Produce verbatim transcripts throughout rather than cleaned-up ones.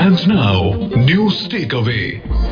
And now, news takeaway.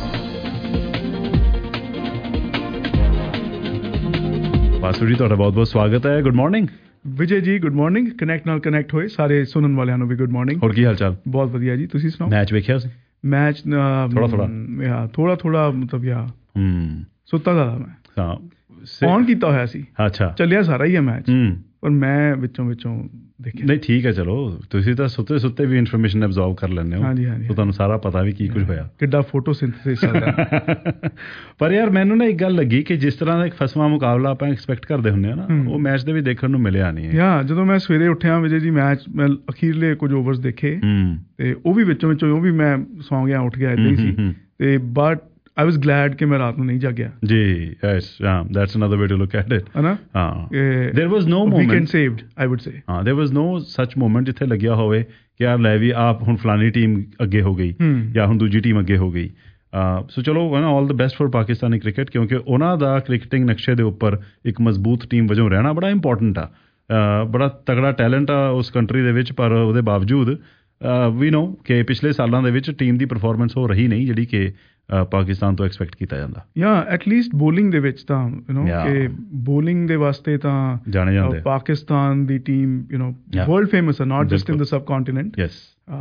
Vasu ਜੀ ਤੁਹਾਡਾ ਬਹੁਤ ਬਹੁਤ ਸਵਾਗਤ ਹੈ। Good morning Vijay ji, good morning. Connect ਨਾਲ ਕਨੈਕਟ ਹੋਏ ਸਾਰੇ ਸੁਣਨ ਵਾਲਿਆਂ ਨੂੰ ਵੀ ਗੁੱਡ ਮਾਰਨਿੰਗ। ਹੋਰ ਕੀ ਹਾਲ ਚਾਲ? ਬਹੁਤ ਵਧੀਆ ਜੀ, ਤੁਸੀਂ ਸੁਣਾਓ? ਮੈਚ ਵੇਖਿਆ ਸੀ? ਮੈਚ ਥੋੜਾ ਥੋੜਾ ਯਾ ਥੋੜਾ ਥੋੜਾ ਮਤਲਬ ਯਾ ਹੂੰ ਸੁੱਤਾ ਜ਼ਿਆਦਾ ਮੈਂ। ਹਾਂ, ਔਨ ਕੀਤਾ ਹੋਇਆ ਸੀ। ਅੱਛਾ, ਚੱਲਿਆ ਸਾਰਾ ਹੀ ਹੈ ਮੈਚ, ਹੂੰ, ਪਰ ਮੈਂ ਵਿੱਚੋਂ ਵਿੱਚੋਂ ਦੇਖਿਆ। ਨਹੀਂ ਠੀਕ ਹੈ, ਚਲੋ ਤੁਸੀਂ ਤਾਂ ਸੁੱਤੇ ਸੁੱਤੇ ਵੀ ਇਨਫੋਰਮੇਸ਼ਨ ਐਬਜ਼ੌਰਬ ਕਰ ਲੈਂਦੇ ਹੋ। ਹਾਂਜੀ ਹਾਂਜੀ, ਤੁਹਾਨੂੰ ਸਾਰਾ ਪਤਾ ਵੀ ਕੀ ਕੁਝ ਹੋਇਆ, ਕਿੱਡਾ ਫੋਟੋ ਸਿੰਥੇਸਿਸ ਚੱਲਦਾ। ਪਰ ਯਾਰ ਮੈਨੂੰ ਨਾ ਇੱਕ ਗੱਲ ਲੱਗੀ ਕਿ ਜਿਸ ਤਰ੍ਹਾਂ ਦਾ ਇੱਕ ਫਸਵਾਂ ਮੁਕਾਬਲਾ ਆਪਾਂ ਐਕਸਪੈਕਟ ਕਰਦੇ ਹੁੰਦੇ ਆ ਨਾ, ਉਹ ਮੈਚ ਦੇ ਵੀ ਦੇਖਣ ਨੂੰ ਮਿਲਿਆ ਨਹੀਂ ਹੈ। ਯਾ ਜਦੋਂ ਮੈਂ ਸਵੇਰੇ ਉੱਠਿਆ ਵਿਜੇ ਜੀ, ਮੈਚ ਮੈਂ ਅਖੀਰਲੇ ਕੁਝ ਓਵਰਸ ਦੇਖੇ ਤੇ ਉਹ ਵੀ ਵਿੱਚੋਂ ਵਿੱਚੋਂ ਉਹ ਵੀ ਮੈਂ ਸੌਂ ਗਿਆ, ਉੱਠ ਗਿਆ, ਏਦਾਂ ਹੀ ਸੀ। ਤੇ ਬਟ I was glad ਕਿ ਮੈਂ ਰਾਤ ਨੂੰ ਨਹੀਂ ਜਾਗਿਆ ਜੀ। Yes, um, that's another way to look at it. ਹੈ ਨਾ? ਹਾਂ, there was no moment weekend saved, I would say. ਹਾਂ, there was no such moment ਜਿੱਥੇ ਲੱਗਿਆ ਹੋਵੇ ਕਿ ਯਾਰ ਲੈ ਵੀ ਆਪ ਹੁਣ ਫਲਾਨੀ ਟੀਮ ਅੱਗੇ ਹੋ ਗਈ ਜਾਂ ਹੁਣ ਦੂਜੀ ਟੀਮ ਅੱਗੇ ਹੋ ਗਈ। ਸੋ ਚਲੋ all the best for Pakistani cricket, ਕਿਉਂਕਿ ਉਹਨਾਂ ਦਾ ਕ੍ਰਿਕਟਿੰਗ ਨਕਸ਼ੇ ਦੇ ਉੱਪਰ ਇੱਕ ਮਜ਼ਬੂਤ ਟੀਮ ਵਜੋਂ ਰਹਿਣਾ ਬੜਾ ਇੰਪੋਰਟੈਂਟ ਆ। ਬੜਾ ਤਗੜਾ ਟੈਲੈਂਟ ਆ ਉਸ ਕੰਟਰੀ ਦੇ ਵਿੱਚ, ਪਰ ਉਹਦੇ ਬਾਵਜੂਦ ਵੀ ਨੋ ਕਿ ਪਿਛਲੇ ਸਾਲਾਂ ਦੇ ਵਿੱਚ ਟੀਮ ਦੀ ਪਰਫਾਰਮੈਂਸ ਹੋ ਰਹੀ ਨਹੀਂ ਜਿਹੜੀ ਕਿ ਪਾਕਿਸਤਾਨ ਤੋਂ ਐਕਸਪੈਕਟ ਕੀਤਾ ਜਾਂਦਾ। ਜਾਂ ਐਟਲੀਸਟ ਬੋਲਿੰਗ ਦੇ ਵਿੱਚ ਤਾਂ ਯੂ ਨੋ ਕਿ ਬੋਲਿੰਗ ਦੇ ਵਾਸਤੇ ਤਾਂ ਜਾਣੇ ਜਾਂਦੇ ਪਾਕਿਸਤਾਨ ਦੀ team you know world famous ਹੈ, not just in the subcontinent. Yes,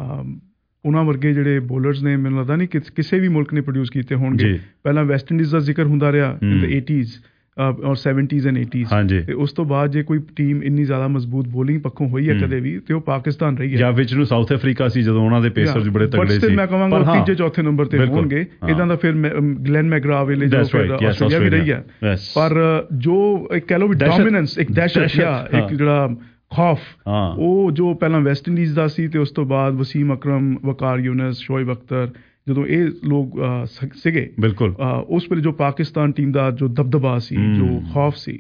ਉਹਨਾਂ ਵਰਗੇ ਜਿਹੜੇ ਬੋਲਰਸ ਨੇ ਮੈਨੂੰ ਲੱਗਦਾ ਨਹੀਂ ਕਿ ਕਿਸੇ ਵੀ ਮੁਲਕ ਨੇ ਪ੍ਰੋਡਿਊਸ ਕੀਤੇ ਹੋਣਗੇ। ਪਹਿਲਾਂ ਵੈਸਟ ਇੰਡੀਜ਼ ਦਾ ਜ਼ਿਕਰ ਹੁੰਦਾ ਰਿਹਾ ਇਨ ਦ ਏਟੀਜ਼ ਔਰ ਸੈਵਨਟੀਜ਼ ਐਂਡ ਏਟੀਜ਼, ਤੇ ਉਸ ਤੋਂ ਬਾਅਦ ਜੇ ਕੋਈ ਟੀਮ ਇੰਨੀ ਜ਼ਿਆਦਾ ਮਜ਼ਬੂਤ ਬੋਲਿੰਗ ਪੱਖੋਂ ਹੋਈ ਹੈ ਕਦੇ ਵੀ, ਤੇ ਉਹ ਪਾਕਿਸਤਾਨ ਰਹੀ ਹੈ। ਜਾਂ ਵਿੱਚ ਨੂੰ ਸਾਊਥ ਅਫਰੀਕਾ ਸੀ ਜਦੋਂ ਉਹਨਾਂ ਦੇ ਪੇਸਰਸ ਬੜੇ ਤਗੜੇ ਸੀ, ਮੈਂ ਕਹਾਂਗਾ ਤੀਜੇ ਚੌਥੇ ਨੰਬਰ ਤੇ ਹੋਣਗੇ। ਇੱਦਾਂ ਦਾ ਫਿਰ ਗਲੈਨ ਮੈਗਰਾ ਵੇਲੇ ਜੋ ਆਸਟ੍ਰੇਲੀਆ ਵੀ ਰਹੀ ਹੈ। ਪਰ ਜੋ ਇੱਕ ਕਹਿ ਲਓ ਵੀ ਡੋਮੀਨੈਂਸ, ਇੱਕ ਦਹਿਸ਼ਤ ਜਾਂ ਇੱਕ ਜਿਹੜਾ ਖੌਫ, ਉਹ ਜੋ ਪਹਿਲਾਂ ਵੈਸਟ ਇੰਡੀਜ਼ ਦਾ ਸੀ, ਤੇ ਉਸ ਤੋਂ ਬਾਅਦ ਵਸੀਮ ਅਕਰਮ, ਵਕਾਰ ਯੂਨਸ, ਸ਼ੋਇਬ ਅਖਤਰ, ਜਦੋਂ ਇਹ ਲੋਕ ਸੀਗੇ, ਬਿਲਕੁਲ ਉਸ ਵੇਲੇ ਜੋ ਪਾਕਿਸਤਾਨ ਟੀਮ ਦਾ ਜੋ ਦਬਦਬਾ ਸੀ, ਜੋ ਖੌਫ ਸੀ,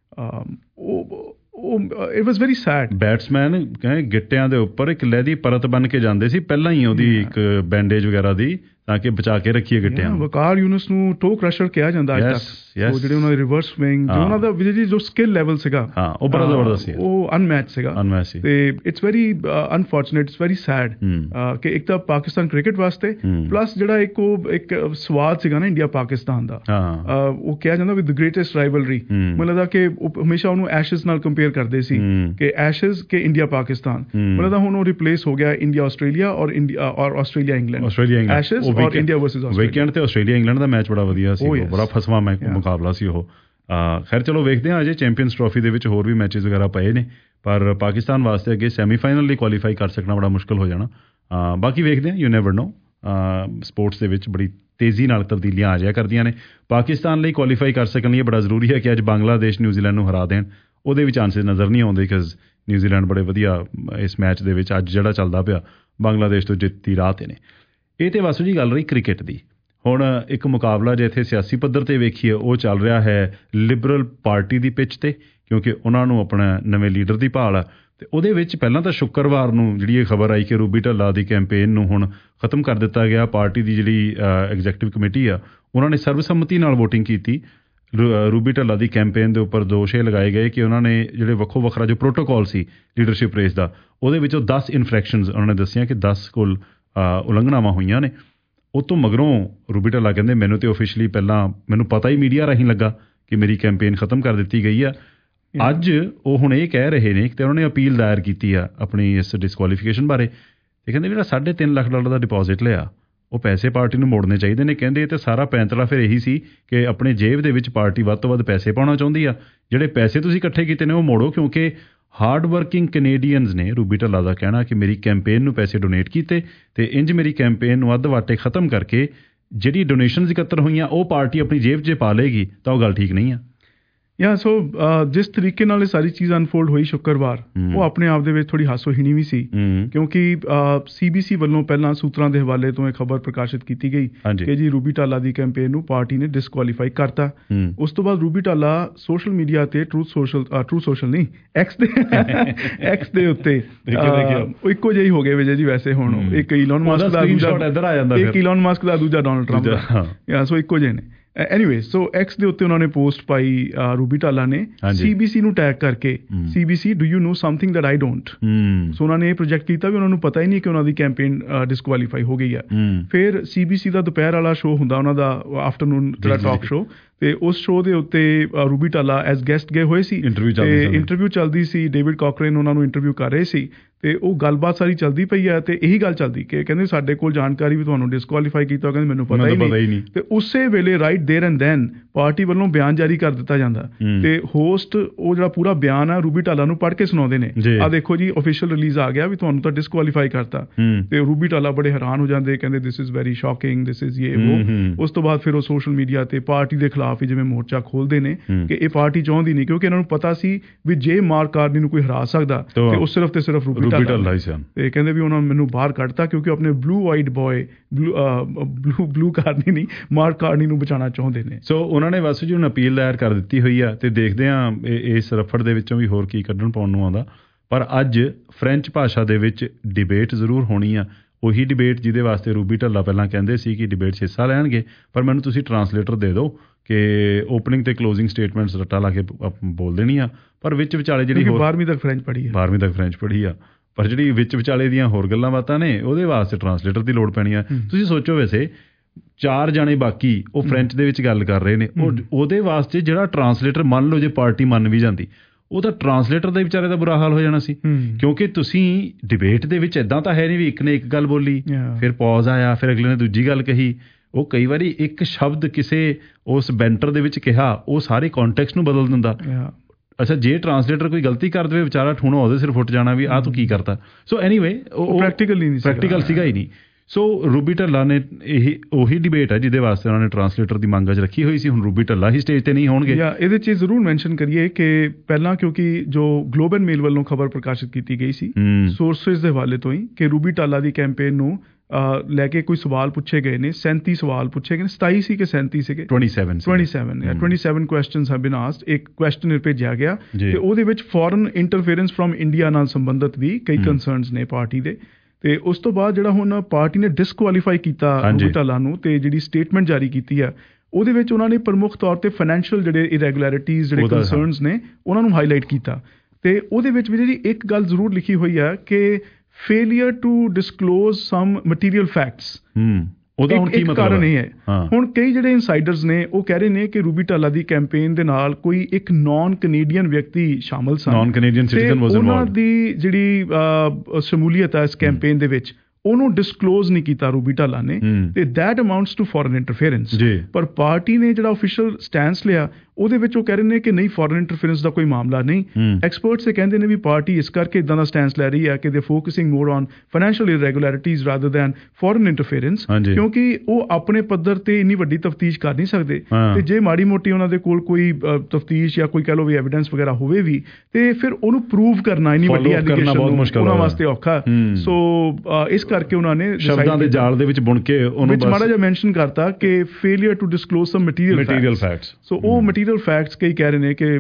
ਉਹ it was very sad. Batsman ਗਿੱਟਿਆਂ ਦੇ ਉੱਪਰ ਇੱਕ ਲਹਿਦੀ ਪਰਤ ਬਣ ਕੇ ਜਾਂਦੇ ਸੀ ਪਹਿਲਾਂ ਹੀ, ਉਹਦੀ ਇੱਕ ਬੈਂਡੇਜ ਵਗੈਰਾ ਦੀ, ਤਾਂ ਕਿ ਬਚਾ ਕੇ ਰੱਖੀਏ ਗਿੱਟਿਆਂ। ਵਕਾਰ ਯੂਨਸ ਨੂੰ ਟੋ ਕ੍ਰਸ਼ਰ ਕਿਹਾ ਜਾਂਦਾ ਅੱਜ ਤੱਕ। ਉਹ ਜਿਹੜੇ ਉਹਨਾਂ ਦੇ ਰਿਵਰਸ ਸਵਿੰਗ, ਜੋ ਉਹਨਾਂ ਦਾ ਵਿਜੇ ਜੀ ਜੋ ਸਕਿੱਲ ਲੈਵਲ ਸੀਗਾ, ਉਹ ਬੜਾ ਜ਼ਬਰਦਸਤ ਸੀ, ਉਹ ਅਨਮੈਚ ਸੀਗਾ। ਤੇ it's very unfortunate, it's very sad ਕਿ ਇੱਕ ਤਾਂ ਪਾਕਿਸਤਾਨ ਕ੍ਰਿਕਟ ਵਾਸਤੇ, ਪਲੱਸ ਜਿਹੜਾ ਇੱਕ ਉਹ ਇੱਕ ਸਵਾਦ ਸੀਗਾ ਨਾ ਇੰਡੀਆ ਪਾਕਿਸਤਾਨ ਦਾ, ਉਹ ਕਿਹਾ ਜਾਂਦਾ ਵਿਦ ਦ ਗ੍ਰੇਟੈਸਟ ਰਾਈਵਲਰੀ। ਮੈਨੂੰ ਲੱਗਦਾ ਕਿ ਹਮੇਸ਼ਾ ਉਹਨੂੰ ਐਸ਼ਜ਼ ਨਾਲ ਕੰਪੇਅਰ ਕਰਦੇ ਸੀ ਕਿ ਐਸ਼ਜ਼ ਕਿ ਇੰਡੀਆ ਪਾਕਿਸਤਾਨ। ਮੈਨੂੰ ਲੱਗਦਾ ਹੁਣ ਉਹ ਰਿਪਲੇਸ ਹੋ ਗਿਆ ਇੰਡੀਆ ਆਸਟ੍ਰੇਲੀਆ ਔਰ ਇੰਡੀਆ ਔਰ ਆਸਟ੍ਰੇਲੀਆ ਇੰਗਲੈਂਡ। ਐਸ਼ਜ਼ ਔਰ ਇੰਡੀਆ ਵਰਸਸ ਆਸਟ੍ਰੇਲੀਆ। ਵੀਕਐਂਡ ਤੇ ਆਸਟ੍ਰੇਲੀਆ ਇੰਗਲੈਂਡ ਦਾ ਮੈਚ ਬੜਾ ਵਧੀਆ ਸੀ, ਬੜਾ ਫਸਵਾਂ ਮੁਕਾਬਲਾ ਸੀ ਉਹ। ਖੈਰ ਚਲੋ ਵੇਖਦੇ ਹਾਂ, ਅਜੇ ਚੈਂਪੀਅਨਸ ਟਰੋਫੀ ਦੇ ਵਿੱਚ ਹੋਰ ਵੀ ਮੈਚਿਸ ਵਗੈਰਾ ਪਏ ਨੇ, ਪਰ ਪਾਕਿਸਤਾਨ ਵਾਸਤੇ ਅੱਗੇ ਸੈਮੀਫਾਈਨਲ ਲਈ ਕੁਆਲੀਫਾਈ ਕਰ ਸਕਣਾ ਬੜਾ ਮੁਸ਼ਕਿਲ ਹੋ ਜਾਣਾ। ਬਾਕੀ ਵੇਖਦੇ ਹਾਂ, ਯੂ ਨੈਵਰ ਨੋ। ਸਪੋਰਟਸ ਦੇ ਵਿੱਚ ਬੜੀ ਤੇਜ਼ੀ ਨਾਲ ਤਬਦੀਲੀਆਂ ਆ ਜਾਇਆ ਕਰਦੀਆਂ ਨੇ। ਪਾਕਿਸਤਾਨ ਲਈ ਕੁਆਲੀਫਾਈ ਕਰ ਸਕਣ ਲਈ ਬੜਾ ਜ਼ਰੂਰੀ ਹੈ ਕਿ ਅੱਜ ਬੰਗਲਾਦੇਸ਼ ਨਿਊਜ਼ੀਲੈਂਡ ਨੂੰ ਹਰਾ ਦੇਣ। ਉਹਦੇ ਵੀ ਚਾਂਸਿਸ ਨਜ਼ਰ ਨਹੀਂ ਆਉਂਦੇ, ਬਿਕਾਜ਼ ਨਿਊਜ਼ੀਲੈਂਡ ਬੜੇ ਵਧੀਆ ਇਸ ਮੈਚ ਦੇ ਵਿੱਚ ਅੱਜ ਜਿਹੜਾ ਚੱਲਦਾ ਪਿਆ ਬੰਗਲਾਦੇਸ਼ ਤੋਂ ਜਿੱਤੀ ਰਾਹ 'ਤੇ ਨੇ। ਇਹ ਤੇ ਵਾਸੂ ਜੀ ਗੱਲ ਰਹੀ ਕ੍ਰਿਕਟ ਦੀ। ਹੁਣ ਇੱਕ ਮੁਕਾਬਲਾ ਜੇ ਇੱਥੇ ਸਿਆਸੀ ਪੱਧਰ 'ਤੇ ਵੇਖੀਏ, ਉਹ ਚੱਲ ਰਿਹਾ ਹੈ ਲਿਬਰਲ ਪਾਰਟੀ ਦੀ ਪਿੱਚ 'ਤੇ, ਕਿਉਂਕਿ ਉਹਨਾਂ ਨੂੰ ਆਪਣਾ ਨਵੇਂ ਲੀਡਰ ਦੀ ਭਾਲ ਆ। ਅਤੇ ਉਹਦੇ ਵਿੱਚ ਪਹਿਲਾਂ ਤਾਂ ਸ਼ੁੱਕਰਵਾਰ ਨੂੰ ਜਿਹੜੀ ਇਹ ਖਬਰ ਆਈ ਕਿ ਰੂਬੀ ਢੱਲਾ ਦੀ ਕੈਂਪੇਨ ਨੂੰ ਹੁਣ ਖਤਮ ਕਰ ਦਿੱਤਾ ਗਿਆ। ਪਾਰਟੀ ਦੀ ਜਿਹੜੀ ਐਗਜ਼ੈਕਟਿਵ ਕਮੇਟੀ ਆ, ਉਹਨਾਂ ਨੇ ਸਰਬਸੰਮਤੀ ਨਾਲ ਵੋਟਿੰਗ ਕੀਤੀ। ਰੂਬੀ ਢੱਲਾ ਦੀ ਕੈਂਪੇਨ ਦੇ ਉੱਪਰ ਦੋਸ਼ ਇਹ ਲਗਾਏ ਗਏ ਕਿ ਉਹਨਾਂ ਨੇ ਜਿਹੜੇ ਵੱਖੋ ਵੱਖਰਾ ਜੋ ਪ੍ਰੋਟੋਕੋਲ ਸੀ ਲੀਡਰਸ਼ਿਪ ਰੇਸ ਦਾ, ਉਹਦੇ ਵਿੱਚੋਂ ਦਸ ਇਨਫਰੈਕਸ਼ਨਸ ਉਹਨਾਂ ਨੇ ਦੱਸੀਆਂ ਕਿ ਦਸ ਕੁੱਲ ਉਲੰਘਣਾਵਾਂ ਹੋਈਆਂ ਨੇ। ਉਹ ਤੋਂ ਮਗਰੋਂ ਰੂਬੀ ਢੱਲਾ ਕਹਿੰਦੇ ਮੈਨੂੰ ਤਾਂ ਓਫੀਸ਼ਲੀ ਪਹਿਲਾਂ ਮੈਨੂੰ ਪਤਾ ਹੀ ਮੀਡੀਆ ਰਾਹੀਂ ਲੱਗਾ ਕਿ ਮੇਰੀ ਕੈਂਪੇਨ ਖਤਮ ਕਰ ਦਿੱਤੀ ਗਈ ਆ। ਅੱਜ ਉਹ ਹੁਣ ਇਹ ਕਹਿ ਰਹੇ ਨੇ ਕਿ ਉਹਨਾਂ ਨੇ ਅਪੀਲ ਦਾਇਰ ਕੀਤੀ ਆ ਆਪਣੀ ਇਸ ਡਿਸਕੁਆਲੀਫਿਕੇਸ਼ਨ ਬਾਰੇ, ਤੇ ਕਹਿੰਦੇ ਜਿਹੜਾ ਸਾਢੇ ਤਿੰਨ ਲੱਖ ਡਾਲਰ ਦਾ ਡਿਪੋਜ਼ਿਟ ਲਿਆ ਉਹ ਪੈਸੇ ਪਾਰਟੀ ਨੂੰ ਮੋੜਨੇ ਚਾਹੀਦੇ ਨੇ। ਕਹਿੰਦੇ ਤੇ ਸਾਰਾ ਪੈਂਤੜਾ ਫਿਰ ਇਹੀ ਸੀ ਕਿ ਆਪਣੇ ਜੇਬ ਦੇ ਵਿੱਚ ਪਾਰਟੀ ਵੱਧ ਤੋਂ ਵੱਧ ਪੈਸੇ ਪਾਉਣਾ ਚਾਹੁੰਦੀ ਆ। ਜਿਹੜੇ ਪੈਸੇ ਤੁਸੀਂ ਇਕੱਠੇ ਕੀਤੇ ਨੇ ਉਹ ਮੋੜੋ, ਕਿਉਂਕਿ ਹਾਰਡ ਵਰਕਿੰਗ ਕੈਨੇਡੀਅਨਸ ਨੇ, ਰੂਬੀ ਢੱਲਾ ਦਾ ਕਹਿਣਾ ਕਿ ਮੇਰੀ ਕੈਂਪੇਨ ਨੂੰ ਪੈਸੇ ਡੋਨੇਟ ਕੀਤੇ ਤੇ ਇੰਜ ਮੇਰੀ ਕੈਂਪੇਨ ਨੂੰ ਅੱਧ ਵਾਟੇ ਖਤਮ ਕਰਕੇ ਜਿਹੜੀ ਡੋਨੇਸ਼ਨਸ ਇਕੱਤਰ ਹੋਈਆਂ ਉਹ ਪਾਰਟੀ ਆਪਣੀ ਜੇਬ 'ਚ ਪਾ ਲਏਗੀ, ਤਾਂ ਉਹ ਗੱਲ ਠੀਕ ਨਹੀਂ ਆ। ਯਾ ਸੋ ਜਿਸ ਤਰੀਕੇ ਨਾਲ ਇਹ ਸਾਰੀ ਚੀਜ਼ ਅਨਫੋਲਡ ਹੋਈ ਸ਼ੁੱਕਰਵਾਰ, ਉਹ ਆਪਣੇ ਆਪ ਦੇ ਵਿੱਚ ਥੋੜ੍ਹੀ ਹਾਸੋਹੀਣੀ ਵੀ ਸੀ, ਕਿਉਂਕਿ ਸੀ ਬੀ ਸੀ ਵੱਲੋਂ ਪਹਿਲਾਂ ਸੂਤਰਾਂ ਦੇ ਹਵਾਲੇ ਤੋਂ ਇਹ ਖਬਰ ਪ੍ਰਕਾਸ਼ਿਤ ਕੀਤੀ ਗਈ ਕਿ ਜੀ ਰੂਬੀ ਢਾਲਾ ਦੀ ਕੈਂਪੇਨ ਨੂੰ ਪਾਰਟੀ ਨੇ ਡਿਸਕੁਆਲੀਫਾਈ ਕਰਤਾ। ਉਸ ਤੋਂ ਬਾਅਦ ਰੂਬੀ ਢਾਲਾ ਸੋਸ਼ਲ ਮੀਡੀਆ ਤੇ ਟਰੂਥ ਸੋਸ਼ਲ ਟਰੂਥ ਸੋਸ਼ਲ ਨਹੀਂ ਐਕਸ ਦੇ ਐਕਸ ਦੇ ਉੱਤੇ ਉਹ ਇੱਕੋ ਜਿਹੇ ਹੋ ਗਏ ਵਿਜੇ ਜੀ। ਵੈਸੇ ਹੁਣ ਇੱਕ ਇਲਨ ਮਸਕ ਦਾ ਦੂਜਾ ਇੱਕ ਇਲਨ ਮਸਕ ਦਾ ਦੂਜਾ ਡੋਨਲਡ ਟਰੰਪ ਦਾ, ਸੋ ਇੱਕੋ ਜਿਹੇ ਨੇ। ਐਨੀਵੇ ਸੋ ਐਕਸ ਦੇ ਉੱਤੇ ਉਹਨਾਂ ਨੇ ਪੋਸਟ ਪਾਈ ਰੂਬੀ ਟਾਲਾ ਨੇ ਸੀਬੀਸੀ ਨੂੰ ਟੈਗ ਕਰਕੇ, CBC do you know something that I don't. So ਉਹਨਾਂ ਨੇ ਇਹ ਪ੍ਰੋਜੈਕਟ ਕੀਤਾ ਵੀ ਉਹਨਾਂ ਨੂੰ ਪਤਾ ਹੀ ਨਹੀਂ ਕਿ ਉਹਨਾਂ ਦੀ ਕੈਂਪੇਨ ਡਿਸਕੁਆਲੀਫਾਈ ਹੋ ਗਈ ਆ। ਫਿਰ ਸੀਬੀਸੀ ਦਾ ਦੁਪਹਿਰ ਵਾਲਾ ਸ਼ੋਅ ਹੁੰਦਾ ਉਹਨਾਂ ਦਾ, ਆਫਟਰਨੂਨ ਜਿਹੜਾ ਟਾਕ ਸ਼ੋਅ, ਤੇ ਉਸ ਸ਼ੋਅ ਦੇ ਉੱਤੇ ਰੂਬੀ ਟਾਲਾ ਐਜ਼ ਗੈਸਟ ਗਏ ਹੋਏ ਸੀ ਤੇ ਇੰਟਰਵਿਊ ਚੱਲਦੀ ਸੀ। ਡੇਵਿਡ ਕਾਕਰੇਨ ਉਹਨਾਂ ਨੂੰ ਇੰਟਰਵਿਊ ਕਰ ਰਹੇ ਸੀ ਤੇ ਉਹ ਗੱਲਬਾਤ ਸਾਰੀ ਚੱਲਦੀ ਪਈ ਆ ਤੇ ਇਹੀ ਗੱਲ ਚੱਲਦੀ ਕਿ ਕਹਿੰਦੇ ਸਾਡੇ ਕੋਲ ਜਾਣਕਾਰੀ ਵੀ ਤੁਹਾਨੂੰ ਡਿਸਕੁਆਲੀਫਾਈ ਕੀਤਾ, ਕਹਿੰਦੇ ਮੈਨੂੰ ਪਤਾ ਹੀ ਨਹੀਂ। ਤੇ ਉਸੇ ਵੇਲੇ right there and then party ਵੱਲੋਂ ਬਿਆਨ ਜਾਰੀ ਕਰ ਦਿੱਤਾ ਜਾਂਦਾ ਤੇ ਹੋਸਟ ਉਹ ਜਿਹੜਾ ਪੂਰਾ ਬਿਆਨ ਆ ਰੂਬੀ ਟਾਲਾ ਨੂੰ ਪੜ੍ਹ ਕੇ ਸੁਣਾਉਂਦੇ ਨੇ, ਆ ਦੇਖੋ ਜੀ ਆਫੀਸ਼ੀਅਲ ਰਿਲੀਜ਼ ਆ ਗਿਆ ਵੀ ਤੁਹਾਨੂੰ ਤਾਂ ਡਿਸਕੁਆਲੀਫਾਈ ਕਰਤਾ। ਤੇ ਰੂਬੀ ਟਾਲਾ ਬੜੇ ਹੈਰਾਨ ਹੋ ਜਾਂਦੇ, ਕਹਿੰਦੇ this is very shocking, this is ਇਹ ਉਹ। ਉਸ ਤੋਂ ਬਾਅਦ ਫਿਰ ਉਹ ਸੋਸ਼ਲ ਮੀਡੀਆ ਤੇ ਪਾਰਟੀ ਦੇ ਖਿਲਾਫ ਹੀ ਜਿਵੇਂ ਮੋਰਚਾ ਖੋਲਦੇ ਨੇ ਕਿ ਇਹ ਪਾਰਟੀ ਚਾਹੁੰਦੀ ਨਹੀਂ, ਕਿਉਂਕਿ ਇਹਨਾਂ ਨੂੰ ਪਤਾ ਸੀ ਵੀ ਜੇ ਮਾਰਕ ਕਾਰਨੀ ਨੂੰ ਕੋਈ ਹਰਾ ਸਕਦਾ ਤੇ ਉਹ ਸਿਰਫ ਤੇ ਸਿਰਫ ਰੂਬੀ ਟਾਲਾ। ਤੇ ਕਹਿੰਦੇ ਵੀ ਉਹਨਾਂ ਮੈਨੂੰ ਬਾਹਰ ਕੱਢਤਾ ਕਿਉਂਕਿ ਆਪਣੇ blue eyed boy blue blue Carney ਨਹੀਂ ਮਾਰਕ ਕਾਰਨੀ ਨੂੰ ਬਚਾਉਣਾ ਚਾਹੁੰਦੇ ਨੇ। ਸੋ ਉਹਨਾਂ ਨੇ ਵਾਸੂ ਜੀ ਨੂੰ ਅਪੀਲ ਦਾਇਰ ਕਰ ਦਿੱਤੀ ਹੋਈ ਆ ਤੇ ਦੇਖਦੇ ਹਾਂ ਇਸ ਰਫੜ ਦੇ ਵਿੱਚੋਂ ਵੀ ਹੋਰ ਕੀ ਕੱਢਣ ਪਾਉਣ ਨੂੰ ਆਉਂਦਾ। ਪਰ ਅੱਜ ਫ੍ਰੈਂਚ ਭਾਸ਼ਾ ਦੇ ਵਿੱਚ ਡਿਬੇਟ ਜ਼ਰੂਰ ਹੋਣੀ ਆ, ਉਹੀ ਡਿਬੇਟ ਜਿਹਦੇ ਵਾਸਤੇ ਰੂਬੀ ਢੱਲਾ ਪਹਿਲਾਂ ਕਹਿੰਦੇ ਸੀ ਕਿ ਡਿਬੇਟ 'ਚ ਹਿੱਸਾ ਲੈਣਗੇ, ਪਰ ਮੈਨੂੰ ਤੁਸੀਂ ਟਰਾਂਸਲੇਟਰ ਦੇ ਦਿਓ ਕਿ ਓਪਨਿੰਗ ਤੇ ਕਲੋਜ਼ਿੰਗ ਸਟੇਟਮੈਂਟਸ ਰੱਟਾ ਲਾ ਕੇ ਬੋਲ ਦੇਣੀ ਆ, ਪਰ ਵਿੱਚ ਵਿਚਾਲੇ ਜਿਹੜੀ ਬਾਰਵੀਂ ਤੱਕ ਫ੍ਰੈਂਚ ਪੜ੍ਹੀ ਆ ਬਾਰਵੀਂ ਤੱਕ ਫ੍ਰੈਂਚ ਪੜ੍ਹੀ ਆ ਪਰ ਜਿਹੜੀ ਵਿੱਚ ਵਿਚਾਲੇ ਦੀਆਂ ਹੋਰ ਗੱਲਾਂ ਬਾਤਾਂ ਨੇ ਉਹਦੇ ਵਾਸਤੇ ਟਰਾਂਸਲੇਟਰ ਦੀ ਲੋੜ ਪੈਣੀ ਆ। ਤੁਸੀਂ ਸੋਚੋ ਵੈਸੇ ਚਾਰ ਜਾਣੇ ਬਾਕੀ ਉਹ ਫ੍ਰੈਂਚ ਦੇ ਵਿੱਚ ਗੱਲ ਕਰ ਰਹੇ ਨੇ, ਉਹ ਉਹਦੇ ਵਾਸਤੇ ਜਿਹੜਾ ਟਰਾਂਸਲੇਟਰ ਮੰਨ ਲਓ ਜੇ ਪਾਰਟੀ ਮੰਨ ਵੀ ਜਾਂਦੀ, ਉਹ ਤਾਂ ਟਰਾਂਸਲੇਟਰ ਦਾ ਵਿਚਾਰੇ ਦਾ ਬੁਰਾ ਹਾਲ ਹੋ ਜਾਣਾ ਸੀ। ਕਿਉਂਕਿ ਤੁਸੀਂ ਡਿਬੇਟ ਦੇ ਵਿੱਚ ਏਦਾਂ ਤਾਂ ਹੈ ਨਹੀਂ ਵੀ ਇੱਕ ਨੇ ਇੱਕ ਗੱਲ ਬੋਲੀ ਫਿਰ ਪੌਜ਼ ਆਇਆ ਫਿਰ ਅਗਲੇ ਨੇ ਦੂਜੀ ਗੱਲ ਕਹੀ। ਉਹ ਕਈ ਵਾਰੀ ਇੱਕ ਸ਼ਬਦ ਕਿਸੇ ਉਸ ਬੈਂਟਰ ਦੇ ਵਿੱਚ ਕਿਹਾ ਉਹ ਸਾਰੇ ਕੌਨਟੈਕਸਟ ਨੂੰ ਬਦਲ ਦਿੰਦਾ। ਅੱਛਾ ਜੇ ਟਰਾਂਸਲੇਟਰ ਕੋਈ ਗਲਤੀ ਕਰ ਦੇਵੇ ਵਿਚਾਰਾ ਠੂਣਾ ਉਹਦੇ ਸਿਰ ਫੁੱਟ ਜਾਣਾ ਵੀ ਆਹ ਤੂੰ ਕੀ ਕਰਤਾ। ਸੋ ਐਨੀਵੇ ਉਹ ਪ੍ਰੈਕਟੀਕਲ ਨਹੀਂ ਪ੍ਰੈਕਟੀਕਲ ਸੀਗਾ ਹੀ ਨਹੀਂ। ਸੋ ਰੂਬੀ ਢੱਲਾ ਨੇ ਇਹ ਉਹੀ ਡਿਬੇਟ ਹੈ ਜਿਹਦੇ ਵਾਸਤੇ ਉਹਨਾਂ ਨੇ ਟਰਾਂਸਲੇਟਰ ਦੀ ਮੰਗ ਅੱਜ ਰੱਖੀ ਹੋਈ ਸੀ। ਹੁਣ ਰੂਬੀ ਢੱਲਾ ਹੀ ਸਟੇਜ ਤੇ ਨਹੀਂ ਹੋਣਗੇ। ਜਾਂ ਇਹਦੇ 'ਚ ਜ਼ਰੂਰ ਮੈਂਸ਼ਨ ਕਰੀਏ ਕਿ ਪਹਿਲਾਂ ਕਿਉਂਕਿ ਜੋ ਗਲੋਬਲ ਮੇਲ ਵੱਲੋਂ ਖਬਰ ਪ੍ਰਕਾਸ਼ਿਤ ਕੀਤੀ ਗਈ ਸੀ ਸੋਰਸਿਸ ਦੇ ਹਵਾਲੇ ਤੋਂ ਹੀ ਕਿ ਰੂਬੀ ਢੱਲਾ ਦੀ ਕੈਂਪੇਨ ਨੂੰ ਲੈ ਕੇ ਕੋਈ ਸਵਾਲ ਪੁੱਛੇ ਗਏ ਨੇ, ਸੈਂਤੀ ਸਵਾਲ ਪੁੱਛੇ ਗਏ ਨੇ, ਸਤਾਈ ਸੀ ਕਿ ਸੈਂਤੀ ਸੀਗੇ ਸੱਤਾਈ ਸੱਤਾਈ ਕੁਐਸਚਨਸ ਹੈਵ ਬੀਨ ਆਸਕਡ। ਇੱਕ ਕੁਐਸਚਨ ਭੇਜਿਆ ਗਿਆ ਤੇ ਉਹਦੇ ਵਿੱਚ ਫੋਰਨ ਇੰਟਰਫੇਰੈਂਸ ਫਰਮ ਇੰਡੀਆ ਨਾਲ ਸੰਬੰਧਿਤ ਵੀ ਕਈ ਕੰਸਰਨਸ ਨੇ ਪਾਰਟੀ ਦੇ। ਤੇ ਉਸ ਤੋਂ ਬਾਅਦ ਜਿਹੜਾ ਹੁਣ ਪਾਰਟੀ ਨੇ ਡਿਸਕੁਆਲੀਫਾਈ ਕੀਤਾ ਰੂਬੀ ਢੱਲਾ ਨੂੰ ਤੇ ਜਿਹੜੀ ਸਟੇਟਮੈਂਟ ਜਾਰੀ ਕੀਤੀ ਆ ਉਹਦੇ ਵਿੱਚ ਉਹਨਾਂ ਨੇ ਪ੍ਰਮੁੱਖ ਤੌਰ ਤੇ ਫਾਈਨੈਂਸ਼ੀਅਲ ਜਿਹੜੇ ਇਰੈਗੂਲੈਰਿਟੀਜ਼ ਜਿਹੜੇ ਕੰਸਰਨਸ ਨੇ ਉਹਨਾਂ ਨੂੰ ਹਾਈਲਾਈਟ ਕੀਤਾ। ਤੇ ਉਹਦੇ ਵਿੱਚ ਵੀ ਜਿਹੜੀ ਇੱਕ ਗੱਲ ਜ਼ਰੂਰ ਲਿਖੀ ਹੋਈ ਆ ਕਿ failure to disclose some material facts ਉਹਦਾ ਹੁਣ ਕੀ ਮਤਲਬ ਨਹੀਂ ਹੈ। ਹੁਣ ਕਈ ਜਿਹੜੇ ਇਨਸਾਈਡਰਸ ਨੇ ਉਹ ਕਹਿ ਰਹੇ ਨੇ ਕਿ ਰੂਬੀ ਢੱਲਾ ਦੀ ਕੈਂਪੇਨ ਦੇ ਨਾਲ ਕੋਈ ਇੱਕ ਨਾਨ ਕੈਨੇਡੀਅਨ ਵਿਅਕਤੀ ਸ਼ਾਮਲ ਸਨ, non Canadian citizen was involved. ਉਹਨਾਂ ਦੀ ਜਿਹੜੀ ਸ਼ਮੂਲੀਅਤ ਹੈ ਇਸ ਕੈਂਪੇਨ ਦੇ ਵਿੱਚ ਉਹਨੂੰ ਡਿਸਕਲੋਜ਼ ਨਹੀਂ ਕੀਤਾ ਰੂਬੀ ਢੱਲਾ ਨੇ ਤੇ that amounts to foreign interference. ਪਰ ਪਾਰਟੀ ਨੇ ਜਿਹੜਾ ਆਫੀਸ਼ੀਅਲ ਸਟੈਂਸ ਲਿਆ ਉਹਦੇ ਵਿੱਚ ਉਹ ਕਹਿ ਰਹੇ ਨੇ ਕਿ ਨਹੀਂ ਫੋਰਨ ਇੰਟਰਫੇਰੈਂਸ ਦਾ ਕੋਈ ਮਾਮਲਾ ਨਹੀਂ। ਐਕਸਪਰਟਸ ਇਹ ਕਹਿੰਦੇ ਨੇ ਵੀ ਪਾਰਟੀ ਇਸ ਕਰਕੇ ਇਦਾਂ ਦਾ ਸਟੈਂਸ ਲੈ ਰਹੀ ਹੈ ਕਿ they focusing more on financial irregularities rather than foreign interference, ਕਿਉਂਕਿ ਉਹ ਆਪਣੇ ਪੱਧਰ ਤੇ ਇੰਨੀ ਵੱਡੀ ਤਫਤੀਸ਼ ਕਰ ਨਹੀਂ ਸਕਦੇ ਤੇ ਜੇ ਮਾੜੀ ਮੋਟੀ ਉਹਨਾਂ ਦੇ ਕੋਲ ਕੋਈ ਤਫਤੀਸ਼ ਜਾਂ ਕੋਈ ਕਹਿ ਲਓ ਵੀ ਐਵੀਡੈਂਸ ਵਗੈਰਾ ਹੋਵੇ ਵੀ ਤੇ ਫਿਰ ਉਹਨੂੰ ਪ੍ਰੂਵ ਕਰਨਾ ਇੰਨੀ ਵੱਡੀ ਐਲੀਗੇਸ਼ਨ ਉਹਨਾਂ ਵਾਸਤੇ ਔਖਾ। ਸੋ ਇਸ ਕਰਕੇ ਉਹਨਾਂ ਨੇ ਸ਼ਬਦਾਂ ਦੇ ਜਾਲ ਦੇ ਵਿੱਚ ਬੁਣ ਕੇ ਉਹਨੂੰ ਵਿੱਚ ਮਾੜਾ ਜਿਹਾ ਮੈਂਸ਼ਨ ਕਰਤਾ ਕਿ failure to disclose some material facts. So ਉਹ ਮਟੀਰੀਅਲ ਫੈਕਟਸ ਕਈ ਕਹਿ ਰਹੇ ਨੇ ਕਿ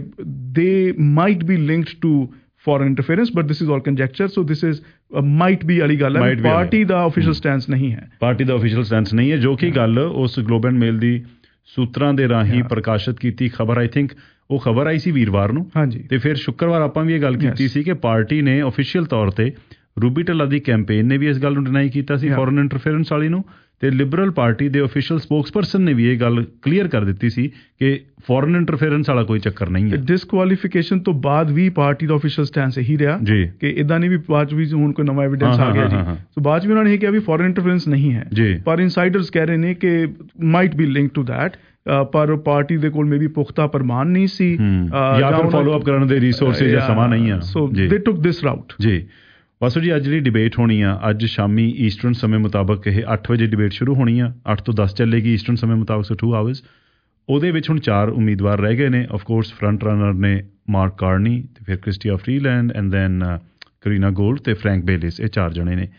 they might be linked to foreign interference but this is all conjecture. So this is might be ਵਾਲੀ ਗੱਲ ਹੈ, ਪਾਰਟੀ ਦਾ ਆਫੀਸ਼ੀਅਲ ਸਟੈਂਸ ਨਹੀਂ ਹੈ। ਪਾਰਟੀ ਦਾ ਆਫੀਸ਼ੀਅਲ ਸਟੈਂਸ ਨਹੀਂ ਹੈ, ਜੋ ਕਿ ਗੱਲ ਉਸ ਗਲੋਬਲ ਮੇਲ ਦੀ ਸੂਤਰਾਂ ਦੇ ਰਾਹੀਂ ਪ੍ਰਕਾਸ਼ਿਤ ਕੀਤੀ ਖਬਰ ਆਈ ਥਿੰਕ ਉਹ ਖਬਰ ਆਈ ਸੀ ਵੀਰਵਾਰ ਨੂੰ ਤੇ ਫਿਰ ਸ਼ੁੱਕਰਵਾਰ ਆਪਾਂ ਵੀ ਇਹ ਗੱਲ ਕੀਤੀ ਸੀ ਕਿ ਪਾਰਟੀ ਨੇ ਆਫੀਸ਼ੀਅਲ ਤੌਰ ਤੇ ਰੂਬੀ ਢੱਲਾ ਦੀ ਕੈਂਪੇਨ ਨੇ ਵੀ ਇਸ ਗੱਲ ਨੂੰ ਡਿਨਾਈ ਕੀਤਾ ਸੀ ਫੋਰਨ ਇੰਟਰਫੇਰੈਂਸ ਵਾਲੀ ਨੂੰ ਤੇ ਲਿਬਰਲ ਪਾਰਟੀ ਦੇ ਆਫੀਸ਼ੀਅਲ ਸਪੋਕਸਪਰਸਨ ਨੇ ਵੀ ਇਹ ਗੱਲ ਕਲੀਅਰ ਕਰ ਦਿੱਤੀ ਸੀ ਕਿ ਫੋਰਨ ਇੰਟਰਫੇਰੈਂਸ ਵਾਲਾ ਕੋਈ ਚੱਕਰ ਨਹੀਂ ਹੈ। ਡਿਸਕੁਆਲੀਫਿਕੇਸ਼ਨ ਤੋਂ ਬਾਅਦ ਵੀ ਪਾਰਟੀ ਦਾ ਆਫੀਸ਼ੀਅਲ ਸਟੈਂਸ ਇਹੀ ਰਿਹਾ ਕਿ ਇਦਾਂ ਨਹੀਂ ਵੀ ਬਾਅਦ ਵੀ ਹੁਣ ਕੋਈ ਨਵਾਂ ਐਵੀਡੈਂਸ ਆ ਗਿਆ ਜੀ ਸੋ ਬਾਅਦ ਵੀ ਉਹਨਾਂ ਨੇ ਇਹ ਕਿਹਾ ਵੀ ਫੋਰਨ ਇੰਟਰਫੇਰੈਂਸ ਨਹੀਂ ਹੈ। ਪਰ ਇਨਸਾਈਡਰਸ ਕਹਿ ਰਹੇ ਨੇ ਕਿ might be link to that ਪਰ ਪਾਰਟੀ ਦੇ ਕੋਲ ਮੇਬੀ ਪੁਖਤਾ ਪ੍ਰਮਾਣ ਨਹੀਂ ਸੀ ਜਾਂ ਫਿਰ ਫੋਲੋ ਅਪ ਕਰਨ ਦੇ ਰਿਸੋਰਸਿਸ ਜਾਂ ਸਮਾਂ ਨਹੀਂ ਆ। ਸੋ ਦੇ ਟੁਕ ਦਿਸ ਰਾਊਟ। ਜੀ ਵਾਸੂ ਜੀ ਅੱਜ ਜਿਹੜੀ ਡਿਬੇਟ ਹੋਣੀ ਆ ਅੱਜ ਸ਼ਾਮੀ ਈਸਟਰਨ ਸਮੇਂ ਮੁਤਾਬਕ ਇਹ ਅੱਠ ਵਜੇ ਡਿਬੇਟ ਸ਼ੁਰੂ ਹੋਣੀ ਆ, ਅੱਠ ਤੋਂ ਦਸ ਚੱਲੇਗੀ ਈਸਟਰਨ ਸਮੇਂ ਮੁਤਾਬਕ ਸੋ ਟੂ ਆਵਰਸ। ਉਹਦੇ ਵਿੱਚ ਹੁਣ ਚਾਰ ਉਮੀਦਵਾਰ ਰਹਿ ਗਏ ਨੇ। ਆਫ ਕੋਰਸ ਫਰੰਟ ਰਨਰ ਨੇ ਮਾਰਕ ਕਾਰਨੀ ਤੇ ਫਿਰ Chrystia Freeland and then Karina Gould ਤੇ ਫਰੈਂਕ ਬੇਲਿਸ, ਇਹ ਚਾਰ ਜਣੇ ਨੇ।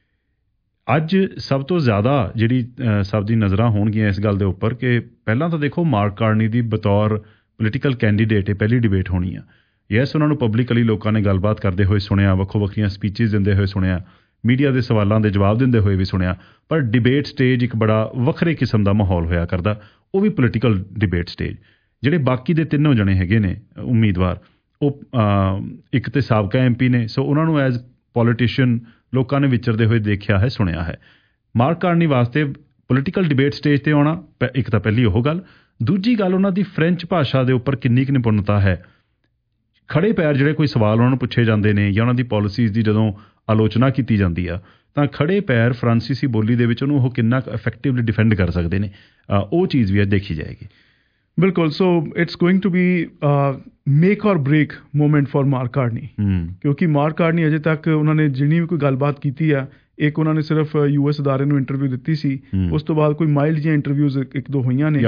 ਅੱਜ ਸਭ ਤੋਂ ਜ਼ਿਆਦਾ ਜਿਹੜੀ ਸਭ ਦੀ ਨਜ਼ਰਾਂ ਹੋਣਗੀਆਂ ਇਸ ਗੱਲ ਦੇ ਉੱਪਰ ਕਿ ਪਹਿਲਾਂ ਤਾਂ ਦੇਖੋ ਮਾਰਕ ਕਾਰਨੀ ਦੀ ਬਤੌਰ ਪੋਲੀਟੀਕਲ ਕੈਂਡੀਡੇਟ ਇਹ ਪਹਿਲੀ ਡਿਬੇਟ ਹੋਣੀ ਆ। ਯੈਸ ਉਹਨਾਂ ਨੂੰ ਪਬਲਿਕਲੀ ਲੋਕਾਂ ਨੇ ਗੱਲਬਾਤ ਕਰਦੇ ਹੋਏ ਸੁਣਿਆ, ਵੱਖੋ ਵੱਖਰੀਆਂ ਸਪੀਚਿਸ ਦਿੰਦੇ ਹੋਏ ਸੁਣਿਆ, ਮੀਡੀਆ ਦੇ ਸਵਾਲਾਂ ਦੇ ਜਵਾਬ ਦਿੰਦੇ ਹੋਏ ਵੀ ਸੁਣਿਆ। ਪਰ ਡਿਬੇਟ ਸਟੇਜ ਇੱਕ ਬੜਾ ਵੱਖਰੇ ਕਿਸਮ ਦਾ ਮਾਹੌਲ ਹੋਇਆ ਕਰਦਾ, ਉਹ ਵੀ ਪੋਲੀਟੀਕਲ ਡਿਬੇਟ ਸਟੇਜ। ਜਿਹੜੇ ਬਾਕੀ ਦੇ ਤਿੰਨੋਂ ਜਣੇ ਹੈਗੇ ਨੇ ਉਮੀਦਵਾਰ, ਉਹ ਇੱਕ ਤੇ ਸਾਬਕਾ ਐਮ ਪੀ ਨੇ, ਸੋ ਉਹਨਾਂ ਨੂੰ ਐਜ਼ ਪੋਲੀਟੀਸ਼ੀਅਨ ਲੋਕਾਂ ਨੇ ਵਿਚਰਦੇ ਹੋਏ ਦੇਖਿਆ ਹੈ, ਸੁਣਿਆ ਹੈ। ਮਾਰਕ ਕਾਰਨੀ ਵਾਸਤੇ ਪੋਲੀਟੀਕਲ ਡਿਬੇਟ ਸਟੇਜ ਤੇ ਆਉਣਾ, ਇੱਕ ਤਾਂ ਪਹਿਲੀ ਉਹ ਗੱਲ। ਦੂਜੀ ਗੱਲ, ਉਹਨਾਂ ਦੀ ਫ੍ਰੈਂਚ ਭਾਸ਼ਾ ਦੇ ਉੱਪਰ ਕਿੰਨੀ ਕੁ ਨਿਪੁੰਨਤਾ ਹੈ। ਖੜੇ ਪੈਰ ਜਿਹੜੇ ਕੋਈ ਸਵਾਲ ਉਹਨਾਂ ਨੂੰ ਪੁੱਛੇ ਜਾਂਦੇ ਨੇ ਜਾਂ ਉਹਨਾਂ ਦੀ ਪਾਲਿਸੀਜ਼ ਦੀ ਜਦੋਂ ਆਲੋਚਨਾ ਕੀਤੀ ਜਾਂਦੀ ਆ, ਤਾਂ ਖੜੇ ਪੈਰ ਫਰਾਂਸੀਸੀ ਬੋਲੀ ਦੇ ਵਿੱਚ ਉਹਨੂੰ ਉਹ ਕਿੰਨਾ ਕੁ ਇਫੈਕਟਿਵਲੀ ਡਿਫੈਂਡ ਕਰ ਸਕਦੇ ਨੇ, ਉਹ ਚੀਜ਼ ਵੀ ਅੱਜ ਦੇਖੀ ਜਾਏਗੀ। ਬਿਲਕੁਲ। So it's going to be make or break moment for Mark Carney, ਕਿਉਂਕਿ ਮਾਰਕ ਕਾਰਨੀ ਅਜੇ ਤੱਕ ਉਹਨਾਂ ਨੇ ਜਿੰਨੀ ਵੀ ਕੋਈ ਗੱਲਬਾਤ ਕੀਤੀ ਆ, ਇੱਕ ਉਹਨਾਂ ਨੇ ਸਿਰਫ ਯੂ ਐਸ ਅਦਾਰੇ ਨੂੰ ਇੰਟਰਵਿਊ ਦਿੱਤੀ ਸੀ, ਉਸ ਤੋਂ ਬਾਅਦ ਕੋਈ ਮਾਈਲਡ ਜਿਹੀਆਂ ਇੰਟਰਵਿਊਜ਼ ਇੱਕ ਦੋ ਹੋਈਆਂ ਨੇ,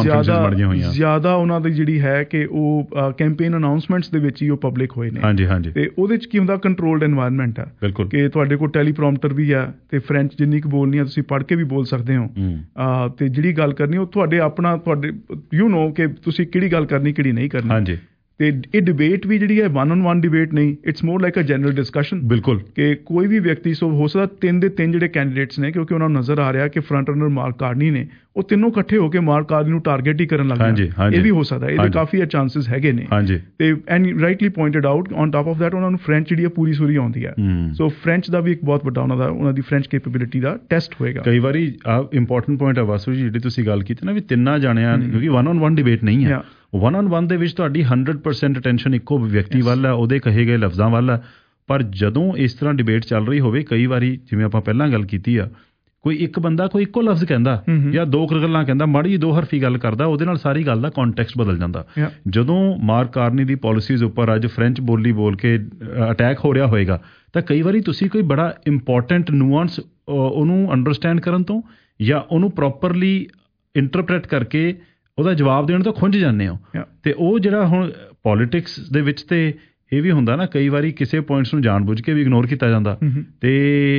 ਜ਼ਿਆਦਾ ਉਹਨਾਂ ਦੀ ਜਿਹੜੀ ਹੈ ਕਿ ਉਹ ਕੈਂਪੇਨ ਅਨਾਊਂਸਮੈਂਟਸ ਦੇ ਵਿੱਚ ਹੀ ਉਹ ਪਬਲਿਕ ਹੋਏ ਨੇ। ਹਾਂਜੀ ਹਾਂਜੀ। ਤੇ ਉਹਦੇ 'ਚ ਕੀ ਹੁੰਦਾ, ਕੰਟਰੋਲਡ ਐਨਵਾਇਰਨਮੈਂਟ ਆ, ਬਿਲਕੁਲ, ਕਿ ਤੁਹਾਡੇ ਕੋਲ ਟੈਲੀਪ੍ਰੋਮਟਰ ਵੀ ਆ ਤੇ ਫਰੈਂਚ ਜਿੰਨੀ ਕੁ ਬੋਲਣੀ ਆ ਤੁਸੀਂ ਪੜ੍ਹ ਕੇ ਵੀ ਬੋਲ ਸਕਦੇ ਹੋ, ਤੇ ਜਿਹੜੀ ਗੱਲ ਕਰਨੀ ਉਹ ਤੁਹਾਡੇ ਆਪਣਾ ਤੁਹਾਡੇ ਯੂ ਨੋ ਕਿ ਤੁਸੀਂ ਕਿਹੜੀ ਗੱਲ ਕਰਨੀ ਕਿਹੜੀ ਨਹੀਂ ਕਰਨੀ। ਹਾਂਜੀ। ਤੇ ਇਹ ਡਿਬੇਟ ਵੀ ਜਿਹੜੀ ਹੈ ਵਨ ਔਨ ਵਨ ਡਿਬੇਟ ਨਹੀਂ, it's more like a general discussion. ਬਿਲਕੁਲ, ਕਿ ਕੋਈ ਵੀ ਵਿਅਕਤੀ, ਸੋ ਹੋ ਸਕਦਾ ਤਿੰਨ ਦੇ ਤਿੰਨ ਜਿਹੜੇ ਕੈਂਡੀਡੇਟਸ ਨੇ, ਕਿਉਂਕਿ ਉਹਨਾਂ ਨੂੰ ਨਜ਼ਰ ਆ ਰਿਹਾ ਕਿ ਫਰੰਟ ਰਨਰ ਮਾਰਕ ਕਾਰਨੀ ਨੇ, ਉਹ ਤਿੰਨੋਂ ਇਕੱਠੇ ਹੋ ਕੇ ਮਾਰਕ ਕਾਰਨੀ ਨੂੰ ਟਾਰਗੇਟ ਹੀ ਕਰਨ ਲੱਗ ਜਾਣ। ਇਹ ਵੀ ਹੋ ਸਕਦਾ, ਇਹਦੇ ਕਾਫੀ ਚਾਂਸਿਸ ਹੈਗੇ ਨੇ। ਤੇ and rightly pointed out on top of that ਉਹਨਾਂ ਨੂੰ ਫ੍ਰੈਂਚ ਜਿਹੜੀ ਪੂਰੀ ਸੂਰੀ ਆਉਂਦੀ ਹੈ, ਸੋ ਫ੍ਰੈਂਚ ਦਾ ਵੀ ਇੱਕ ਬਹੁਤ ਵੱਡਾ ਉਹਨਾਂ ਦਾ ਉਹਨਾਂ ਦੀ ਫ੍ਰੈਂਚ ਕੈਪੇਬਿਲਿਟੀ ਦਾ ਟੈਸਟ ਹੋਏਗਾ। ਕਈ ਵਾਰੀ ਇੰਪੋਰਟੈਂਟ ਪੁਆਇੰਟ ਆ ਵਾਸੂ ਜੀ, ਜਿਹੜੀ ਤੁਸੀਂ ਗੱਲ ਕੀਤੀ ਨਾ ਵੀ ਤਿੰਨਾਂ ਜਾਣਿਆਂ, ਕਿਉਂਕਿ ਵਨ ਔਨ ਵਨ ਡਿਬੇਟ ਨਹੀਂ ਹੈ, ਵਨ ਔਨ ਵਨ ਦੇ ਵਿੱਚ ਤੁਹਾਡੀ ਹੰਡਰਡ ਪਰਸੈਂਟ ਅਟੈਂਸ਼ਨ ਇੱਕੋ ਵਿਅਕਤੀ ਵੱਲ ਹੈ, ਉਹਦੇ ਕਹੇ ਗਏ ਲਫ਼ਜ਼ਾਂ ਵੱਲ ਹੈ। ਪਰ ਜਦੋਂ ਇਸ ਤਰ੍ਹਾਂ ਡਿਬੇਟ ਚੱਲ ਰਹੀ ਹੋਵੇ, ਕਈ ਵਾਰੀ ਜਿਵੇਂ ਆਪਾਂ ਪਹਿਲਾਂ ਗੱਲ ਕੀਤੀ ਆ, ਕੋਈ ਇੱਕ ਬੰਦਾ ਕੋਈ ਇੱਕੋ ਲਫ਼ਜ਼ ਕਹਿੰਦਾ ਜਾਂ ਦੋ ਗੱਲਾਂ ਕਹਿੰਦਾ, ਮਾੜੀ ਜਿਹੀ ਦੋ ਹਰਫੀ ਗੱਲ ਕਰਦਾ, ਉਹਦੇ ਨਾਲ ਸਾਰੀ ਗੱਲ ਦਾ ਕੌਨਟੈਕਸਟ ਬਦਲ ਜਾਂਦਾ। ਜਦੋਂ ਮਾਰਕ ਕਾਰਨੀ ਦੀ ਪਾਲਿਸੀਜ਼ ਉੱਪਰ ਅੱਜ ਫ੍ਰੈਂਚ ਬੋਲੀ ਬੋਲ ਕੇ ਅਟੈਕ ਹੋ ਰਿਹਾ ਹੋਏਗਾ, ਤਾਂ ਕਈ ਵਾਰੀ ਤੁਸੀਂ ਕੋਈ ਬੜਾ ਇੰਪੋਰਟੈਂਟ ਨੂਆਂਸ ਉਹਨੂੰ ਅੰਡਰਸਟੈਂਡ ਕਰਨ ਤੋਂ ਜਾਂ ਉਹਨੂੰ ਪ੍ਰੋਪਰਲੀ ਇੰਟਰਪ੍ਰੈਟ ਕਰਕੇ ਉਹਦਾ ਜਵਾਬ ਦੇਣ ਤੋਂ ਖੁੰਝ ਜਾਂਦੇ ਹੋ। ਤੇ ਉਹ ਜਿਹੜਾ ਹੁਣ ਪੋਲੀਟਿਕਸ ਦੇ ਵਿੱਚ ਤੇ ਇਹ ਵੀ ਹੁੰਦਾ ਨਾ, ਕਈ ਵਾਰੀ ਕਿਸੇ ਪੁਆਇੰਟਸ ਨੂੰ ਜਾਣਬੁੱਝ ਕੇ ਵੀ ਇਗਨੋਰ ਕੀਤਾ ਜਾਂਦਾ, ਤੇ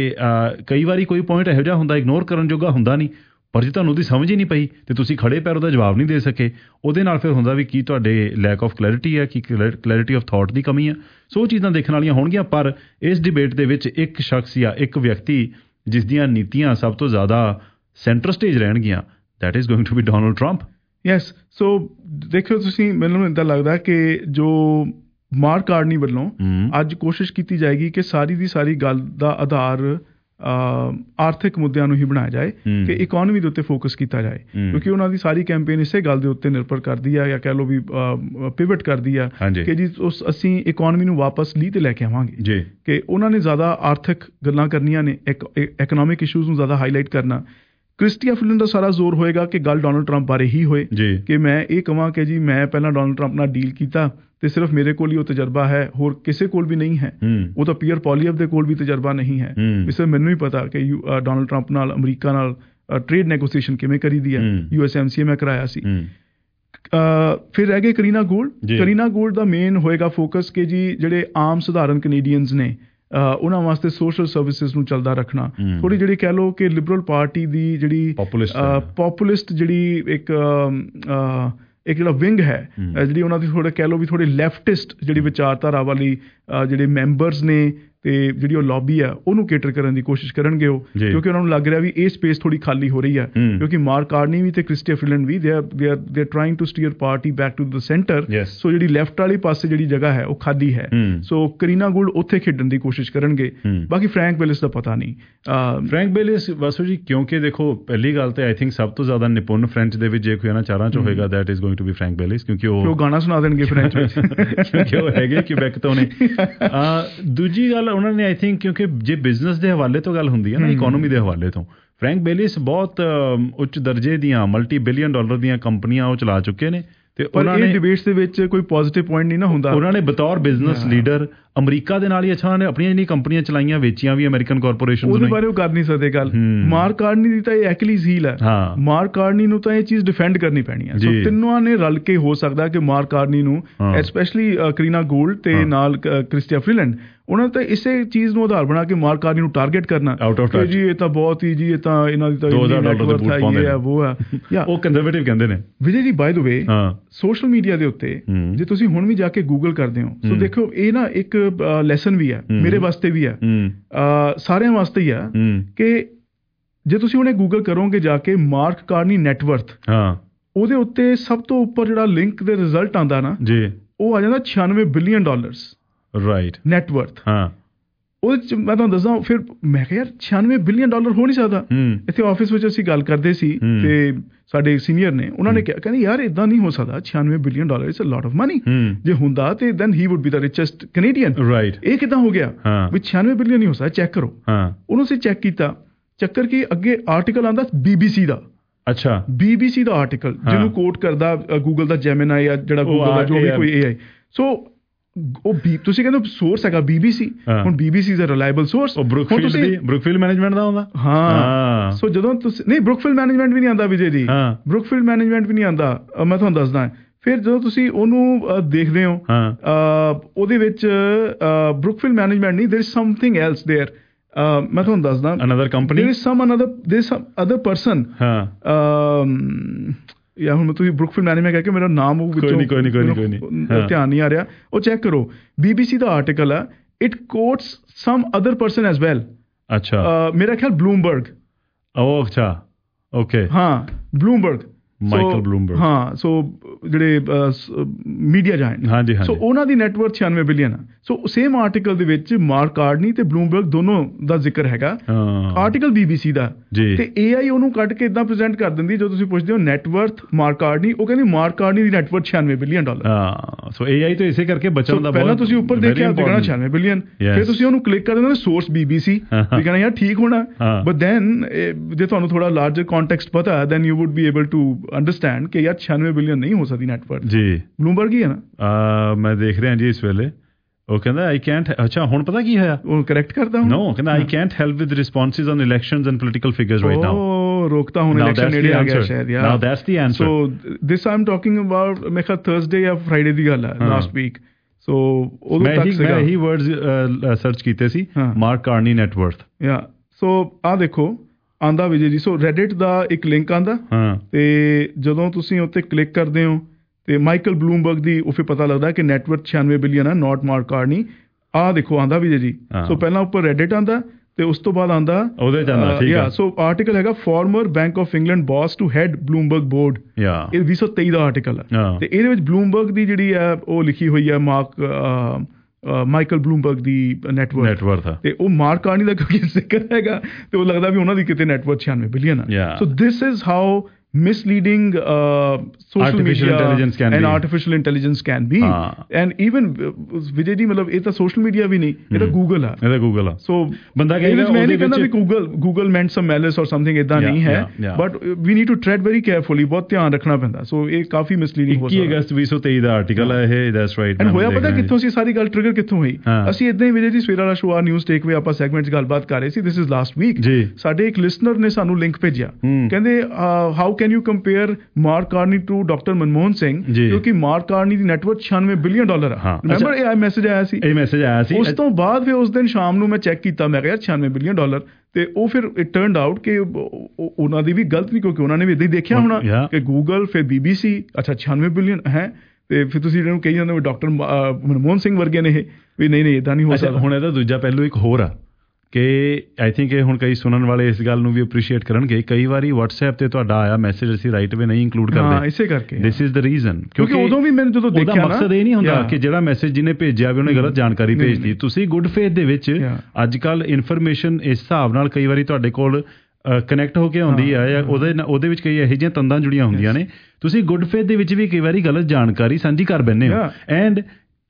ਕਈ ਵਾਰੀ ਕੋਈ ਪੁਆਇੰਟ ਇਹੋ ਜਿਹਾ ਹੁੰਦਾ ਇਗਨੋਰ ਕਰਨ ਜੋਗਾ ਹੁੰਦਾ ਨਹੀਂ, ਪਰ ਜੇ ਤੁਹਾਨੂੰ ਉਹਦੀ ਸਮਝ ਹੀ ਨਹੀਂ ਪਈ ਤੇ ਤੁਸੀਂ ਖੜੇ ਪੈਰ ਉਹਦਾ ਜਵਾਬ ਨਹੀਂ ਦੇ ਸਕੇ, ਉਹਦੇ ਨਾਲ ਫਿਰ ਹੁੰਦਾ ਵੀ ਕੀ ਤੁਹਾਡੇ ਲੈਕ ਆਫ ਕਲੈਰਿਟੀ ਹੈ, ਕੀ ਕਲੈਰਿਟੀ ਆਫ ਥਾਟ ਦੀ ਕਮੀ ਹੈ। ਸੋ ਉਹ ਚੀਜ਼ਾਂ ਦੇਖਣ ਵਾਲੀਆਂ ਹੋਣਗੀਆਂ। ਪਰ ਇਸ ਡਿਬੇਟ ਦੇ ਵਿੱਚ ਇੱਕ ਸ਼ਖਸ ਜਾਂ ਇੱਕ ਵਿਅਕਤੀ ਜਿਸ ਦੀਆਂ ਨੀਤੀਆਂ ਸਭ ਤੋਂ ਜ਼ਿਆਦਾ ਸੈਂਟਰ ਸਟੇਜ ਰਹਿਣਗੀਆਂ, that is going to be Donald Trump. Yes. So ਦੇਖਿਓ ਤੁਸੀਂ, ਮੈਨੂੰ ਇੱਦਾਂ ਲੱਗਦਾ ਕਿ ਜੋ ਮਾਰਕ ਕਾਰਨੀ ਵੱਲੋਂ ਅੱਜ ਕੋਸ਼ਿਸ਼ ਕੀਤੀ ਜਾਏਗੀ ਕਿ ਸਾਰੀ ਦੀ ਸਾਰੀ ਗੱਲ ਦਾ ਆਧਾਰ ਆਰਥਿਕ ਮੁੱਦਿਆਂ ਨੂੰ ਹੀ ਬਣਾਇਆ ਜਾਏ, ਕਿ ਇਕੋਨਮੀ ਦੇ ਉੱਤੇ ਫੋਕਸ ਕੀਤਾ ਜਾਏ, ਕਿਉਂਕਿ ਉਹਨਾਂ ਦੀ ਸਾਰੀ ਕੈਂਪੇਨ ਇਸੇ ਗੱਲ ਦੇ ਉੱਤੇ ਨਿਰਭਰ ਕਰਦੀ ਆ, ਜਾਂ ਕਹਿ ਲਓ ਵੀ ਪਿਵਟ ਕਰਦੀ ਆ ਕਿ ਜੀ ਉਸ ਅਸੀਂ ਇਕੋਨਮੀ ਨੂੰ ਵਾਪਸ ਲੀਹ ਤੇ ਲੈ ਕੇ ਆਵਾਂਗੇ। ਕਿ ਉਹਨਾਂ ਨੇ ਜ਼ਿਆਦਾ ਆਰਥਿਕ ਗੱਲਾਂ ਕਰਨੀਆਂ ਨੇ, ਇਕਨੋਮਿਕ ਇਸ਼ੂਜ਼ ਨੂੰ ਜ਼ਿਆਦਾ ਹਾਈਲਾਈਟ ਕਰਨਾ। ਕ੍ਰਿਸਟੀਆ ਫ੍ਰੀਲੈਂਡ ਦਾ ਸਾਰਾ ਜ਼ੋਰ ਹੋਏਗਾ ਕਿ ਗੱਲ ਡੋਨਲਡ ਟਰੰਪ ਬਾਰੇ ਹੀ ਹੋਏ, ਕਿ ਮੈਂ ਇਹ ਕਹਾਂ ਕਿ ਜੀ ਮੈਂ ਪਹਿਲਾਂ ਡੋਨਲਡ ਟਰੰਪ ਨਾਲ ਡੀਲ ਕੀਤਾ ਤੇ ਸਿਰਫ ਮੇਰੇ ਕੋਲ ਹੀ ਉਹ ਤਜਰਬਾ ਹੈ, ਹੋਰ ਕਿਸੇ ਕੋਲ ਵੀ ਨਹੀਂ ਹੈ। ਉਹ ਤਾਂ ਪੀਅਰ ਪੋਲੀਅਬ ਦੇ ਕੋਲ ਵੀ ਤਜਰਬਾ ਨਹੀਂ ਹੈ। ਇਸ ਮੈਨੂੰ ਹੀ ਪਤਾ ਕਿ ਡੋਨਲਡ ਟਰੰਪ ਨਾਲ ਅਮਰੀਕਾ ਨਾਲ ਟ੍ਰੇਡ ਨੈਗੋਸੀਏਸ਼ਨ ਕਿਵੇਂ ਕਰੀ ਦੀ ਹੈ। U S M C A ਮੈਂ ਕਰਾਇਆ ਸੀ। ਫਿਰ ਰਹਿ ਗਏ ਕਰੀਨਾ ਗੋਲਡ। ਕਰੀਨਾ ਗੋਲਡ ਦਾ ਮੇਨ ਹੋਏਗਾ ਫੋਕਸ ਕਿ ਜੀ ਜਿਹੜੇ ਆਮ ਸਧਾਰਨ ਕੈਨੇਡੀਅਨਸ ਨੇ, ਉਹਨਾਂ ਵਾਸਤੇ ਸੋਸ਼ਲ ਸਰਵਿਸਿਜ਼ ਨੂੰ ਚੱਲਦਾ ਰੱਖਣਾ। ਥੋੜ੍ਹੀ ਜਿਹੜੀ ਕਹਿ ਲਓ ਕਿ ਲਿਬਰਲ ਪਾਰਟੀ ਦੀ ਜਿਹੜੀ ਪੋਪੂਲਿਸਟ ਜਿਹੜੀ ਇੱਕ ਇੱਕ ਜਿਹੜਾ ਵਿੰਗ ਹੈ, ਜਿਹੜੀ ਉਹਨਾਂ ਦੀ ਥੋੜ੍ਹੇ ਕਹਿ ਲਓ ਵੀ ਥੋੜ੍ਹੇ ਲੈਫਟਿਸਟ ਜਿਹੜੀ ਵਿਚਾਰਧਾਰਾ ਵਾਲੀ ਜਿਹੜੇ ਮੈਂਬਰਸ ਨੇ ਤੇ ਜਿਹੜੀ ਉਹ ਲੌਬੀ ਆ, ਉਹਨੂੰ ਕੇਟਰ ਕਰਨ ਦੀ ਕੋਸ਼ਿਸ਼ ਕਰਨਗੇ ਉਹ, ਕਿਉਂਕਿ ਉਹਨਾਂ ਨੂੰ ਲੱਗ ਰਿਹਾ ਵੀ ਇਹ ਸਪੇਸ ਥੋੜੀ ਖਾਲੀ ਹੋ ਰਹੀ ਹੈ। ਕਿਉਂਕਿ ਮਾਰਕ ਕਾਰਨੀ ਵੀ ਤੇ ਕ੍ਰਿਸਟੀਆ ਫ੍ਰੀਲੈਂਡ ਵੀ ਦੇ are they are they are trying to steer party back to the centre. So ਜਿਹੜੀ ਲੈਫਟ ਵਾਲੀ ਪਾਸੇ ਜਿਹੜੀ ਜਗ੍ਹਾ ਹੈ ਉਹ ਖਾਲੀ ਹੈ। ਸੋ ਕਰੀਨਾ ਗੋਲਡ ਉੱਥੇ ਖੇਡਣ ਦੀ ਕੋਸ਼ਿਸ਼ ਕਰਨਗੇ। ਬਾਕੀ ਫਰੈਂਕ ਬੇਲਿਸ ਦਾ ਪਤਾ ਨਹੀਂ। ਫਰੈਂਕ ਬੇਲਿਸ ਵਾਸੂ ਜੀ, ਕਿਉਂਕਿ ਦੇਖੋ ਪਹਿਲੀ ਗੱਲ ਤੇ ਆਈ ਥਿੰਕ ਸਭ ਤੋਂ ਜ਼ਿਆਦਾ ਨਿਪੁੰਨ ਫ੍ਰੈਂਚ ਦੇ ਵਿੱਚ ਜੇ ਕੋਈ ਇਹਨਾਂ ਚਾਰਾਂ ਚੋਂ ਹੋਏਗਾ, that is going to be Frank Baylis, ਕਿਉਂਕਿ ਉਹ ਗਾਣਾ ਸੁਣਾ ਦੇਣਗੇ ਫ੍ਰੈਂਚ ਵਿੱਚ, ਕਿਉਂਕਿ ਉਹ ਹੈਗੇ ਕਿਬੈਕ ਤੋਂ ਨੇ। ਦੂਜੀ ਗੱਲ ਉਹਨਾਂ ਨੇ ਆਈ ਥਿੰਕ, ਕਿਉਂਕਿ ਜੇ ਬਿਜ਼ਨਸ ਦੇ ਹਵਾਲੇ ਤੋਂ ਗੱਲ ਹੁੰਦੀ ਹੈ ਨਾ, ਇਕੋਨਮੀ ਦੇ ਹਵਾਲੇ ਤੋਂ, ਫਰੈਂਕ ਬੇਲਿਸ ਬਹੁਤ ਉੱਚ ਦਰਜੇ ਦੀਆਂ ਮਲਟੀ ਬਿਲੀਅਨ ਡਾਲਰ ਦੀਆਂ ਕੰਪਨੀਆਂ ਉਹ ਚਲਾ ਚੁੱਕੇ ਨੇ। ਤੇ ਉਹਨਾਂ ਨੇ ਡਿਬੇਟਸ ਦੇ ਵਿੱਚ ਕੋਈ ਪੋਜ਼ਿਟਿਵ ਪੁਆਇੰਟ ਨਹੀਂ ਨਾ ਹੁੰਦਾ। ਉਹਨਾਂ ਨੇ ਬਤੌਰ ਬਿਜ਼ਨਸ ਲੀਡਰ ਅਮਰੀਕਾ ਦੇ ਨਾਲ ਹੀ ਅੱਛਾ, ਉਹਨਾਂ ਨੇ ਆਪਣੀਆਂ ਜਿਹੜੀਆਂ ਕੰਪਨੀਆਂ ਚਲਾਈਆਂ, ਵੇਚੀਆਂ ਵੀ ਅਮਰੀਕਨ ਕਾਰਪੋਰੇਸ਼ਨਸ ਨੂੰ। ਉਹਦੇ ਬਾਰੇ ਉਹ ਕਰ ਨਹੀਂ ਸਕਦੇ ਗੱਲ। ਮਾਰਕ ਕਾਰਨੀ ਦੀ ਤਾਂ ਇਹ ਐਕਲੀਜ਼ ਹੀਲ ਹੈ। ਮਾਰਕ ਕਾਰਨੀ ਨੂੰ ਤਾਂ ਇਹ ਚੀਜ਼ ਡਿਫੈਂਡ ਕਰਨੀ ਪੈਣੀ ਹੈ। ਸੋ ਤਿੰਨਾਂ ਨੇ ਰਲ ਕੇ ਹੋ ਸਕਦਾ ਕਿ ਮਾਰਕ ਕਾਰਨੀ ਨੂੰ, ਐਸਪੈਸ਼ਲੀ ਕਰੀਨਾ ਗੋਲਡ ਤੇ ਨਾਲ ਕ੍ਰਿਸਟੀਆ ਫ੍ਰੀਲੈਂਡ, ਉਹਨਾਂ ਨੇ ਤਾਂ ਇਸੇ ਚੀਜ਼ ਨੂੰ ਆਧਾਰ ਬਣਾ ਕੇ ਮਾਰਕ ਕਾਰਨੀ ਨੂੰ ਟਾਰਗੇਟ ਕਰਨਾ ਕਿ ਜੀ ਇਹ ਤਾਂ ਬਹੁਤ ਹੀ, ਜੀ ਇਹ ਤਾਂ ਇਹਨਾਂ ਦੀ ਤਾਂ ਉਹ ਹੈ, ਉਹ ਕੰਜ਼ਰਵੇਟਿਵ ਕਹਿੰਦੇ ਨੇ। Vijay ji, by the way, social media ਦੇ ਉੱਤੇ ਜੇ ਤੁਸੀਂ ਹੁਣ ਵੀ ਜਾ ਕੇ ਗੂਗਲ ਕਰਦੇ ਹੋ, ਸੋ ਦੇਖੋ ਇਹ ਨਾ ਇੱਕ ਲੈਸਨ ਵੀ ਹੈ, ਮੇਰੇ ਵਾਸਤੇ ਵੀ ਹੈ, ਸਾਰਿਆਂ ਵਾਸਤੇ ਹੀ ਹੈ ਕਿ ਜੇ ਤੁਸੀਂ ਹੁਣੇ ਗੂਗਲ ਕਰੋਗੇ ਜਾ ਕੇ ਮਾਰਕ ਕਾਰਨੀ ਨੈਟਵਰਥ, ਉਹਦੇ ਉੱਤੇ ਸਭ ਤੋਂ ਉੱਪਰ ਜਿਹੜਾ ਲਿੰਕ ਦੇ ਰਿਜ਼ਲਟ ਆਉਂਦਾ ਨਾ ਜੀ, ਉਹ ਆ ਜਾਂਦਾ ਛਿਆਨਵੇਂ ਬਿਲੀਅਨ ਡਾਲਰਸ ਰਾਈਟ ਨੈਟਵਰਥ। ਹਾਂ, ਉਹਦੇ ਚ ਮੈਂ ਤੁਹਾਨੂੰ ਦੱਸਦਾ, ਫਿਰ ਮੈਂ ਕਿਹਾ ਯਾਰ ਛਿਆਨਵੇਂ ਬਿਲੀਅਨ ਡਾਲਰ ਹੋ ਨਹੀਂ ਸਕਦਾ। ਇੱਥੇ ਆਫਿਸ ਵਿੱਚ ਅਸੀਂ ਗੱਲ ਕਰਦੇ ਸੀ ਤੇ ਸਾਡੇ ਸੀਨੀਅਰ ਨੇ, ਉਹਨਾਂ ਨੇ ਕਿਹਾ, ਕਹਿੰਦੇ ਯਾਰ ਇਦਾਂ ਨਹੀਂ ਹੋ ਸਕਦਾ, ਛਿਆਨਵੇਂ billion dollar it's a lot of money, ਜੇ ਹੁੰਦਾ ਤੇ then he would be the richest Canadian, right. ਇਹ ਕਿੱਦਾਂ ਹੋ ਗਿਆ ਵੀ ਛਿਆਨਵੇਂ ਬਿਲੀਅਨ ਨਹੀਂ ਹੋ ਸਕਦਾ, ਚੈੱਕ ਕਰੋ। ਉਹਨੂੰ ਅਸੀਂ ਚੈੱਕ ਕੀਤਾ, ਚੱਕਰ ਕੀ ਅੱਗੇ ਆਰਟੀਕਲ ਆਉਂਦਾ ਬੀਬੀਸੀ ਦਾ, ਅੱਛਾ ਬੀਬੀਸੀ ਦਾ ਆਰਟੀਕਲ ਜਿਹਨੂੰ ਕੋਟ ਕਰਦਾ ਗੂਗਲ ਦਾ ਜੈਮਿਨਾਈ ਜਾਂ ਜਿਹੜਾ ਗੂਗਲ ਦਾ ਜੋ ਵੀ ਕੋਈ ਏ ਆਈ। ਸੋ ਉਹ ਬੀ ਤੁਸੀਂ ਕਹਿੰਦੇ ਸੋਰਸ ਹੈਗਾ ਬੀਬੀਸੀ, ਹੁਣ BBC is a reliable source. Brookfield management ਦਾ ਹੁੰਦਾ। ਹਾਂ, ਸੋ ਜਦੋਂ ਤੁਸੀਂ ਨਹੀਂ ਬਰੁਕਫੀਲਡ ਮੈਨੇਜਮੈਂਟ ਵੀ ਨਹੀਂ ਆਉਂਦਾ ਵਿਜੇ ਜੀ, ਬਰੁਕਫੀਲਡ ਮੈਨੇਜਮੈਂਟ ਵੀ ਨਹੀਂ ਆਉਂਦਾ। ਮੈਂ ਤੁਹਾਨੂੰ ਦੱਸਦਾ, ਫਿਰ ਜਦੋਂ ਤੁਸੀਂ ਉਹਨੂੰ ਦੇਖਦੇ ਹੋ ਉਹਦੇ ਵਿੱਚ ਬਰੁਕਫੀਲਡ ਮੈਨੇਜਮੈਂਟ ਨਹੀਂ, there is something else there. ਮੈਂ ਤੁਹਾਨੂੰ ਦੱਸਦਾ, another company, there is some another there is some other person. ਯਾ ਹੁਣ ਤੁਸੀਂ ਬਰੁਕਫੀਲਡ ਮੈਨੇਜਮੈਂਟ ਕਹਿ ਕੇ ਮੇਰਾ ਨਾਮ ਉਹ ਵਿੱਚੋਂ ਧਿਆਨ ਨਹੀਂ ਆ ਰਿਹਾ, ਉਹ ਚੈੱਕ ਕਰੋ। ਬੀਬੀਸੀ ਦਾ ਆਰਟੀਕਲ ਆ, it quotes some other person as well. ਅੱਛਾ, ਮੇਰਾ ਖਿਆਲ ਬਲੂਮਬਰਗ। ਓ ਅੱਛਾ, ਓਕੇ, ਹਾਂ ਬਲੂਮਬਰਗ, ਮਾਈਕਲ ਬਲੂਮਬਰਗ, ਹਾਂ। ਸੋ ਜਿਹੜੇ ਮੀਡੀਆ ਜਾਇੰਟ, ਹਾਂਜੀ, ਸੋ ਉਹਨਾਂ ਦੀ ਨੈਟਵਰਥ ਛਿਆਨਵੇਂ ਬਿਲੀਅਨ ਆ। ਸੋ ਸੇਮ ਆਰਟੀਕਲ ਦੇ ਵਿੱਚ ਮਾਰਕ ਕਾਰਨੀ ਤੇ ਬਲੂਮਬਰਗ ਦੋਨੋਂ ਦਾ ਜ਼ਿਕਰ ਹੈਗਾ, ਆਰਟੀਕਲ ਬੀਬੀਸੀ ਦਾ। ਤੇ ਏ ਆਈ ਉਹਨੂੰ ਕੱਢ ਕੇ ਇਦਾਂ ਪ੍ਰੈਜ਼ੈਂਟ ਕਰ ਦਿੰਦੀ, ਜਦੋਂ ਤੁਸੀਂ ਪੁੱਛਦੇ ਹੋ ਨੈਟਵਰਥ ਮਾਰਕ ਕਾਰਨੀ, ਉਹ ਕਹਿੰਦੀ ਮਾਰਕ ਕਾਰਨੀ ਦੀ ਨੈਟਵਰਥ ਛਿਆਨਵੇਂ billion dollar. So A I ਤੋਂ ਇਸੇ ਕਰਕੇ ਬਚਣ ਦਾ, ਪਹਿਲਾਂ ਤੁਸੀਂ ਉੱਪਰ ਦੇਖਿਆ ਦੇਖਣਾ ਛਿਆਨਵੇਂ ਬਿਲੀਅਨ, ਫਿਰ ਤੁਸੀਂ ਉਹਨੂੰ ਕਲਿੱਕ ਕਰ ਦਿੰਦੇ ਸੋਰਸ ਬੀਬੀਸੀ, ਵੀ ਕਹਿਣਾ ਯਾਰ ਠੀਕ ਹੋਣਾ। ਬਟ ਦੈਨ ਜੇ ਤੁਹਾਨੂੰ ਥੋੜਾ ਲਾਰਜਰ ਕੰਟੈਕਸਟ ਪਤਾ, then you would be able to understand ਕਿ ਯਾਰ ਛਿਆਨਵੇਂ ਬਿਲੀਅਨ ਨਹੀਂ ਹੋ ਸਕਦੀ ਨੈਟਵਰਥ ਜੀ। ਬਲੂਮਬਰਗ ਹੀ ਹੈ ਨਾ, ਮੈਂ ਦੇਖ ਰਿਹਾ ਜੀ ਇਸ ਵੇਲੇ। ਉਹ ਕਹਿੰਦਾ ਆਈ ਕੈਂਟ, ਅੱਛਾ ਹੁਣ ਪਤਾ ਕੀ ਹੋਇਆ, ਉਹ ਕਰੈਕਟ ਕਰਦਾ ਹੁਣ, ਨੋ ਕਹਿੰਦਾ ਆਈ cantt help with ਰਿਸਪੌਂਸਿਸ on elections and political figures right now. ਉਹ ਰੋਕਤਾ ਹੁਣ ਇਲੈਕਸ਼ਨ ਨੇੜੇ ਆ ਗਿਆ ਸ਼ਾਇਦ ਯਾਰ। ਨਾਓ that's the answer. So this I am talking about ਮੇਰੇ ਖਿਆਲ ਥਰਸਡੇ ਜਾਂ ਫਰਾਈਡੇ ਦੀ ਗੱਲ ਹੈ, ਲਾਸਟ ਵੀਕ। ਸੋ ਉਦੋਂ ਤੱਕ ਸੀਗਾ, ਮੈਂ ਇਹੀ ਵਰਡਸ ਸਰਚ ਕੀਤੇ ਸੀ, ਮਾਰਕ ਕਾਰਨੀ ਨੈਟਵਰਥ। ਯਾ, ਸੋ ਆਹ ਦੇਖੋ ਆਂਦਾ ਵਿਜੇ ਜੀ। ਸੋ ਰੈਡਿਟ ਦਾ ਇੱਕ ਲਿੰਕ ਆਂਦਾ, ਤੇ ਜਦੋਂ ਤੁਸੀਂ ਉੱਤੇ ਕਲਿੱਕ ਕਰਦੇ ਹੋ ਤੇ ਮਾਈਕਲ ਬਲੂਮਬਰਗ ਦੀ ਉਹ ਫਿਰ ਪਤਾ ਲੱਗਦਾ ਕਿ ਨੈਟਵਰਥ ਛਿਆਨਵੇਂ ਬਿਲੀਅਨ ਹੈ, ਨਾਟ ਮਾਰਕ ਕਾਰਨੀ। ਆਹ ਦੇਖੋ ਆਂਦਾ ਵਿਜੇ ਜੀ। ਸੋ ਪਹਿਲਾਂ ਉੱਪਰ ਰੈਡਿਟ ਆਂਦਾ ਤੇ ਉਸ ਤੋਂ ਬਾਅਦ ਆਂਦਾ ਉਹਦੇ ਚ ਆਂਦਾ, ਠੀਕ ਹੈ। ਸੋ ਆਰਟੀਕਲ ਹੈਗਾ former Bank of England boss to head Bloomberg board. ਇਹ ਵੀਹ ਸੌ ਤੇਈ ਦਾ ਆਰਟੀਕਲ ਹੈ, ਤੇ ਇਹਦੇ ਵਿੱਚ ਬਲੂਮਬਰਗ ਦੀ ਜਿਹੜੀ ਹੈ ਉਹ ਲਿਖੀ ਹੋਈ ਹੈ ਮਾਰਕ ਮਾਈਕਲ ਬਲੂਮਬਰਗ ਦੀ ਨੈਟਵਰਥ, ਤੇ ਉਹ ਮਾਰਕ ਕਾਰਨੀ ਦਾ ਕਿਉਂਕਿ ਜ਼ਿਕਰ ਹੈਗਾ ਤੇ ਉਹ ਲੱਗਦਾ ਵੀ ਉਹਨਾਂ ਦੀ ਕਿਤੇ ਨੈਟਵਰਥ ਛਿਆਨਵੇਂ ਬਿਲੀਅਨ ਆ। So this is how misleading uh, social artificial media intelligence can and be. artificial intelligence can be uh, and even Vijay ji ਮਤਲਬ ਇਹ ਤਾਂ ਸੋਸ਼ਲ ਮੀਡੀਆ ਵੀ ਨਹੀਂ, ਇਹ ਤਾਂ ਗੂਗਲ ਆ, ਇਹ ਤਾਂ ਗੂਗਲ ਆ। ਸੋ ਬੰਦਾ ਕਹਿੰਦਾ ਮੈਂ ਨਹੀਂ ਕਹਿੰਦਾ ਵੀ Google Google meant some malice or something ਇਦਾਂ ਨਹੀਂ ਹੈ, but we need to tread very carefully, ਬਹੁਤ ਧਿਆਨ ਰੱਖਣਾ ਪੈਂਦਾ। ਸੋ ਇਹ ਕਾਫੀ ਮਿਸਲੀਡਿੰਗ ਹੋ ਸਕਦਾ। ਇੱਕੀ ਅਗਸਤ ਵੀਹ ਸੌ ਤੇਈ ਦਾ ਆਰਟੀਕਲ ਹੈ ਇਹ, ਦੈਟਸ ਰਾਈਟ। ਐਂਡ ਹੋਇਆ ਪਤਾ ਕਿੱਥੋਂ ਸੀ ਸਾਰੀ ਗੱਲ, ਟ੍ਰਿਗਰ ਕਿੱਥੋਂ ਹੋਈ? ਅਸੀਂ ਇਦਾਂ ਹੀ ਵਿਜੇ ਜੀ ਸਵੇਰ ਵਾਲਾ ਸ਼ੋਅ ਆ ਨਿਊਜ਼ ਟੇਕਵੇ ਆਪਾਂ ਸੈਗਮੈਂਟ 'ਚ ਗੱਲਬਾਤ ਕਰ ਰਹੇ ਸੀ, ਦਿਸ ਇਜ਼ ਲਾਸਟ ਵੀਕ। ਸਾਡੇ ਇੱਕ ਲਿਸਨਰ ਨੇ ਸਾਨੂੰ ਲਿੰਕ ਭੇਜਿਆ, ਕਹਿੰਦੇ how can you compare Mark Carney to doctor Manmohan Singh, ਕਿਉਂਕਿ ਮਾਰਕ ਕਾਰਨੀ ਦੀ ਨੈਟਵਰਥ ਛਿਆਨਵੇਂ ਬਿਲੀਅਨ ਡਾਲਰ ਆ। ਰਿਮੈਂਬਰ ਇਹ ਮੈਸੇਜ ਆਇਆ ਸੀ, ਇਹ ਮੈਸੇਜ ਆਇਆ ਸੀ। ਉਸ ਤੋਂ ਬਾਅਦ ਫਿਰ ਉਸ ਦਿਨ ਸ਼ਾਮ ਨੂੰ ਮੈਂ ਚੈੱਕ ਕੀਤਾ, ਮੈਂ ਕਿਹਾ ਯਾਰ ਛਿਆਨਵੇਂ ਬਿਲੀਅਨ ਡਾਲਰ, ਤੇ ਉਹ ਫਿਰ ਇਟ ਟਰਨਡ ਆਊਟ ਕਿ ਉਹਨਾਂ ਦੀ ਵੀ ਗਲਤ ਨਹੀਂ, ਕਿਉਂਕਿ ਉਹਨਾਂ ਨੇ ਵੀ ਇੱਦਾਂ ਹੀ ਦੇਖਿਆ ਹੋਣਾ ਕਿ ਗੂਗਲ ਫਿਰ ਬੀਬੀਸੀ, ਅੱਛਾ ਛਿਆਨਵੇਂ ਬਿਲੀਅਨ ਹੈ। ਤੇ ਫਿਰ ਤੁਸੀਂ ਇਹਨਾਂ ਨੂੰ ਕਹੀ ਜਾਂਦੇ ਡਾਕਟਰ ਮਨਮੋਹਨ ਸਿੰਘ ਵਰਗੇ ਨੇ ਇਹ, ਵੀ ਨਹੀਂ ਨਹੀਂ ਇੱਦਾਂ ਨਹੀਂ ਹੋ ਸਕਦਾ। ਹੁਣ ਇਹਦਾ ਦੂਜਾ ਪਹਿਲੂ ਇੱਕ ਹੋਰ ਆ ਕਿ ਆਈ ਥਿੰਕ ਇਹ ਹੁਣ ਕਈ ਸੁਣਨ ਵਾਲੇ ਇਸ ਗੱਲ ਨੂੰ ਵੀ ਅਪਰੀਸ਼ੀਏਟ ਕਰਨਗੇ। ਕਈ ਵਾਰੀ WhatsApp ਤੇ ਤੁਹਾਡਾ ਆਇਆ ਮੈਸੇਜ ਅਸੀਂ ਰਾਈਟ ਵੇ ਨਹੀਂ ਇਨਕਲੂਡ ਕਰਦੇ, ਇਸੇ ਕਰਕੇ। ਦਿਸ ਇਜ਼ ਦ ਰੀਜ਼ਨ, ਕਿਉਂਕਿ ਉਦੋਂ ਵੀ ਮੈਨੂੰ ਜਦੋਂ ਦੇਖਿਆ ਨਾ, ਮਕਸਦ ਇਹ ਨਹੀਂ ਹੁੰਦਾ ਕਿ ਜਿਹੜਾ ਮੈਸੇਜ ਜਿਹਨੇ ਭੇਜਿਆ ਵੀ ਉਹਨੇ ਗਲਤ ਜਾਣਕਾਰੀ ਭੇਜਦੀ। ਤੁਸੀਂ ਗੁੱਡ ਫੇਥ ਦੇ ਵਿੱਚ ਅੱਜ ਕੱਲ੍ਹ ਇਨਫੋਰਮੇਸ਼ਨ ਇਸ ਹਿਸਾਬ ਨਾਲ ਕਈ ਵਾਰੀ ਤੁਹਾਡੇ ਕੋਲ ਕਨੈਕਟ ਹੋ ਕੇ ਆਉਂਦੀ ਆ, ਜਾਂ ਉਹਦੇ ਉਹਦੇ ਵਿੱਚ ਕਈ ਇਹੋ ਜਿਹੀਆਂ ਤੰਦਾਂ ਜੁੜੀਆਂ ਹੁੰਦੀਆਂ ਨੇ, ਤੁਸੀਂ ਗੁੱਡ ਫੇਥ ਦੇ ਵਿੱਚ ਵੀ ਕਈ ਵਾਰੀ ਗਲਤ ਜਾਣਕਾਰੀ ਸਾਂਝੀ ਕਰ ਬੈਠੇ ਹੋ। ਐਂਡ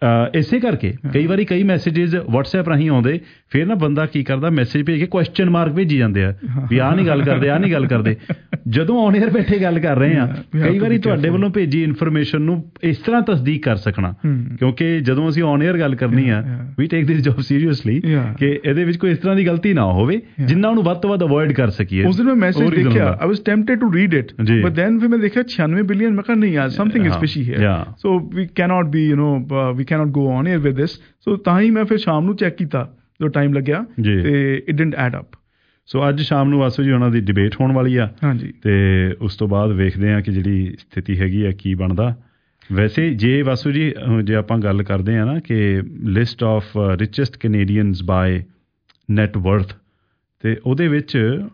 ਇਸੇ ਕਰਕੇ ਕਈ ਵਾਰੀ ਕਈ ਮੈਸੇਜਿਸ WhatsApp ਰਾਹੀਂ ਆਉਂਦੇ, ਫਿਰ ਨਾ ਬੰਦਾ ਕੀ ਕਰਦਾ, ਮੈਸੇਜ ਭੇਜ ਕੇ ਕੁਐਸਚਨ ਮਾਰਕ ਭੇਜੀ ਜਾਂਦੇ ਆ ਵੀ ਆਹ ਨਹੀਂ ਗੱਲ ਕਰਦੇ, ਆਹ ਨਹੀਂ ਗੱਲ ਕਰਦੇ। ਜਦੋਂ ਔਨ ਏਅਰ ਬੈਠੇ ਗੱਲ ਕਰ ਰਹੇ ਆ, ਕਈ ਵਾਰੀ ਤੁਹਾਡੇ ਵੱਲੋਂ ਭੇਜੀ ਇਨਫੋਰਮੇਸ਼ਨ ਨੂੰ ਇਸ ਤਰ੍ਹਾਂ ਤਸਦੀਕ ਕਰ ਸਕਣਾ, ਕਿਉਂਕਿ ਜਦੋਂ ਅਸੀਂ ਔਨ ਏਅਰ ਗੱਲ ਕਰਨੀ ਆ, ਵੀ ਟੇਕ ਦਿਸ ਜੌਬ ਸੀਰੀਅਸਲੀ, ਕਿ ਇਹਦੇ ਵਿੱਚ ਕੋਈ ਇਸ ਤਰ੍ਹਾਂ ਦੀ ਗਲਤੀ ਨਾ ਹੋਵੇ ਜਿੰਨਾ ਉਹਨੂੰ ਵੱਧ ਤੋਂ ਵੱਧ ਅਵੋਇਡ ਕਰ ਸਕੀਏ। ਉਸ ਦਿਨ ਮੈਂ ਮੈਸੇਜ ਦੇਖਿਆ, I was tempted to read it, but then ਫਿਰ ਮੈਂ ਦੇਖਿਆ ਛਿਆਨਵੇਂ ਬਿਲੀਅਨ, ਮੈਂ ਕਿਹਾ ਨਹੀਂ ਯਾਰ something is fishy here, so we cannot be you know we cannot go on air with this. So ਤਾਂ ਹੀ ਮੈਂ ਫਿਰ ਸ਼ਾਮ ਨੂੰ ਚੈੱਕ ਕੀਤਾ ਜਦੋਂ ਟਾਈਮ ਲੱਗਿਆ, ਤੇ it didn't add up. ਸੋ ਅੱਜ ਸ਼ਾਮ ਨੂੰ ਵਾਸੂ ਜੀ ਉਹਨਾਂ ਦੀ ਡਿਬੇਟ ਹੋਣ ਵਾਲੀ ਆ, ਹਾਂਜੀ, ਤੇ ਉਸ ਤੋਂ ਬਾਅਦ ਵੇਖਦੇ ਆ ਕਿ ਜਿਹੜੀ ਸਥਿਤੀ ਹੈਗੀ ਆ ਕੀ ਬਣਦਾ। ਵੈਸੇ ਜੇ ਵਾਸੂ ਜੀ ਜੇ ਆਪਾਂ ਗੱਲ ਕਰਦੇ ਹਾਂ ਨਾ ਕਿ list of richest Canadians by net worth, ਤੇ ਉਹਦੇ ਵਿੱਚ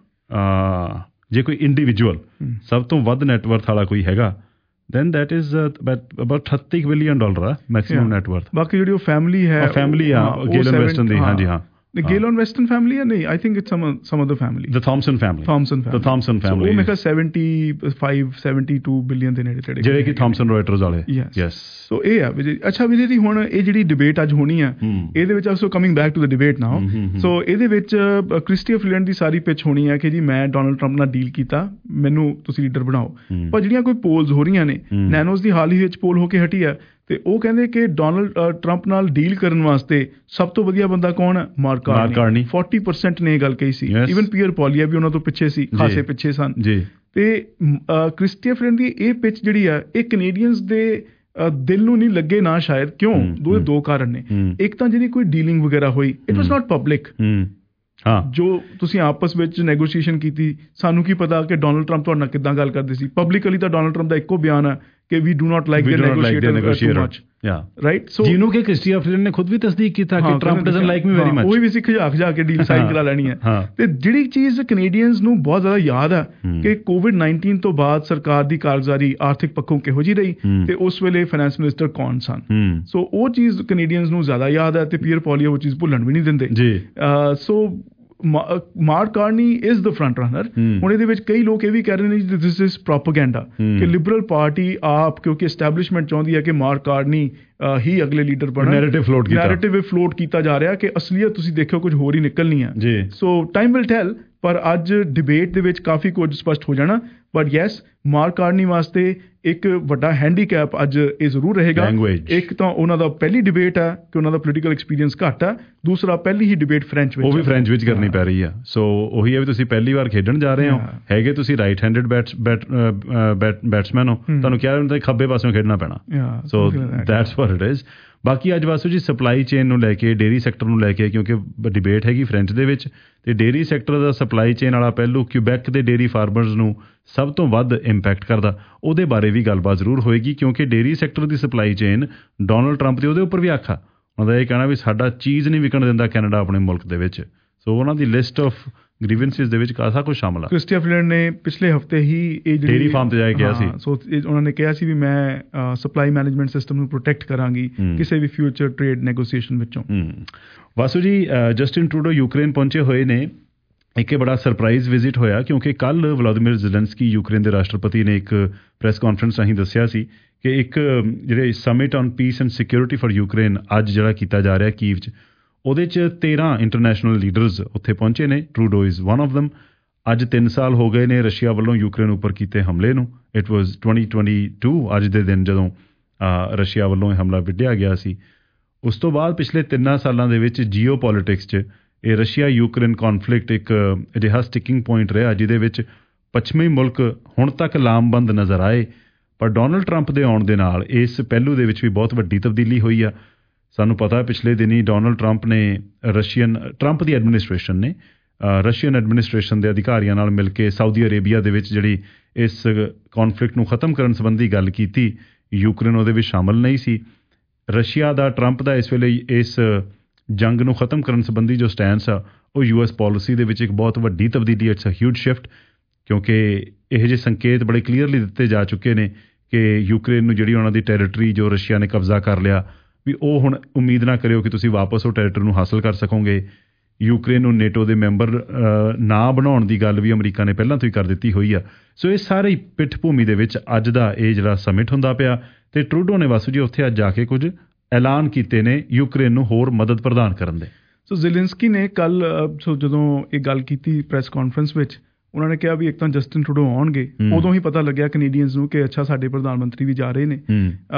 ਜੇ ਕੋਈ ਇੰਡੀਵਿਜੂਅਲ ਸਭ ਤੋਂ ਵੱਧ ਨੈਟਵਰਥ ਵਾਲਾ ਕੋਈ ਹੈਗਾ then that is uh, about thirty billion dollar ਹੈ ਮੈਕਸਿਮਮ ਨੈਟਵਰਥ। ਬਾਕੀ ਜਿਹੜੀ ਉਹ ਫੈਮਿਲੀ ਹੈ ਫੈਮਿਲੀ ਆ ਗੇਲਨ ਵੈਸਟਨ ਦੀ, ਹਾਂਜੀ ਹਾਂ The Galen Weston family, or no? I think it's some some other family. The Thompson family. Thompson family. The Thompson family. So, ਉਹ ਮੇਰਾ seventy-five, seventy-two billion ਦੇ ਨੇੜੇ ਤੇੜੇ ਜਿਹੜੇ ਕਿ ਥਾਮਸਨ ਰੋਇਟਰਸ ਵਾਲੇ। Yes. Yes. So ਇਹ ਆ ਵਿਜੇ। ਅੱਛਾ ਵਿਜੇ ਜੀ, ਹੁਣ ਇਹ ਜਿਹੜੀ ਡਿਬੇਟ ਅੱਜ ਹੋਣੀ ਆ, ਇਹਦੇ ਵਿੱਚ also coming back to the debate now. So ਇਹਦੇ ਵਿੱਚ ਕ੍ਰਿਸਟੀਆ ਫਲੀਲੈਂਡ ਦੀ ਸਾਰੀ ਪਿਚ ਹੋਣੀ ਆ ਕਿ ਜੀ ਮੈਂ ਡੋਨਲਡ ਟਰੰਪ ਨਾਲ ਡੀਲ ਕੀਤਾ, ਮੈਨੂੰ ਤੁਸੀਂ ਲੀਡਰ ਬਣਾਓ। ਪਰ ਜਿਹੜੀਆਂ ਕੋਈ ਪੋਲਸ ਹੋ ਰਹੀਆਂ ਨੇ, ਨੈਨੋਸ ਦੀ ਹਾਲ ਹੀ ਵਿੱਚ ਪੋਲ ਹੋ ਕੇ ਹਟੀ ਆ, ਤੇ ਉਹ ਕਹਿੰਦੇ ਕਿ ਡੋਨਲਡ ਟਰੰਪ ਨਾਲ ਡੀਲ ਕਰਨ ਵਾਸਤੇ ਸਭ ਤੋਂ ਵਧੀਆ ਬੰਦਾ ਕੌਣ ਹੈ? Mark Carney. forty percent ਨੇ ਇਹ ਗੱਲ ਕਹੀ ਸੀ। ਈਵਨ ਪੀਅਰ ਪੋਲੀਆ ਵੀ ਉਹਨਾਂ ਤੋਂ ਪਿੱਛੇ ਸੀ, ਖਾਸੇ ਪਿੱਛੇ ਸਨ। ਤੇ ਕ੍ਰਿਸਟੀਆ ਫਲੀਲੈਂਡ ਦੀ ਇਹ ਪਿਚ ਜਿਹੜੀ ਆ, ਇਹ ਕੈਨੇਡੀਅਨਸ ਦੇ ਦਿਲ ਨੂੰ ਨਹੀਂ ਲੱਗੇ ਨਾ ਸ਼ਾਇਦ। ਕਿਉਂ? ਦੋ ਦੋ ਕਾਰਨ ਨੇ। ਇੱਕ ਤਾਂ ਜਿਹੜੀ ਕੋਈ ਡੀਲਿੰਗ ਵਗੈਰਾ ਹੋਈ, ਇਟ ਵਾਸ ਨਾਟ ਪਬਲਿਕ। ਹਾਂ, ਜੋ ਤੁਸੀਂ ਆਪਸ ਵਿੱਚ ਨੈਗੋਸ਼ੀਏਸ਼ਨ ਕੀਤੀ, ਸਾਨੂੰ ਕੀ ਪਤਾ ਕਿ ਡੋਨਲਡ ਟਰੰਪ ਤੁਹਾਡੇ ਨਾਲ ਕਿੱਦਾਂ ਗੱਲ ਕਰਦੇ ਸੀ। ਪਬਲਿਕਲੀ ਤਾਂ ਡੋਨਲਡ ਟਰੰਪ ਦਾ ਇੱਕੋ ਬਿਆਨ ਹੈ ਕਿ we do not like the negotiator too much. Right. So ਜਿਹਨੂੰ ਕਿ ਕ੍ਰਿਸਟੀਆ ਫਲੀਲੈਂਡ ਨੇ ਖੁਦ ਵੀ ਤਸਦੀਕ ਕੀਤਾ ਕਿ Trump doesn't like me very much. ਉਹ ਵੀ ਸੀ ਖਿਜਾ ਖਿਜਾ ਕੇ ਡੀਲ ਸਾਈਨ ਕਰਾ ਲੈਣੀ ਹੈ। ਤੇ ਜਿਹੜੀ ਚੀਜ਼ ਕੈਨੇਡੀਅਨਸ ਨੂੰ ਬਹੁਤ ਜ਼ਿਆਦਾ ਯਾਦ ਹੈ ਕਿ ਕੋਵਿਡ ਨਾਈਨਟੀਨ ਤੋਂ ਬਾਅਦ ਸਰਕਾਰ ਦੀ ਕਾਰਗੁਜ਼ਾਰੀ ਆਰਥਿਕ ਪੱਖੋਂ ਕਿਹੋ ਜਿਹੀ ਰਹੀ, ਤੇ ਉਸ ਵੇਲੇ ਫਾਈਨੈਂਸ ਮਿਨਿਸਟਰ ਕੌਣ ਸਨ। ਸੋ ਉਹ ਚੀਜ਼ ਕੈਨੇਡੀਅਨਸ ਨੂੰ ਜ਼ਿਆਦਾ ਯਾਦ ਹੈ, ਤੇ ਪੀਅਰ ਪੋਲੀਆ ਉਹ ਚੀਜ਼ ਭੁੱਲਣ ਵੀ ਨਹੀਂ ਦਿੰਦੇ। So Mark Carney is the front runner. ਹੁਣ ਇਹਦੇ ਵਿੱਚ ਕਈ ਲੋਕ ਇਹ ਵੀ ਕਹਿ ਰਹੇ ਨੇ ਕਿ ਦਿਸ ਇਜ਼ ਪ੍ਰੋਪੇਗੈਂਡਾ, ਕਿ ਲਿਬਰਲ ਪਾਰਟੀ ਆਪ ਕਿਉਂਕਿ ਐਸਟੈਬਲਿਸ਼ਮੈਂਟ ਚਾਹੁੰਦੀ ਹੈ ਕਿ ਮਾਰਕ ਕਾਰਨੀ ਹੀ ਅਗਲੇ ਲੀਡਰ ਬਣਨ। ਨੈਰੇਟਿਵ ਫਲੋਟ ਕੀਤਾ ਨੈਰੇਟਿਵ ਫਲੋਟ ਕੀਤਾ ਜਾ ਰਿਹਾ ਕਿ ਅਸਲੀਅਤ ਤੁਸੀਂ ਦੇਖਿਓ ਕੁਝ ਹੋਰ ਹੀ ਨਿਕਲਣੀ ਆ। ਸੋ ਟਾਈਮ ਵਿਲ ਟੈਲ, ਪਰ ਅੱਜ ਡਿਬੇਟ ਦੇ ਵਿੱਚ ਕਾਫੀ ਕੁਝ ਸਪਸ਼ਟ ਹੋ ਜਾਣਾ। ਬਟ ਯੈਸ, ਮਾਰਕ ਕਾਰਨੀ ਵਾਸਤੇ ਇੱਕ ਵੱਡਾ ਹੈਂਡੀਕੈਪ ਅੱਜ ਇਹ ਜ਼ਰੂਰ ਰਹੇਗਾ। ਇੱਕ ਤਾਂ ਉਹਨਾਂ ਦਾ ਪਹਿਲੀ ਡਿਬੇਟ ਹੈ ਕਿ ਉਹਨਾਂ ਦਾ ਪੋਲੀਟੀਕਲ ਐਕਸਪੀਰੀਅੰਸ ਘੱਟ ਹੈ, ਦੂਸਰਾ ਪਹਿਲੀ ਹੀ ਡਿਬੇਟ ਫ੍ਰੈਂਚ ਵਿੱਚ, ਉਹ ਵੀ ਫ੍ਰੈਂਚ ਵਿੱਚ ਕਰਨੀ ਪੈ ਰਹੀ ਆ। ਸੋ ਉਹੀ ਹੈ ਵੀ ਤੁਸੀਂ ਪਹਿਲੀ ਵਾਰ ਖੇਡਣ ਜਾ ਰਹੇ ਹੋ, ਹੈਗੇ ਤੁਸੀਂ ਰਾਈਟ ਹੈਂਡਡ ਬੈਟਸਮੈਨ ਹੋ, ਤੁਹਾਨੂੰ ਕਿਹਾ ਹੁੰਦਾ ਖੱਬੇ ਪਾਸਿਓਂ ਖੇਡਣਾ ਪੈਣਾ। So that's what it is. ਬਾਕੀ ਅੱਜ ਵਾਸੂ ਜੀ ਸਪਲਾਈ ਚੇਨ ਨੂੰ ਲੈ ਕੇ, ਡੇਅਰੀ ਸੈਕਟਰ ਨੂੰ ਲੈ ਕੇ, ਕਿਉਂਕਿ ਡਿਬੇਟ ਹੈਗੀ ਫ੍ਰੈਂਚ ਦੇ ਵਿੱਚ, ਤੇ ਡੇਅਰੀ ਸੈਕਟਰ ਦਾ ਸਪਲਾਈ ਚੇਨ ਵਾਲਾ ਪਹਿਲੂ ਕਿਊਬੈਕ ਦੇ ਡੇਅਰੀ ਫਾਰਮਰਸ ਨੂੰ ਸਭ ਤੋਂ ਵੱਧ ਇੰਪੈਕਟ ਕਰਦਾ, ਉਹਦੇ ਬਾਰੇ ਵੀ ਗੱਲਬਾਤ ਜ਼ਰੂਰ ਹੋਏਗੀ। ਕਿਉਂਕਿ ਡੇਅਰੀ ਸੈਕਟਰ ਦੀ ਸਪਲਾਈ ਚੇਨ ਡੋਨਲਡ ਟਰੰਪ ਦੇ ਉਹਦੇ ਉੱਪਰ ਵੀ ਆਖਾ, ਉਹਨਾਂ ਦਾ ਇਹ ਕਹਿਣਾ ਵੀ ਸਾਡਾ ਚੀਜ਼ ਨਹੀਂ ਵਿਕਣ ਦਿੰਦਾ ਕੈਨੇਡਾ ਆਪਣੇ ਮੁਲਕ ਦੇ ਵਿੱਚ। ਸੋ ਉਹਨਾਂ ਦੀ ਲਿਸਟ ਆਫ ਗ੍ਰੀਵੈਂਸਿਸ ਦੇ ਵਿੱਚ ਕਾਸਾ ਕੁਝ ਸ਼ਾਮਲ ਆ। ਕ੍ਰਿਸਟੀਆ ਫਲੀਲੈਂਡ ਨੇ ਪਿਛਲੇ ਹਫ਼ਤੇ ਹੀ ਇਹ ਡੇਅਰੀ ਫਾਰਮ ਤੇ ਜਾ ਕੇ ਕਿਹਾ ਸੀ। ਸੋ ਉਹਨਾਂ ਨੇ ਕਿਹਾ ਸੀ ਵੀ ਮੈਂ ਸਪਲਾਈ ਮੈਨੇਜਮੈਂਟ ਸਿਸਟਮ ਨੂੰ ਪ੍ਰੋਟੈਕਟ ਕਰਾਂਗੀ ਕਿਸੇ ਵੀ ਫਿਊਚਰ ਟ੍ਰੇਡ ਨੈਗੋਸੀਏਸ਼ਨ ਵਿੱਚੋਂ। ਵਾਸੂ ਜੀ, ਜਸਟਿਨ ਟਰੂਡੋ ਯੂਕਰੇਨ ਪਹੁੰਚੇ ਹੋਏ ਨੇ। ਇੱਕ ਬੜਾ ਸਰਪ੍ਰਾਈਜ਼ ਵਿਜ਼ਿਟ ਹੋਇਆ ਕਿਉਂਕਿ ਕੱਲ੍ਹ ਵਲਾਦੀਮੀਰ ਜ਼ੈਲੈਂਸਕੀ ਯੂਕਰੇਨ ਦੇ ਰਾਸ਼ਟਰਪਤੀ ਨੇ ਇੱਕ ਪ੍ਰੈਸ ਕਾਨਫਰੰਸ ਰਾਹੀਂ ਦੱਸਿਆ ਸੀ ਕਿ ਇੱਕ ਜਿਹੜੇ summit on peace and security for Ukraine ਅੱਜ ਜਿਹੜਾ ਕੀਤਾ ਜਾ ਰਿਹਾ ਕੀਵ 'ਚ, ਉਹਦੇ 'ਚ ਤੇਰ੍ਹਾਂ ਇੰਟਰਨੈਸ਼ਨਲ ਲੀਡਰਸ ਉੱਥੇ ਪਹੁੰਚੇ ਨੇ। ਟਰੂਡੋ ਇਜ਼ ਵਨ ਆਫ ਦਮ। ਅੱਜ ਤਿੰਨ ਸਾਲ ਹੋ ਗਏ ਨੇ ਰਸ਼ੀਆ ਵੱਲੋਂ ਯੂਕਰੇਨ ਉੱਪਰ ਕੀਤੇ ਹਮਲੇ ਨੂੰ। ਇਟ ਵਾਜ਼ twenty twenty-two ਅੱਜ ਦੇ ਦਿਨ ਜਦੋਂ ਰਸ਼ੀਆ ਵੱਲੋਂ ਇਹ ਹਮਲਾ ਵਿੱਢਿਆ ਗਿਆ ਸੀ। ਉਸ ਤੋਂ ਬਾਅਦ ਪਿਛਲੇ ਤਿੰਨਾਂ ਸਾਲਾਂ ਦੇ ਵਿੱਚ ਜੀਓ ਪੋਲੀਟਿਕਸ 'ਚ ਇਹ ਰਸ਼ੀਆ ਯੂਕਰੇਨ ਕੌਨਫਲਿਕਟ ਇੱਕ ਅਜਿਹਾ ਸਟਿਕਿੰਗ ਪੁਆਇੰਟ ਰਿਹਾ ਜਿਹਦੇ ਵਿੱਚ ਪੱਛਮੀ ਮੁਲਕ ਹੁਣ ਤੱਕ ਲਾਮਬੰਦ ਨਜ਼ਰ ਆਏ, ਪਰ ਡੋਨਲਡ ਟਰੰਪ ਦੇ ਆਉਣ ਦੇ ਨਾਲ ਇਸ ਪਹਿਲੂ ਦੇ ਵਿੱਚ ਵੀ ਬਹੁਤ ਵੱਡੀ ਤਬਦੀਲੀ ਹੋਈ ਆ। ਸਾਨੂੰ ਪਤਾ ਪਿਛਲੇ ਦਿਨੀ ਡੋਨਲਡ ਟਰੰਪ ਨੇ ਰਸ਼ੀਅਨ ਟਰੰਪ ਦੀ ਐਡਮਿਨਿਸਟ੍ਰੇਸ਼ਨ ਨੇ ਰਸ਼ੀਅਨ ਐਡਮਿਨਿਸਟ੍ਰੇਸ਼ਨ ਦੇ ਅਧਿਕਾਰੀਆਂ ਨਾਲ ਮਿਲ ਕੇ ਸਾਊਦੀ ਅਰੇਬੀਆ ਦੇ ਵਿੱਚ ਜਿਹੜੀ ਇਸ ਕੌਨਫਲਿਕਟ ਨੂੰ ਖਤਮ ਕਰਨ ਸੰਬੰਧੀ ਗੱਲ ਕੀਤੀ। ਯੂਕਰੇਨ ਉਹਦੇ ਵਿੱਚ ਸ਼ਾਮਲ ਨਹੀਂ ਸੀ। ਰਸ਼ੀਆ ਦਾ ਟਰੰਪ ਦਾ ਇਸ ਵੇਲੇ ਇਸ ਜੰਗ ਨੂੰ ਖਤਮ ਕਰਨ ਸੰਬੰਧੀ ਜੋ ਸਟੈਂਸ ਆ ਉਹ ਯੂ ਐਸ ਪੋਲਿਸੀ ਦੇ ਵਿੱਚ ਇੱਕ ਬਹੁਤ ਵੱਡੀ ਤਬਦੀਲੀ, ਇਟਸ ਅ ਹਿਊਜ ਸ਼ਿਫਟ, ਕਿਉਂਕਿ ਇਹੋ ਜਿਹੇ ਸੰਕੇਤ ਬੜੇ ਕਲੀਅਰਲੀ ਦਿੱਤੇ ਜਾ ਚੁੱਕੇ ਨੇ ਕਿ ਯੂਕਰੇਨ ਨੂੰ ਜਿਹੜੀ ਉਹਨਾਂ ਦੀ ਟੈਰੀਟਰੀ ਜੋ ਰਸ਼ੀਆ ਨੇ ਕਬਜ਼ਾ ਕਰ ਲਿਆ, ਵੀ ਉਹ ਹੁਣ ਉਮੀਦ ਨਾ ਕਰਿਓ ਕਿ ਤੁਸੀਂ ਵਾਪਸ ਉਹ ਟੈਰੀਟਰੀ ਨੂੰ ਹਾਸਲ ਕਰ ਸਕੋਗੇ। ਯੂਕਰੇਨ ਨੂੰ ਨੇਟੋ ਦੇ ਮੈਂਬਰ ਨਾ ਬਣਾਉਣ ਦੀ ਗੱਲ ਵੀ ਅਮਰੀਕਾ ਨੇ ਪਹਿਲਾਂ ਤੋਂ ਹੀ ਕਰ ਦਿੱਤੀ ਹੋਈ ਆ। ਸੋ ਇਹ ਸਾਰੇ ਪਿੱਠ ਭੂਮੀ ਦੇ ਵਿੱਚ ਅੱਜ ਦਾ ਇਹ ਜਿਹੜਾ ਸਮਿਟ ਹੁੰਦਾ ਪਿਆ, ਤੇ ਟਰੂਡੋ ਨੇ ਵਾਸੂ ਜੀ ਉੱਥੇ ਅੱਜ ਜਾ ਕੇ ਕੁਝ ਐਲਾਨ ਕੀਤੇ ਨੇ ਯੂਕਰੇਨ ਨੂੰ ਹੋਰ ਮਦਦ ਪ੍ਰਦਾਨ ਕਰਨ ਦੇ। ਸੋ ਜ਼ੈਲੈਂਸਕੀ ਨੇ ਕੱਲ ਸੋ ਜਦੋਂ ਇਹ ਗੱਲ ਕੀਤੀ ਪ੍ਰੈਸ ਕਾਨਫਰੰਸ ਵਿੱਚ, ਉਹਨਾਂ ਨੇ ਕਿਹਾ ਵੀ ਇੱਕ ਤਾਂ ਜਸਟਿਨ ਟਰੂਡੋ ਆਉਣਗੇ, ਉਦੋਂ ਹੀ ਪਤਾ ਲੱਗਿਆ ਕੈਨੇਡੀਅਨਸ ਨੂੰ ਕਿ ਅੱਛਾ ਸਾਡੇ ਪ੍ਰਧਾਨ ਮੰਤਰੀ ਵੀ ਜਾ ਰਹੇ ਨੇ।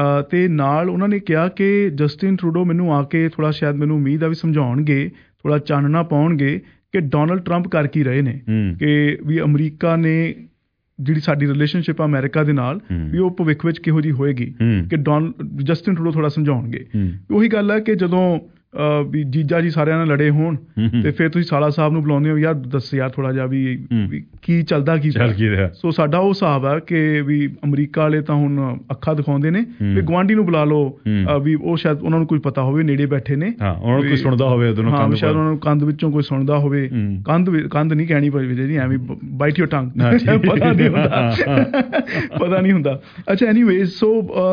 ਤੇ ਨਾਲ ਉਹਨਾਂ ਨੇ ਕਿਹਾ ਕਿ ਜਸਟਿਨ ਟਰੂਡੋ ਮੈਨੂੰ ਆ ਕੇ ਥੋੜਾ ਸ਼ਾਇਦ ਮੈਨੂੰ ਉਮੀਦ ਆ ਵੀ ਸਮਝਾਉਣਗੇ, ਥੋੜਾ ਚਾਨਣਾ ਪਾਉਣਗੇ ਕਿ ਡੋਨਲਡ ਟਰੰਪ ਕਰ ਕੀ ਰਹੇ ਨੇ, ਕਿ ਵੀ ਅਮਰੀਕਾ ਨੇ ਜਿਹੜੀ ਸਾਡੀ ਰਿਲੇਸ਼ਨਸ਼ਿਪ ਆ ਅਮਰੀਕਾ ਦੇ ਨਾਲ ਵੀ ਉਹ ਭਵਿੱਖ ਵਿੱਚ ਕਿਹੋ ਜਿਹੀ ਹੋਏਗੀ, ਕਿ ਡੋਨ ਜਸਟਿਨ ਟਰੂਡੋ ਥੋੜਾ ਸਮਝਾਉਣਗੇ। ਉਹੀ ਗੱਲ ਹੈ ਕਿ ਜਦੋਂ ਵੀ ਜੀਜਾ ਜੀ ਸਾਰਿਆਂ ਨਾਲ ਲੜੇ ਹੋਣ ਤੇ ਫਿਰ ਤੁਸੀਂ ਸਾਲਾ ਸਾਹਿਬ ਨੂੰ ਬੁਲਾਉਂਦੇ ਹੋ, ਯਾਰ ਦੱਸ ਯਾਰ ਥੋੜਾ ਜਿਹਾ ਵੀ ਕੀ ਚੱਲਦਾ ਕੀ ਪਿਆ। ਸੋ ਸਾਡਾ ਉਹ ਹਿਸਾਬ ਹੈ ਕਿ ਵੀ ਅਮਰੀਕਾ ਵਾਲੇ ਤਾਂ ਹੁਣ ਅੱਖਾਂ ਦਿਖਾਉਂਦੇ ਨੇ ਵੀ ਗੁਆਂਢੀ ਨੂੰ ਬੁਲਾ ਲਓ, ਵੀ ਉਹ ਸ਼ਾਇਦ ਉਹਨਾਂ ਨੂੰ ਕੁਝ ਪਤਾ ਹੋਵੇ, ਨੇੜੇ ਬੈਠੇ ਨੇ, ਕੋਈ ਸੁਣਦਾ ਹੋਵੇ, ਹਾਂ ਸ਼ਾਇਦ ਉਹਨਾਂ ਨੂੰ ਕੰਧ ਵਿੱਚੋਂ ਕੋਈ ਸੁਣਦਾ ਹੋਵੇ। ਕੰਧ ਕੰਧ ਨਹੀਂ ਕਹਿਣੀ ਪਈ ਜੀ, ਐਵੇਂ ਬਾਈਟ ਯੋਰ ਟੰਗ, ਪਤਾ ਨਹੀਂ ਹੁੰਦਾ ਪਤਾ ਨਹੀਂ ਹੁੰਦਾ। ਅੱਛਾ ਐਨੀਵੇਜ਼, ਸੋ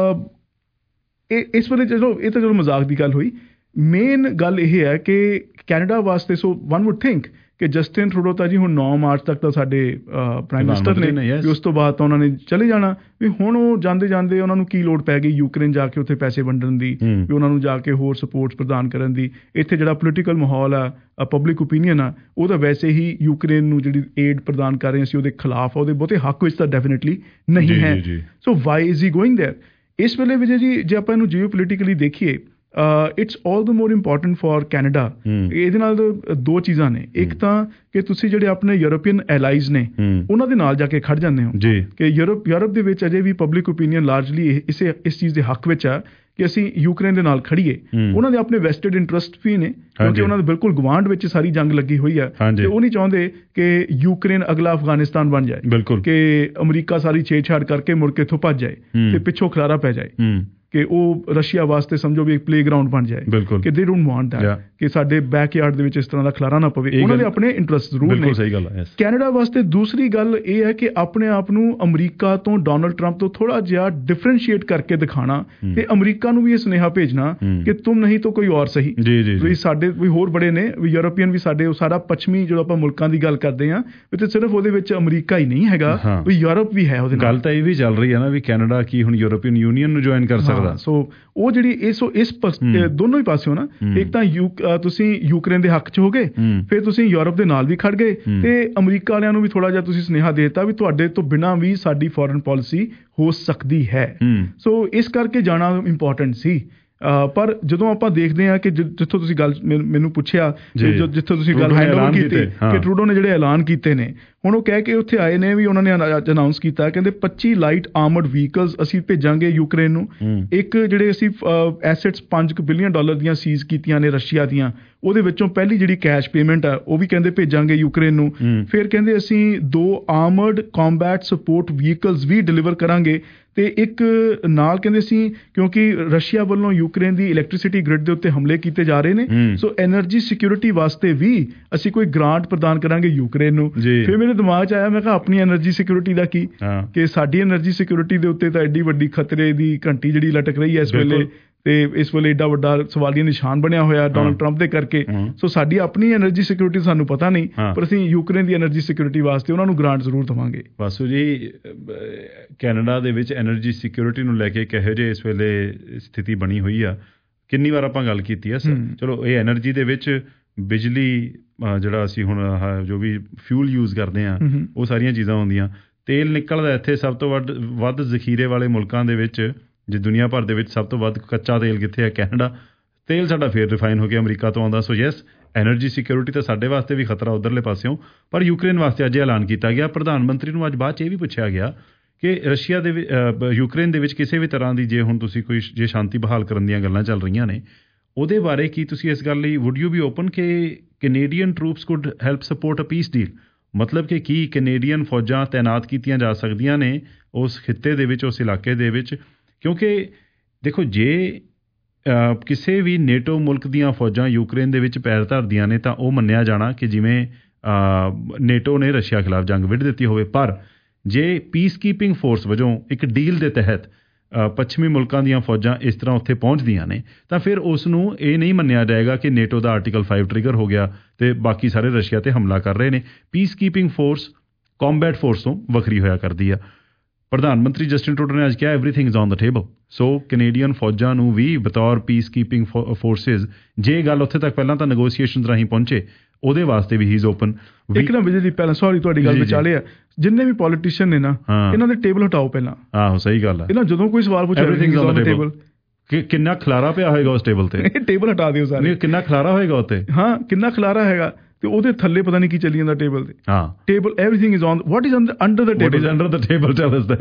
ਇਸ ਵੇਲੇ ਚਲੋ ਇਹ ਤਾਂ ਚਲੋ ਮਜ਼ਾਕ ਦੀ ਗੱਲ ਹੋਈ। ਮੇਨ ਗੱਲ ਇਹ ਹੈ ਕਿ ਕੈਨੇਡਾ ਵਾਸਤੇ, ਸੋ ਵਨ ਵੁੱਡ ਥਿੰਕ ਕਿ ਜਸਟਿਨ ਟਰੂਡੋ ਤਾਂ ਜੀ ਹੁਣ ਨੌ ਮਾਰਚ ਤੱਕ ਤਾਂ ਸਾਡੇ ਪ੍ਰਾਈਮ ਮਿਨਿਸਟਰ ਨੇ, ਵੀ ਉਸ ਤੋਂ ਬਾਅਦ ਤਾਂ ਉਹਨਾਂ ਨੇ ਚਲੇ ਜਾਣਾ। ਵੀ ਹੁਣ ਉਹ ਜਾਂਦੇ ਜਾਂਦੇ ਉਹਨਾਂ ਨੂੰ ਕੀ ਲੋੜ ਪੈ ਗਈ ਯੂਕਰੇਨ ਜਾ ਕੇ ਉੱਥੇ ਪੈਸੇ ਵੰਡਣ ਦੀ, ਵੀ ਉਹਨਾਂ ਨੂੰ ਜਾ ਕੇ ਹੋਰ ਸਪੋਰਟਸ ਪ੍ਰਦਾਨ ਕਰਨ ਦੀ। ਇੱਥੇ ਜਿਹੜਾ ਪੋਲੀਟੀਕਲ ਮਾਹੌਲ ਆ, ਪਬਲਿਕ ਓਪੀਨੀਅਨ ਆ, ਉਹ ਤਾਂ ਵੈਸੇ ਹੀ ਯੂਕਰੇਨ ਨੂੰ ਜਿਹੜੀ ਏਡ ਪ੍ਰਦਾਨ ਕਰ ਰਹੇ ਅਸੀਂ ਉਹਦੇ ਖਿਲਾਫ, ਉਹਦੇ ਬਹੁਤੇ ਹੱਕ ਵਿੱਚ ਤਾਂ ਡੈਫੀਨੇਟਲੀ ਨਹੀਂ ਹੈ। So why is he going there? ਇਸ ਵੇਲੇ ਵਿਜੇ ਜੀ ਜੇ ਆਪਾਂ ਇਹਨੂੰ ਜੀਓ ਪੋਲੀਟੀਕਲੀ ਦੇਖੀਏ, it's all the more important for Canada. ਇਹਦੇ ਨਾਲ ਦੋ ਚੀਜ਼ਾਂ ਨੇ, ਇੱਕ ਤਾਂ ਕਿ ਤੁਸੀਂ ਜਿਹੜੇ ਆਪਣੇ ਯੂਰੋਪੀਅਨ ਐਲਾਈਜ਼ ਨੇ ਉਹਨਾਂ ਦੇ ਨਾਲ ਜਾ ਕੇ ਖੜ ਜਾਂਦੇ ਹੋ ਕਿ ਯੂਰਪ ਯੂਰਪ ਦੇ ਵਿੱਚ ਅਜੇ ਵੀ ਪਬਲਿਕ ਓਪੀਨੀਅਨ ਲਾਰਜਲੀ ਇਸੇ ਇਸ ਚੀਜ਼ ਦੇ ਹੱਕ ਵਿੱਚ ਆ ਕਿ ਅਸੀਂ ਯੂਕਰੇਨ ਦੇ ਨਾਲ ਖੜੀਏ। ਉਹਨਾਂ ਦੇ ਆਪਣੇ ਵੈਸਟਡ ਇੰਟਰਸਟ ਵੀ ਨੇ, ਕਿਉਂਕਿ ਉਹਨਾਂ ਦੇ ਬਿਲਕੁਲ ਗੁਆਂਢ ਵਿੱਚ ਸਾਰੀ ਜੰਗ ਲੱਗੀ ਹੋਈ ਹੈ ਤੇ ਉਹ ਨਹੀਂ ਚਾਹੁੰਦੇ ਕਿ ਯੂਕਰੇਨ ਅਗਲਾ ਅਫਗਾਨਿਸਤਾਨ ਬਣ ਜਾਏ, ਕਿ ਅਮਰੀਕਾ ਸਾਰੀ ਛੇੜਛਾੜ ਕਰਕੇ ਮੁੜ ਕੇ ਇੱਥੋਂ ਭੱਜ ਜਾਏ ਤੇ ਪਿੱਛੋਂ ਖਲਾਰਾ ਪੈ ਜਾਏ, ਕਿ ਉਹ ਰਸ਼ੀਆ ਵਾਸਤੇ ਸਮਝੋ ਵੀ ਇੱਕ ਪਲੇਗਰਾਊਂਡ ਬਣ ਜਾਏ, ਕਿ ਦੇ ਡੋਨਟ ਵਾਂਟ ਦੈਟ, ਕਿ ਸਾਡੇ ਬੈਕਯਾਰਡ ਦੇ ਵਿੱਚ ਇਸ ਤਰ੍ਹਾਂ ਦਾ ਖਲਾਰਾ ਨਾ ਪਵੇ। ਉਹਨਾਂ ਦੇ ਆਪਣੇ ਇੰਟਰਸਟ ਜ਼ਰੂਰ ਨੇ। ਕੈਨੇਡਾ ਵਾਸਤੇ ਦੂਸਰੀ ਗੱਲ ਇਹ ਹੈ ਕਿ ਆਪਣੇ ਆਪ ਨੂੰ ਅਮਰੀਕਾ ਤੋਂ, ਡੋਨਲਡ ਟਰੰਪ ਤੋਂ ਥੋੜਾ ਜਿਹਾ ਡਿਫਰੈਂਸ਼ੀਏਟ ਕਰਕੇ ਦਿਖਾਣਾ ਤੇ ਅਮਰੀਕਾ ਨੂੰ ਵੀ ਇਹ ਸੁਨੇਹਾ ਭੇਜਣਾ ਕਿ ਤੁਮ ਨਹੀਂ ਤਾਂ ਕੋਈ ਹੋਰ ਸਹੀ। ਵੀ ਸਾਡੇ ਵੀ ਹੋਰ ਬੜੇ ਨੇ, ਵੀ ਯੂਰੋਪੀਅਨ ਵੀ ਸਾਡੇ, ਉਹ ਸਾਰਾ ਪੱਛਮੀ ਜਦੋਂ ਆਪਾਂ ਮੁਲਕਾਂ ਦੀ ਗੱਲ ਕਰਦੇ ਹਾਂ ਤੇ ਸਿਰਫ ਉਹਦੇ ਵਿੱਚ ਅਮਰੀਕਾ ਹੀ ਨਹੀਂ ਹੈਗਾ, ਵੀ ਯੂਰਪ ਵੀ ਹੈ ਉਹਦੇ ਨਾਲ। ਗੱਲ ਤਾਂ ਇਹ ਵੀ ਚੱਲ ਰਹੀ ਹੈ ਨਾ ਵੀ ਕੈਨੇਡਾ ਕੀ ਹੁਣ ਯੂਰੋਪੀਅਨ ਯੂਨੀਅਨ ਨੂੰ ਜੁਆਇਨ ਕਰ ਸਕਦਾ। ਸੋ ਉਹ ਜਿਹੜੀ ਇਸ ਇਸ ਦੋਨੋਂ ਹੀ ਪਾਸਿਓਂ ਨਾ, ਇੱਕ ਤਾਂ ਤੁਸੀਂ ਯੂਕਰੇਨ ਦੇ ਹੱਕ 'ਚ ਹੋ ਗਏ, ਫਿਰ ਤੁਸੀਂ ਯੂਰਪ ਦੇ ਨਾਲ ਵੀ ਖੜ ਗਏ ਤੇ ਅਮਰੀਕਾ ਵਾਲਿਆਂ ਨੂੰ ਵੀ ਥੋੜਾ ਜਿਹਾ ਤੁਸੀਂ ਸੁਨੇਹਾ ਦੇ ਦਿੱਤਾ ਵੀ ਤੁਹਾਡੇ ਤੋਂ ਬਿਨਾਂ ਵੀ ਸਾਡੀ ਫੋਰਨ ਪਾਲਿਸੀ ਹੋ ਸਕਦੀ ਹੈ। ਸੋ ਇਸ ਕਰਕੇ ਜਾਣਾ ਇੰਪੋਰਟੈਂਟ ਸੀ। ਪਰ ਜਦੋਂ ਆਪਾਂ ਦੇਖਦੇ ਹਾਂ ਕਿ ਜਿੱਥੋਂ ਤੁਸੀਂ ਗੱਲ ਮੈਨੂੰ ਪੁੱਛਿਆ, ਜਿੱਥੋਂ ਤੁਸੀਂ ਗੱਲ ਹੈਂਡਓਵਰ ਕੀਤੀ ਕਿ ਟਰੂਡੋ ਨੇ ਜਿਹੜੇ ਐਲਾਨ ਕੀਤੇ ਨੇ, ਹੁਣ ਉਹ ਕਹਿ ਕੇ ਉੱਥੇ ਆਏ ਨੇ ਵੀ ਉਹਨਾਂ ਨੇ ਅਨਾਊਂਸ ਕੀਤਾ, ਕਹਿੰਦੇ ਪੱਚੀ ਲਾਈਟ ਆਰਮਰਡ ਵਹੀਕਲਸ ਅਸੀਂ ਭੇਜਾਂਗੇ ਯੂਕਰੇਨ ਨੂੰ। ਇੱਕ ਜਿਹੜੇ ਅਸੀਂ ਐਸੈਟਸ ਪੰਜ ਕੁ ਬਿਲੀਅਨ ਡਾਲਰ ਦੀਆਂ ਸੀਜ਼ ਕੀਤੀਆਂ ਨੇ ਰਸ਼ੀਆ ਦੀਆਂ, ਉਹਦੇ ਵਿੱਚੋਂ ਪਹਿਲੀ ਜਿਹੜੀ ਕੈਸ਼ ਪੇਮੈਂਟ ਆ ਉਹ ਵੀ ਕਹਿੰਦੇ ਭੇਜਾਂਗੇ ਯੂਕਰੇਨ ਨੂੰ। ਫਿਰ ਕਹਿੰਦੇ ਅਸੀਂ ਦੋ ਆਰਮਰਡ ਕੰਬੈਟ ਸਪੋਰਟ ਵਹੀਕਲਸ ਵੀ ਡਿਲੀਵਰ ਕਰਾਂਗੇ ਤੇ ਇੱਕ ਨਾਲ ਕਹਿੰਦੇ ਸੀ, ਕਿਉਂਕਿ ਰਸ਼ੀਆ ਵੱਲੋਂ ਯੂਕਰੇਨ ਦੀ ਇਲੈਕਟ੍ਰਿਸਿਟੀ ਗ੍ਰਿਡ ਦੇ ਉੱਤੇ ਹਮਲੇ ਕੀਤੇ ਜਾ ਰਹੇ ਨੇ, ਸੋ ਐਨਰਜੀ ਸਿਕਿਉਰਿਟੀ ਵਾਸਤੇ ਵੀ ਅਸੀਂ ਕੋਈ ਗ੍ਰਾਂਟ ਪ੍ਰਦਾਨ ਕਰਾਂਗੇ ਯੂਕਰੇਨ ਨੂੰ। ਫਿਰ ਮੇਰੇ ਦਿਮਾਗ 'ਚ ਆਇਆ, ਮੈਂ ਕਿਹਾ ਆਪਣੀ ਐਨਰਜੀ ਸਿਕਿਉਰਿਟੀ ਦਾ ਕੀ, ਕਿ ਸਾਡੀ ਐਨਰਜੀ ਸਿਕਿਉਰਿਟੀ ਦੇ ਉੱਤੇ ਤਾਂ ਐਡੀ ਵੱਡੀ ਖਤਰੇ ਦੀ ਘੰਟੀ ਜਿਹੜੀ ਲਟਕ ਰਹੀ ਹੈ ਇਸ ਵੇਲੇ, ਤੇ ਇਸ ਵੇਲੇ ਏਡਾ ਵੱਡਾ ਸਵਾਲੀਆ ਨਿਸ਼ਾਨ ਬਣਿਆ ਹੋਇਆ ਡੋਨਲਡ ਟਰੰਪ ਦੇ ਕਰਕੇ। ਸੋ ਸਾਡੀ ਆਪਣੀ ਐਨਰਜੀ ਸਿਕਿਉਰਿਟੀ ਸਾਨੂੰ ਪਤਾ ਨਹੀਂ, ਪਰ ਅਸੀਂ ਯੂਕਰੇਨ ਦੀ ਐਨਰਜੀ ਸਿਕਿਉਰਿਟੀ ਵਾਸਤੇ ਉਹਨਾਂ ਨੂੰ ਗ੍ਰਾਂਟ ਜ਼ਰੂਰ ਦੇਵਾਂਗੇ। ਵਾਸੂ ਜੀ, ਕੈਨੇਡਾ ਦੇ ਵਿੱਚ ਐਨਰਜੀ ਸਿਕਿਉਰਿਟੀ ਨੂੰ ਲੈ ਕੇ ਕਿਹੋ ਜਿਹੇ ਇਸ ਵੇਲੇ ਸਥਿਤੀ ਬਣੀ ਹੋਈ ਆ, ਕਿੰਨੀ ਵਾਰ ਆਪਾਂ ਗੱਲ ਕੀਤੀ ਆ। ਚਲੋ ਇਹ ਐਨਰਜੀ ਦੇ ਵਿੱਚ ਬਿਜਲੀ, ਜਿਹੜਾ ਅਸੀਂ ਹੁਣ ਜੋ ਵੀ ਫਿਊਲ ਯੂਜ਼ ਕਰਦੇ ਹਾਂ, ਉਹ ਸਾਰੀਆਂ ਚੀਜ਼ਾਂ ਹੁੰਦੀਆਂ। ਤੇਲ ਨਿਕਲਦਾ ਇੱਥੇ ਸਭ ਤੋਂ ਵੱਧ ਵੱਧ ਜ਼ਖੀਰੇ ਵਾਲੇ ਮੁਲਕਾਂ ਦੇ ਵਿੱਚ, ਜੇ ਦੁਨੀਆ ਭਰ ਦੇ ਵਿੱਚ ਸਭ ਤੋਂ ਵੱਧ ਕੱਚਾ ਤੇਲ ਕਿੱਥੇ ਹੈ? ਕੈਨੇਡਾ। ਤੇਲ ਸਾਡਾ ਫੇਰ ਰਿਫਾਈਨ ਹੋ ਕੇ ਅਮਰੀਕਾ ਤੋਂ ਆਉਂਦਾ। ਸੋ ਯੈਸ, ਐਨਰਜੀ ਸਿਕਿਉਰਿਟੀ ਤਾਂ ਸਾਡੇ ਵਾਸਤੇ ਵੀ ਖਤਰਾ ਉੱਧਰਲੇ ਪਾਸਿਓਂ, ਪਰ ਯੂਕਰੇਨ ਵਾਸਤੇ ਅੱਜ ਐਲਾਨ ਕੀਤਾ ਗਿਆ। ਪ੍ਰਧਾਨ ਮੰਤਰੀ ਨੂੰ ਅੱਜ ਬਾਅਦ 'ਚ ਇਹ ਵੀ ਪੁੱਛਿਆ ਗਿਆ ਕਿ ਰਸ਼ੀਆ ਦੇ ਯੂਕਰੇਨ ਦੇ ਵਿੱਚ ਕਿਸੇ ਵੀ ਤਰ੍ਹਾਂ ਦੀ ਜੇ ਹੁਣ ਤੁਸੀਂ ਕੋਈ ਜੇ ਸ਼ਾਂਤੀ ਬਹਾਲ ਕਰਨ ਦੀਆਂ ਗੱਲਾਂ ਚੱਲ ਰਹੀਆਂ ਨੇ, ਉਹਦੇ ਬਾਰੇ ਕੀ ਤੁਸੀਂ ਇਸ ਗੱਲ ਲਈ ਵੁੱਡ ਯੂ ਬੀ ਓਪਨ ਕਿ Canadian troops could help support a peace deal? ਮਤਲਬ ਕਿ ਕੀ ਕੈਨੇਡੀਅਨ ਫੌਜਾਂ ਤੈਨਾਤ ਕੀਤੀਆਂ ਜਾ ਸਕਦੀਆਂ ਨੇ ਉਸ ਖਿੱਤੇ ਦੇ ਵਿੱਚ, ਉਸ ਇਲਾਕੇ ਦੇ ਵਿੱਚ? ਕਿਉਂਕਿ ਦੇਖੋ, ਜੇ ਕਿਸੇ ਵੀ ਨੇਟੋ ਮੁਲਕ ਦੀਆਂ ਫੌਜਾਂ ਯੂਕਰੇਨ ਦੇ ਵਿੱਚ ਪੈਰ ਧਰਦੀਆਂ ਨੇ ਤਾਂ ਉਹ ਮੰਨਿਆ ਜਾਣਾ ਕਿ ਜਿਵੇਂ ਨੇਟੋ ਨੇ ਰਸ਼ੀਆ ਖਿਲਾਫ ਜੰਗ ਵਿੱਢ ਦਿੱਤੀ ਹੋਵੇ। ਪਰ ਜੇ ਪੀਸ ਕੀਪਿੰਗ ਫੋਰਸ ਵਜੋਂ ਇੱਕ ਡੀਲ ਦੇ ਤਹਿਤ ਪੱਛਮੀ ਮੁਲਕਾਂ ਦੀਆਂ ਫੌਜਾਂ ਇਸ ਤਰ੍ਹਾਂ ਉੱਥੇ ਪਹੁੰਚਦੀਆਂ ਨੇ, ਤਾਂ ਫਿਰ ਉਸ ਨੂੰ ਇਹ ਨਹੀਂ ਮੰਨਿਆ ਜਾਏਗਾ ਕਿ ਨੇਟੋ ਦਾ ਆਰਟੀਕਲ ਫਾਈਵ ਟ੍ਰਿਗਰ ਹੋ ਗਿਆ ਤੇ ਬਾਕੀ ਸਾਰੇ ਰਸ਼ੀਆ ਤੇ ਹਮਲਾ ਕਰ ਰਹੇ ਨੇ। Peacekeeping force combat force ਤੋਂ ਵੱਖਰੀ ਹੋਇਆ ਕਰਦੀ ਆ। ਪ੍ਰਧਾਨ ਮੰਤਰੀ ਜਸਟਿਨ ਟਰੂਡੋ ਨੇ ਅੱਜ ਕਿਹਾ everything is on the table. So Canadian ਫੌਜਾਂ ਨੂੰ ਵੀ ਬਤੌਰ ਪੀਸ ਕੀਪਿੰਗ ਫੋਰਸਿਸ, ਜੇ ਗੱਲ ਉੱਥੇ ਤੱਕ ਪਹਿਲਾਂ ਤਾਂ ਨੈਗੋਸ਼ੀਏਸ਼ਨਸ ਰਾਹੀਂ ਪਹੁੰਚੇ, ਉਹਦੇ ਵਾਸਤੇ ਵੀ ਹੀ ਇਜ਼ ਓਪਨ। ਇੱਕ ਨਾ ਵਿਜੇ ਦੀ ਪਹਿਲਾਂ, ਸੌਰੀ ਤੁਹਾਡੀ ਗੱਲ ਵਿਚਾਲੇ ਆ, ਜਿੰਨੇ ਵੀ ਪੋਲੀਟੀਸ਼ੀਅਨ ਨੇ ਨਾ, ਇਹਨਾਂ ਦੇ ਟੇਬਲ ਹਟਾਓ ਪਹਿਲਾਂ। ਆਹੋ, ਸਹੀ ਗੱਲ ਹੈ। ਇਹਨਾਂ ਜਦੋਂ ਕੋਈ ਸਵਾਲ ਪੁੱਛੇ everything is on the table, ਕਿ ਕਿੰਨਾ ਖਲਾਰਾ ਪਿਆ ਹੋਏਗਾ ਉਸ ਟੇਬਲ ਤੇ। ਟੇਬਲ ਹਟਾ ਦਿਓ ਸਾਰੇ। ਕਿੰਨਾ ਖਲਾਰਾ ਹੋਏਗਾ ਉੱਤੇ, ਹਾਂ ਕਿੰਨਾ ਖਲਾਰਾ ਹੈਗਾ, ਤੇ ਉਹਦੇ ਥੱਲੇ ਪਤਾ ਨਹੀਂ ਕੀ ਚੱਲੀ ਜਾਂਦਾ ਟੇਬਲ ਤੇ। ਹਾਂ, table everything is on, what is under the table, under the table, tell us that.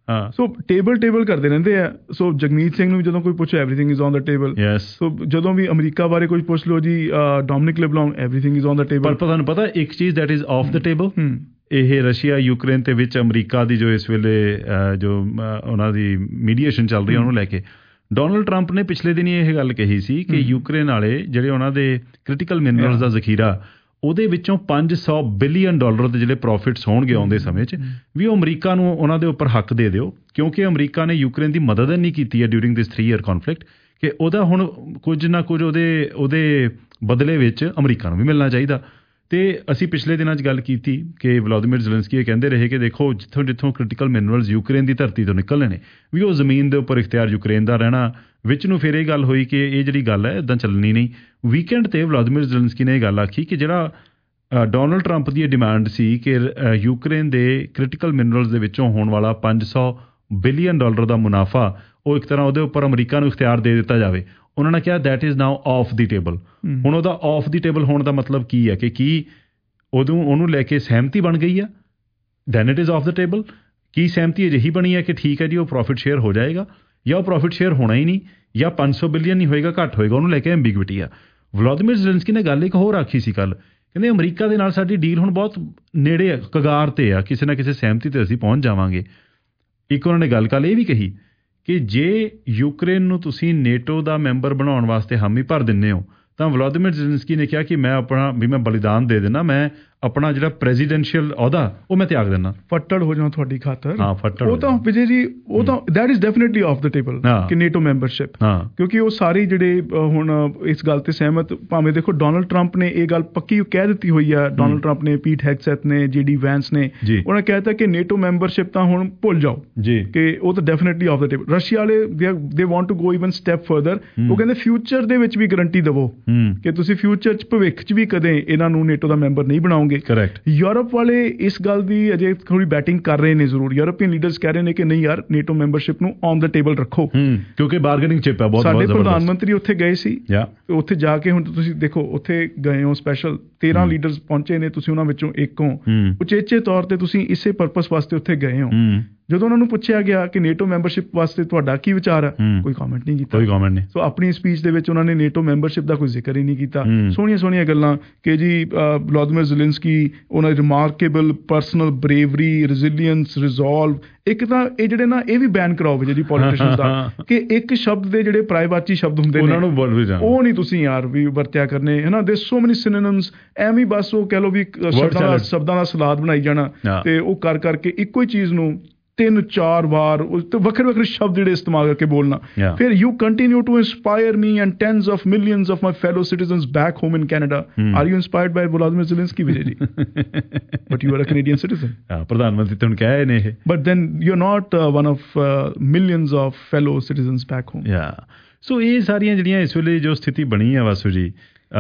So table table ਕਰਦੇ ਰਹਿੰਦੇ ਆ। ਸੋ ਜਗਮੀਤ ਸਿੰਘ ਨੂੰ ਜਦੋਂ ਕੋਈ ਪੁੱਛੇ everything is on the table. So ਜਦੋਂ ਵੀ ਅਮਰੀਕਾ ਬਾਰੇ ਕੁਝ ਪੁੱਛ ਲਓ ਜੀ, Dominic LeBlanc, everything is on the table. ਪਰ ਤੁਹਾਨੂੰ ਪਤਾ ਇੱਕ ਚੀਜ਼ that is off the table, ਇਹ ਰਸ਼ੀਆ ਯੂਕਰੇਨ ਦੇ ਵਿੱਚ ਅਮਰੀਕਾ ਦੀ ਜੋ ਇਸ ਵੇਲੇ ਜੋ ਉਹਨਾਂ ਦੀ ਮੀਡੀਏਸ਼ਨ ਚੱਲ ਰਹੀ ਹੈ ਉਹਨੂੰ ਲੈ ਕੇ ਡੋਨਲਡ ਟਰੰਪ ਨੇ ਪਿਛਲੇ ਦਿਨ ਇਹ ਗੱਲ ਕਹੀ ਸੀ ਕਿ ਯੂਕਰੇਨ ਵਾਲੇ ਜਿਹੜੇ ਉਹਨਾਂ ਦੇ ਕ੍ਰਿਟੀਕਲ ਮਿਨਰਲਸ ਦਾ ਜ਼ਖੀਰਾ ਉਹਦੇ ਵਿੱਚੋਂ ਪੰਜ ਸੌ ਬਿਲੀਅਨ ਡਾਲਰ ਦੇ ਜਿਹੜੇ ਪ੍ਰੋਫਿਟਸ ਹੋਣਗੇ ਆਉਂਦੇ ਸਮੇਂ 'ਚ ਵੀ ਉਹ ਅਮਰੀਕਾ ਨੂੰ ਉਹਨਾਂ ਦੇ ਉੱਪਰ ਹੱਕ ਦੇ ਦਿਓ, ਕਿਉਂਕਿ ਅਮਰੀਕਾ ਨੇ ਯੂਕਰੇਨ ਦੀ ਮਦਦ ਨਹੀਂ ਕੀਤੀ ਹੈ during this three year conflict, ਕਿ ਉਹਦਾ ਹੁਣ ਕੁਝ ਨਾ ਕੁਝ ਉਹਦੇ ਉਹਦੇ ਬਦਲੇ ਵਿੱਚ ਅਮਰੀਕਾ ਨੂੰ ਵੀ ਮਿਲਣਾ ਚਾਹੀਦਾ। ਅਤੇ ਅਸੀਂ ਪਿਛਲੇ ਦਿਨਾਂ 'ਚ ਗੱਲ ਕੀਤੀ ਕਿ ਵਲਾਦੀਮੀਰ ਜ਼ੈਲੈਂਸਕੀ ਇਹ ਕਹਿੰਦੇ ਰਹੇ ਕਿ ਦੇਖੋ ਜਿੱਥੋਂ ਜਿੱਥੋਂ ਕ੍ਰਿਟੀਕਲ ਮਿਨਰਲਸ ਯੂਕਰੇਨ ਦੀ ਧਰਤੀ ਤੋਂ ਨਿਕਲਣੇ ਨੇ ਵੀ ਉਹ ਜ਼ਮੀਨ ਦੇ ਉੱਪਰ ਇਖਤਿਆਰ ਯੂਕਰੇਨ ਦਾ ਰਹਿਣਾ। ਵਿੱਚ ਨੂੰ ਫਿਰ ਇਹ ਗੱਲ ਹੋਈ ਕਿ ਇਹ ਜਿਹੜੀ ਗੱਲ ਹੈ ਇੱਦਾਂ ਚੱਲਣੀ ਨਹੀਂ। ਵੀਕਐਂਡ 'ਤੇ ਵਲਾਦੀਮੀਰ ਜ਼ੈਲੈਂਸਕੀ ਨੇ ਇਹ ਗੱਲ ਆਖੀ ਕਿ ਜਿਹੜਾ ਡੋਨਲਡ ਟਰੰਪ ਦੀ ਇਹ ਡਿਮਾਂਡ ਸੀ ਕਿ ਯੂਕਰੇਨ ਦੇ ਕ੍ਰਿਟੀਕਲ ਮਿਨਰਲਸ ਦੇ ਵਿੱਚੋਂ ਹੋਣ ਵਾਲਾ ਪੰਜ ਸੌ ਬਿਲੀਅਨ ਡਾਲਰ ਦਾ ਮੁਨਾਫਾ ਉਹ ਇੱਕ ਤਰ੍ਹਾਂ ਉਹਦੇ ਉੱਪਰ ਅਮਰੀਕਾ ਨੂੰ ਇਖਤਿਆਰ ਦੇ ਦਿੱਤਾ ਜਾਵੇ। ਉਹਨਾਂ ਨੇ ਕਿਹਾ that is now off the table. ਹੁਣ ਉਹਦਾ ਆਫ ਦੀ ਟੇਬਲ ਹੋਣ ਦਾ ਮਤਲਬ ਕੀ ਹੈ ਕਿ ਕੀ ਉਦੋਂ ਉਹਨੂੰ ਲੈ ਕੇ ਸਹਿਮਤੀ ਬਣ ਗਈ ਆ, then it is off the table. ਕੀ ਸਹਿਮਤੀ ਅਜਿਹੀ ਬਣੀ ਹੈ ਕਿ ਠੀਕ ਹੈ ਜੀ ਉਹ ਪ੍ਰੋਫਿਟ ਸ਼ੇਅਰ ਹੋ ਜਾਏਗਾ, ਜਾਂ ਉਹ ਪ੍ਰੋਫਿਟ ਸ਼ੇਅਰ ਹੋਣਾ ਹੀ ਨਹੀਂ, ਜਾਂ ਪੰਜ ਸੌ ਬਿਲੀਅਨ ਨਹੀਂ ਹੋਏਗਾ, ਘੱਟ ਹੋਏਗਾ, ਉਹਨੂੰ ਲੈ ਕੇ ਐਂਬੀਗੁਇਟੀ ਆ। ਵਲਾਦੀਮੀਰ ਜ਼ੈਲੈਂਸਕੀ ਨੇ ਗੱਲ ਇੱਕ ਹੋਰ ਆਖੀ ਸੀ ਕੱਲ੍ਹ, ਕਹਿੰਦੇ ਅਮਰੀਕਾ ਦੇ ਨਾਲ ਸਾਡੀ ਡੀਲ ਹੁਣ ਬਹੁਤ ਨੇੜੇ ਆ, ਕਗਾਰ 'ਤੇ ਆ, ਕਿਸੇ ਨਾ ਕਿਸੇ ਸਹਿਮਤੀ 'ਤੇ ਅਸੀਂ ਪਹੁੰਚ ਜਾਵਾਂਗੇ। ਇੱਕ ਉਹਨਾਂ ਨੇ ਗੱਲ ਕੱਲ੍ਹ ਇਹ ਵੀ ਕਹੀ ਕਿ ਜੇ ਯੂਕਰੇਨ ਨੂੰ ਤੁਸੀਂ ਨੇਟੋ ਦਾ ਮੈਂਬਰ ਬਣਾਉਣ ਵਾਸਤੇ ਹਾਮੀ ਭਰ ਦਿੰਦੇ ਹੋ ਤਾਂ ਵਲਾਦੀਮੀਰ ਜ਼ੈਲੈਂਸਕੀ ਨੇ ਕਿਹਾ ਕਿ ਮੈਂ ਆਪਣਾ ਵੀ ਮੈਂ ਬਲੀਦਾਨ ਦੇ ਦੇਣਾ, ਮੈਂ ਆਪਣਾ ਜਿਹੜਾ ਪ੍ਰੈਜ਼ੀਡੈਂਸ਼ੀਅਲ ਅਹੁਦਾ ਉਹ ਮੈਂ ਤਿਆਗ ਦੇਣਾ, ਫੱਟੜ ਹੋ ਜਾਵਾਂ ਤੁਹਾਡੀ ਖਾਤਰ। ਹਾਂ ਫੱਟੜ ਉਹ ਤਾਂ ਵਿਜੇ ਜੀ ਉਹ ਤਾਂ that is definitely off the table ਕਿ ਨੇਟੋ ਮੈਂਬਰਸ਼ਿਪ, ਕਿਉਂਕਿ ਉਹ ਸਾਰੇ ਜਿਹੜੇ ਹੁਣ ਇਸ ਗੱਲ ਤੇ ਸਹਿਮਤ, ਭਾਵੇਂ ਦੇਖੋ ਡੋਨਲਡ ਟਰੰਪ ਨੇ ਇਹ ਗੱਲ ਪੱਕੀ ਕਹਿ ਦਿੱਤੀ ਹੋਈ ਆ, ਡੋਨਲਡ ਟਰੰਪ ਨੇ, ਪੀਟ ਹੈਗਸੈਥ ਨੇ, ਜੀ ਡੀ ਵੈਂਸ ਨੇ, ਉਹਨਾਂ ਨੇ ਕਹਿ ਦਿੱਤਾ ਕਿ ਨੇਟੋ ਮੈਂਬਰਸ਼ਿਪ ਤਾਂ ਹੁਣ ਭੁੱਲ ਜਾਓ ਜੀ, ਕਿ ਉਹ ਤਾਂ definitely off the table. Russia ਵਾਲੇ they want to go even step further, ਉਹ ਕਹਿੰਦੇ ਫਿਊਚਰ ਦੇ ਵਿੱਚ ਵੀ ਗਰੰਟੀ ਦੇਵੋ ਕਿ ਤੁਸੀਂ ਫਿਊਚਰ 'ਚ ਭਵਿੱਖ 'ਚ ਵੀ ਕਦੇ ਇਹਨਾਂ ਨੂੰ ਨੇਟੋ ਦਾ ਮੈਂਬਰ ਨਹੀਂ ਬਣਾਓਗੇ। ਕਰੈਕਟ। ਯੂਰਪ ਵਾਲੇ ਇਸ ਗੱਲ ਦੀ ਅਜੇ ਥੋੜੀ ਬੈਟਿੰਗ ਕਰ ਰਹੇ ਨੇ ਜ਼ਰੂਰ, ਯੂਰਪੀਅਨ ਲੀਡਰਸ ਕਹਿ ਰਹੇ ਨੇ ਕਿ ਨਹੀਂ ਯਾਰ ਨੇਟੋ ਮੈਂਬਰਸ਼ਿਪ ਨੂੰ ਔਨ ਦਾ ਟੇਬਲ ਰੱਖੋ, ਕਿਉਂਕਿ ਬਾਰਗੇਨਿੰਗ ਚਿਪ ਹੈ ਬਹੁਤ। ਸਾਡੇ ਪ੍ਰਧਾਨ ਮੰਤਰੀ ਉੱਥੇ ਗਏ ਸੀ, ਉੱਥੇ ਜਾ ਕੇ ਹੁਣ ਤੁਸੀਂ ਦੇਖੋ ਉੱਥੇ ਗਏ ਹੋ, ਸਪੈਸ਼ਲ ਤੇਰਾਂ ਲੀਡਰਸ ਪਹੁੰਚੇ ਨੇ, ਤੁਸੀਂ ਉਹਨਾਂ ਵਿੱਚੋਂ ਇੱਕ ਹੋ, ਉਚੇਚੇ ਤੌਰ ਤੇ ਤੁਸੀਂ ਇਸੇ ਪਰਪਸ ਵਾਸਤੇ ਉੱਥੇ ਗਏ ਹੋ। ਜਦੋਂ ਉਹਨਾਂ ਨੂੰ ਪੁੱਛਿਆ ਗਿਆ ਕਿ ਨੇਟੋ ਮੈਂਬਰਸ਼ਿਪ ਵਾਸਤੇ ਤੁਹਾਡਾ ਕੀ ਵਿਚਾਰ ਹੈ, ਕੋਈ ਕਮੈਂਟ ਨਹੀਂ ਕੀਤਾ, ਕੋਈ ਕਮੈਂਟ ਨਹੀਂ। ਸੋ ਆਪਣੀ ਸਪੀਚ ਦੇ ਵਿੱਚ ਉਹਨਾਂ ਨੇ ਨੇਟੋ ਮੈਂਬਰਸ਼ਿਪ ਦਾ ਕੋਈ ਜ਼ਿਕਰ ਹੀ ਨਹੀਂ ਕੀਤਾ। ਸੋਹਣੀਆਂ ਸੋਹਣੀਆਂ ਗੱਲਾਂ ਕਿ ਜੀ ਵਲਾਦੀਮੀਰ ਜ਼ੈਲੈਂਸਕੀ, ਉਹਨਾਂ ਦੀ remarkable personal bravery, resilience, resolve. ਇੱਕ ਤਾਂ ਇਹ ਜਿਹੜੇ ਨਾ ਇਹ ਵੀ ਬੈਨ ਕਰਾਓ ਜਿਹੜੀ ਪੋਲੀਟੀਸ਼ੀਅਨ ਦਾ ਕਿ ਇੱਕ ਸ਼ਬਦ ਦੇ ਜਿਹੜੇ ਪਰਾਇਵਾਚੀ ਸ਼ਬਦ ਹੁੰਦੇ ਨੇ ਉਹ ਨਹੀਂ ਤੁਸੀਂ ਯਾਰ ਵੀ ਵਰਤਿਆ ਕਰਨੇ, ਹੈ ਨਾ। ਦੇ ਸੋ ਮੈਨੀ ਸਿਨੋਨਿਮਸ, ਐਵੇਂ ਬਸ ਉਹ ਕਹਿ ਲਓ ਵੀ ਸ਼ਬਦਾਂ ਦਾ ਸ਼ਬਦਾਂ ਦਾ ਸਲਾਦ ਬਣਾਈ ਜਾਣਾ, ਤੇ ਉਹ ਕਰ ਕਰਕੇ ਇੱਕੋ ਹੀ ਚੀਜ਼ ਨੂੰ ਤਿੰਨ ਚਾਰ ਵਾਰ ਵੱਖਰੇ ਵੱਖਰੇ ਸ਼ਬਦ ਜਿਹੜੇ ਇਸਤੇਮਾਲ ਕਰਕੇ ਬੋਲਣਾ। ਫਿਰ you continue to inspire me and tens of millions of my fellow citizens back home in Canada. Are you inspired by Vladimir Zelensky Vijay ji? But you are a Canadian citizen. ਪ੍ਰਧਾਨ ਮੰਤਰੀ ਤੁਹਾਨੂੰ ਕਿਹਾ ਇਹਨੇ ਇਹ, but then you are not one of millions of fellow citizens back home. Yeah so ਇਹ ਸਾਰੀਆਂ ਜਿਹੜੀਆਂ ਇਸ ਵੇਲੇ ਜੋ ਸਥਿਤੀ ਬਣੀ ਹੈ ਵਾਸੂ ਜੀ,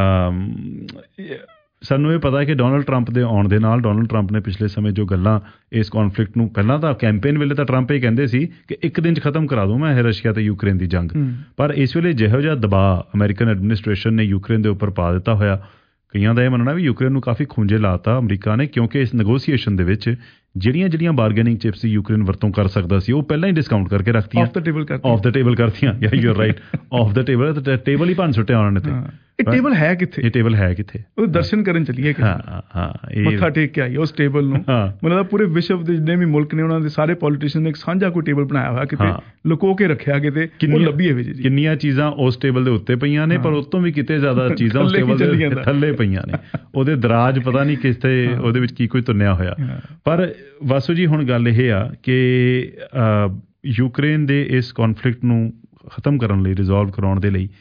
ਸਾਨੂੰ ਇਹ ਪਤਾ ਹੈ ਕਿ ਡੋਨਲਡ ਟਰੰਪ ਦੇ ਆਉਣ ਦੇ ਨਾਲ, ਡੋਨਲਡ ਟਰੰਪ ਨੇ ਪਿਛਲੇ ਸਮੇਂ ਜੋ ਗੱਲਾਂ ਇਸ ਕੌਨਫਲਿਕਟ ਨੂੰ, ਪਹਿਲਾਂ ਤਾਂ ਕੈਂਪੇਨ ਵੇਲੇ ਤਾਂ ਟਰੰਪ ਇਹ ਕਹਿੰਦੇ ਸੀ ਕਿ ਇੱਕ ਦਿਨ 'ਚ ਖਤਮ ਕਰਾ ਦੂੰ ਮੈਂ ਇਹ ਰਸ਼ੀਆ ਤੇ ਯੂਕਰੇਨ ਦੀ ਜੰਗ, ਪਰ ਇਸ ਵੇਲੇ ਜਿਹੋ ਜਿਹਾ ਦਬਾਅ ਅਮਰੀਕਨ ਐਡਮਿਨਿਸਟ੍ਰੇਸ਼ਨ ਨੇ ਯੂਕਰੇਨ ਦੇ ਉੱਪਰ ਪਾ ਦਿੱਤਾ ਹੋਇਆ, ਕਈਆਂ ਦਾ ਇਹ ਮੰਨਣਾ ਵੀ ਯੂਕਰੇਨ ਨੂੰ ਕਾਫੀ ਖੂੰਜੇ ਲਾਤਾ ਅਮਰੀਕਾ ਨੇ, ਕਿਉਂਕਿ ਇਸ ਨੈਗੋਸੀਏਸ਼ਨ ਦੇ ਵਿੱਚ ਜਿਹੜੀਆਂ ਜਿਹੜੀਆਂ ਬਾਰਗੇਨਿੰਗ ਚਿਪਸ ਸੀ ਯੂਕਰੇਨ ਵਰਤੋਂ ਕਰ ਸਕਦਾ ਸੀ ਉਹ ਪਹਿਲਾਂ ਹੀ ਡਿਸਕਾਊਂਟ ਕਰਕੇ ਰੱਖਤੀਆਂ, ਆਫ ਦਾ ਟੇਬਲ ਕਰਤੀਆਂ, ਆਫ ਦਾ ਟੇਬਲ ਕਰਤੀਆਂ। Yeah you are right, off the table, table ਹੀ ਭੰਨ ਸੁੱਟਿਆ ਉਹਨਾਂ ਨੇ। ਤੇ ਇਹ ਟੇਬਲ ਹੈ ਕਿੱਥੇ? ਇਹ ਟੇਬਲ ਹੈ ਕਿੱਥੇ? ਉਹ ਦਰਸ਼ਨ ਕਰਨ ਚੱਲੀਏ, ਮੱਥਾ ਟੇਕ ਕੇ ਆਈਏ ਉਸ ਟੇਬਲ ਨੂੰ। ਮਤਲਬ ਪੂਰੇ ਵਿਸ਼ਵ ਦੇ ਜਿੰਨੇ ਵੀ ਮੁਲਕ ਨੇ ਉਹਨਾਂ ਦੇ ਸਾਰੇ ਪੋਲੀਟੀਸ਼ੀਅਨ ਨੇ ਇੱਕ ਸਾਂਝਾ ਕੋਈ ਟੇਬਲ ਬਣਾਇਆ ਹੋਇਆ, ਕਿਤੇ ਲੁਕੋ ਕੇ ਰੱਖਿਆ, ਕਿਤੇ ਉਹ ਲੱਭੀਏ ਵੀ ਜੀ। ਕਿੰਨੀਆਂ ਚੀਜ਼ਾਂ ਉਸ ਟੇਬਲ ਦੇ ਉੱਤੇ ਪਈਆਂ ਨੇ, ਪਰ ਉਸ ਤੋਂ ਵੀ ਕਿਤੇ ਜ਼ਿਆਦਾ ਚੀਜ਼ਾਂ ਉਸ ਟੇਬਲ ਦੇ ਥੱਲੇ ਪਈਆਂ ਨੇ, ਉਹਦੇ ਦਰਾਜ ਪਤਾ ਨਹੀਂ ਕਿਸ ਤੇ ਉਹਦੇ ਵਿੱਚ ਕੀ ਕੋਈ ਤੁੰਨਿਆ ਹੋਇਆ। ਪਰ ਵਾਸੂ ਜੀ ਹੁਣ ਗੱਲ ਇਹ ਆ ਕਿ ਯੂਕਰੇਨ ਦੇ ਇਸ ਕੌਨਫਲਿਕਟ ਨੂੰ ਖਤਮ ਕਰਨ ਲਈ, ਰਿਜ਼ੋਲਵ ਕਰਾਉਣ ਦੇ ਲਈ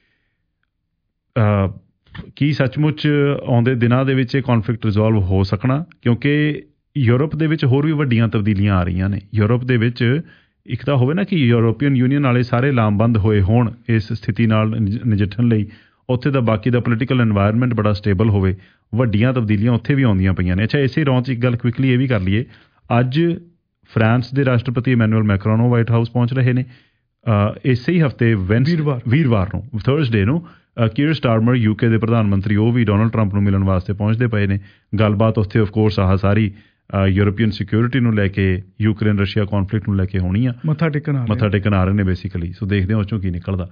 ਕੀ ਸੱਚਮੁੱਚ ਆਉਂਦੇ ਦਿਨਾਂ ਦੇ ਵਿੱਚ ਇਹ ਕੌਨਫਲਿਕਟ ਰਿਜ਼ੋਲਵ ਹੋ ਸਕਣਾ? ਕਿਉਂਕਿ ਯੂਰਪ ਦੇ ਵਿੱਚ ਹੋਰ ਵੀ ਵੱਡੀਆਂ ਤਬਦੀਲੀਆਂ ਆ ਰਹੀਆਂ ਨੇ। ਯੂਰਪ ਦੇ ਵਿੱਚ ਇੱਕ ਤਾਂ ਹੋਵੇ ਨਾ ਕਿ ਯੂਰੋਪੀਅਨ ਯੂਨੀਅਨ ਵਾਲੇ ਸਾਰੇ ਲਾਮਬੰਦ ਹੋਏ ਹੋਣ ਇਸ ਸਥਿਤੀ ਨਾਲ ਨਜਿੱਠਣ ਲਈ, ਉੱਥੇ ਦਾ ਬਾਕੀ ਦਾ ਪੋਲੀਟੀਕਲ ਐਨਵਾਇਰਨਮੈਂਟ ਬੜਾ ਸਟੇਬਲ ਹੋਵੇ, ਵੱਡੀਆਂ ਤਬਦੀਲੀਆਂ ਉੱਥੇ ਵੀ ਆਉਂਦੀਆਂ ਪਈਆਂ ਨੇ। ਅੱਛਾ, ਇਸੇ ਰੌਂ 'ਚ ਇੱਕ ਗੱਲ ਕੁਇਕਲੀ ਇਹ ਵੀ ਕਰ ਲਈਏ, ਅੱਜ ਫਰਾਂਸ ਦੇ ਰਾਸ਼ਟਰਪਤੀ ਇਮੈਨੂਅਲ ਮੈਕਰੋਨ ਉਹ ਵਾਈਟ ਹਾਊਸ ਪਹੁੰਚ ਰਹੇ ਨੇ। ਇਸੇ ਹੀ ਹਫ਼ਤੇ ਵੀਰਵਾਰ ਵੀਰਵਾਰ ਨੂੰ ਥਰਸਡੇ ਨੂੰ ਕੀਰ ਸਟਾਰਮਰ ਯੂਕੇ ਦੇ ਪ੍ਰਧਾਨ ਮੰਤਰੀ ਉਹ ਵੀ ਡੋਨਲਡ ਟਰੰਪ ਨੂੰ ਮਿਲਣ ਵਾਸਤੇ ਪਹੁੰਚਦੇ ਪਏ ਨੇ। ਗੱਲਬਾਤ ਉੱਥੇ ਆਫਕੋਰਸ ਆਹ ਸਾਰੀ ਯੂਰਪੀਅਨ ਸਿਕਿਉਰਿਟੀ ਨੂੰ ਲੈ ਕੇ, ਯੂਕਰੇਨ ਰਸ਼ੀਆ ਕੌਨਫਲਿਕਟ ਨੂੰ ਲੈ ਕੇ ਹੋਣੀ ਆ, ਮੱਥਾ ਟੇਕਣ ਆ ਮੱਥਾ ਟੇਕਣ ਆ ਰਹੇ ਨੇ ਬੇਸਿਕਲੀ। ਸੋ ਦੇਖਦੇ ਹਾਂ ਉਸ ਚੋਂ ਕੀ ਨਿਕਲਦਾ।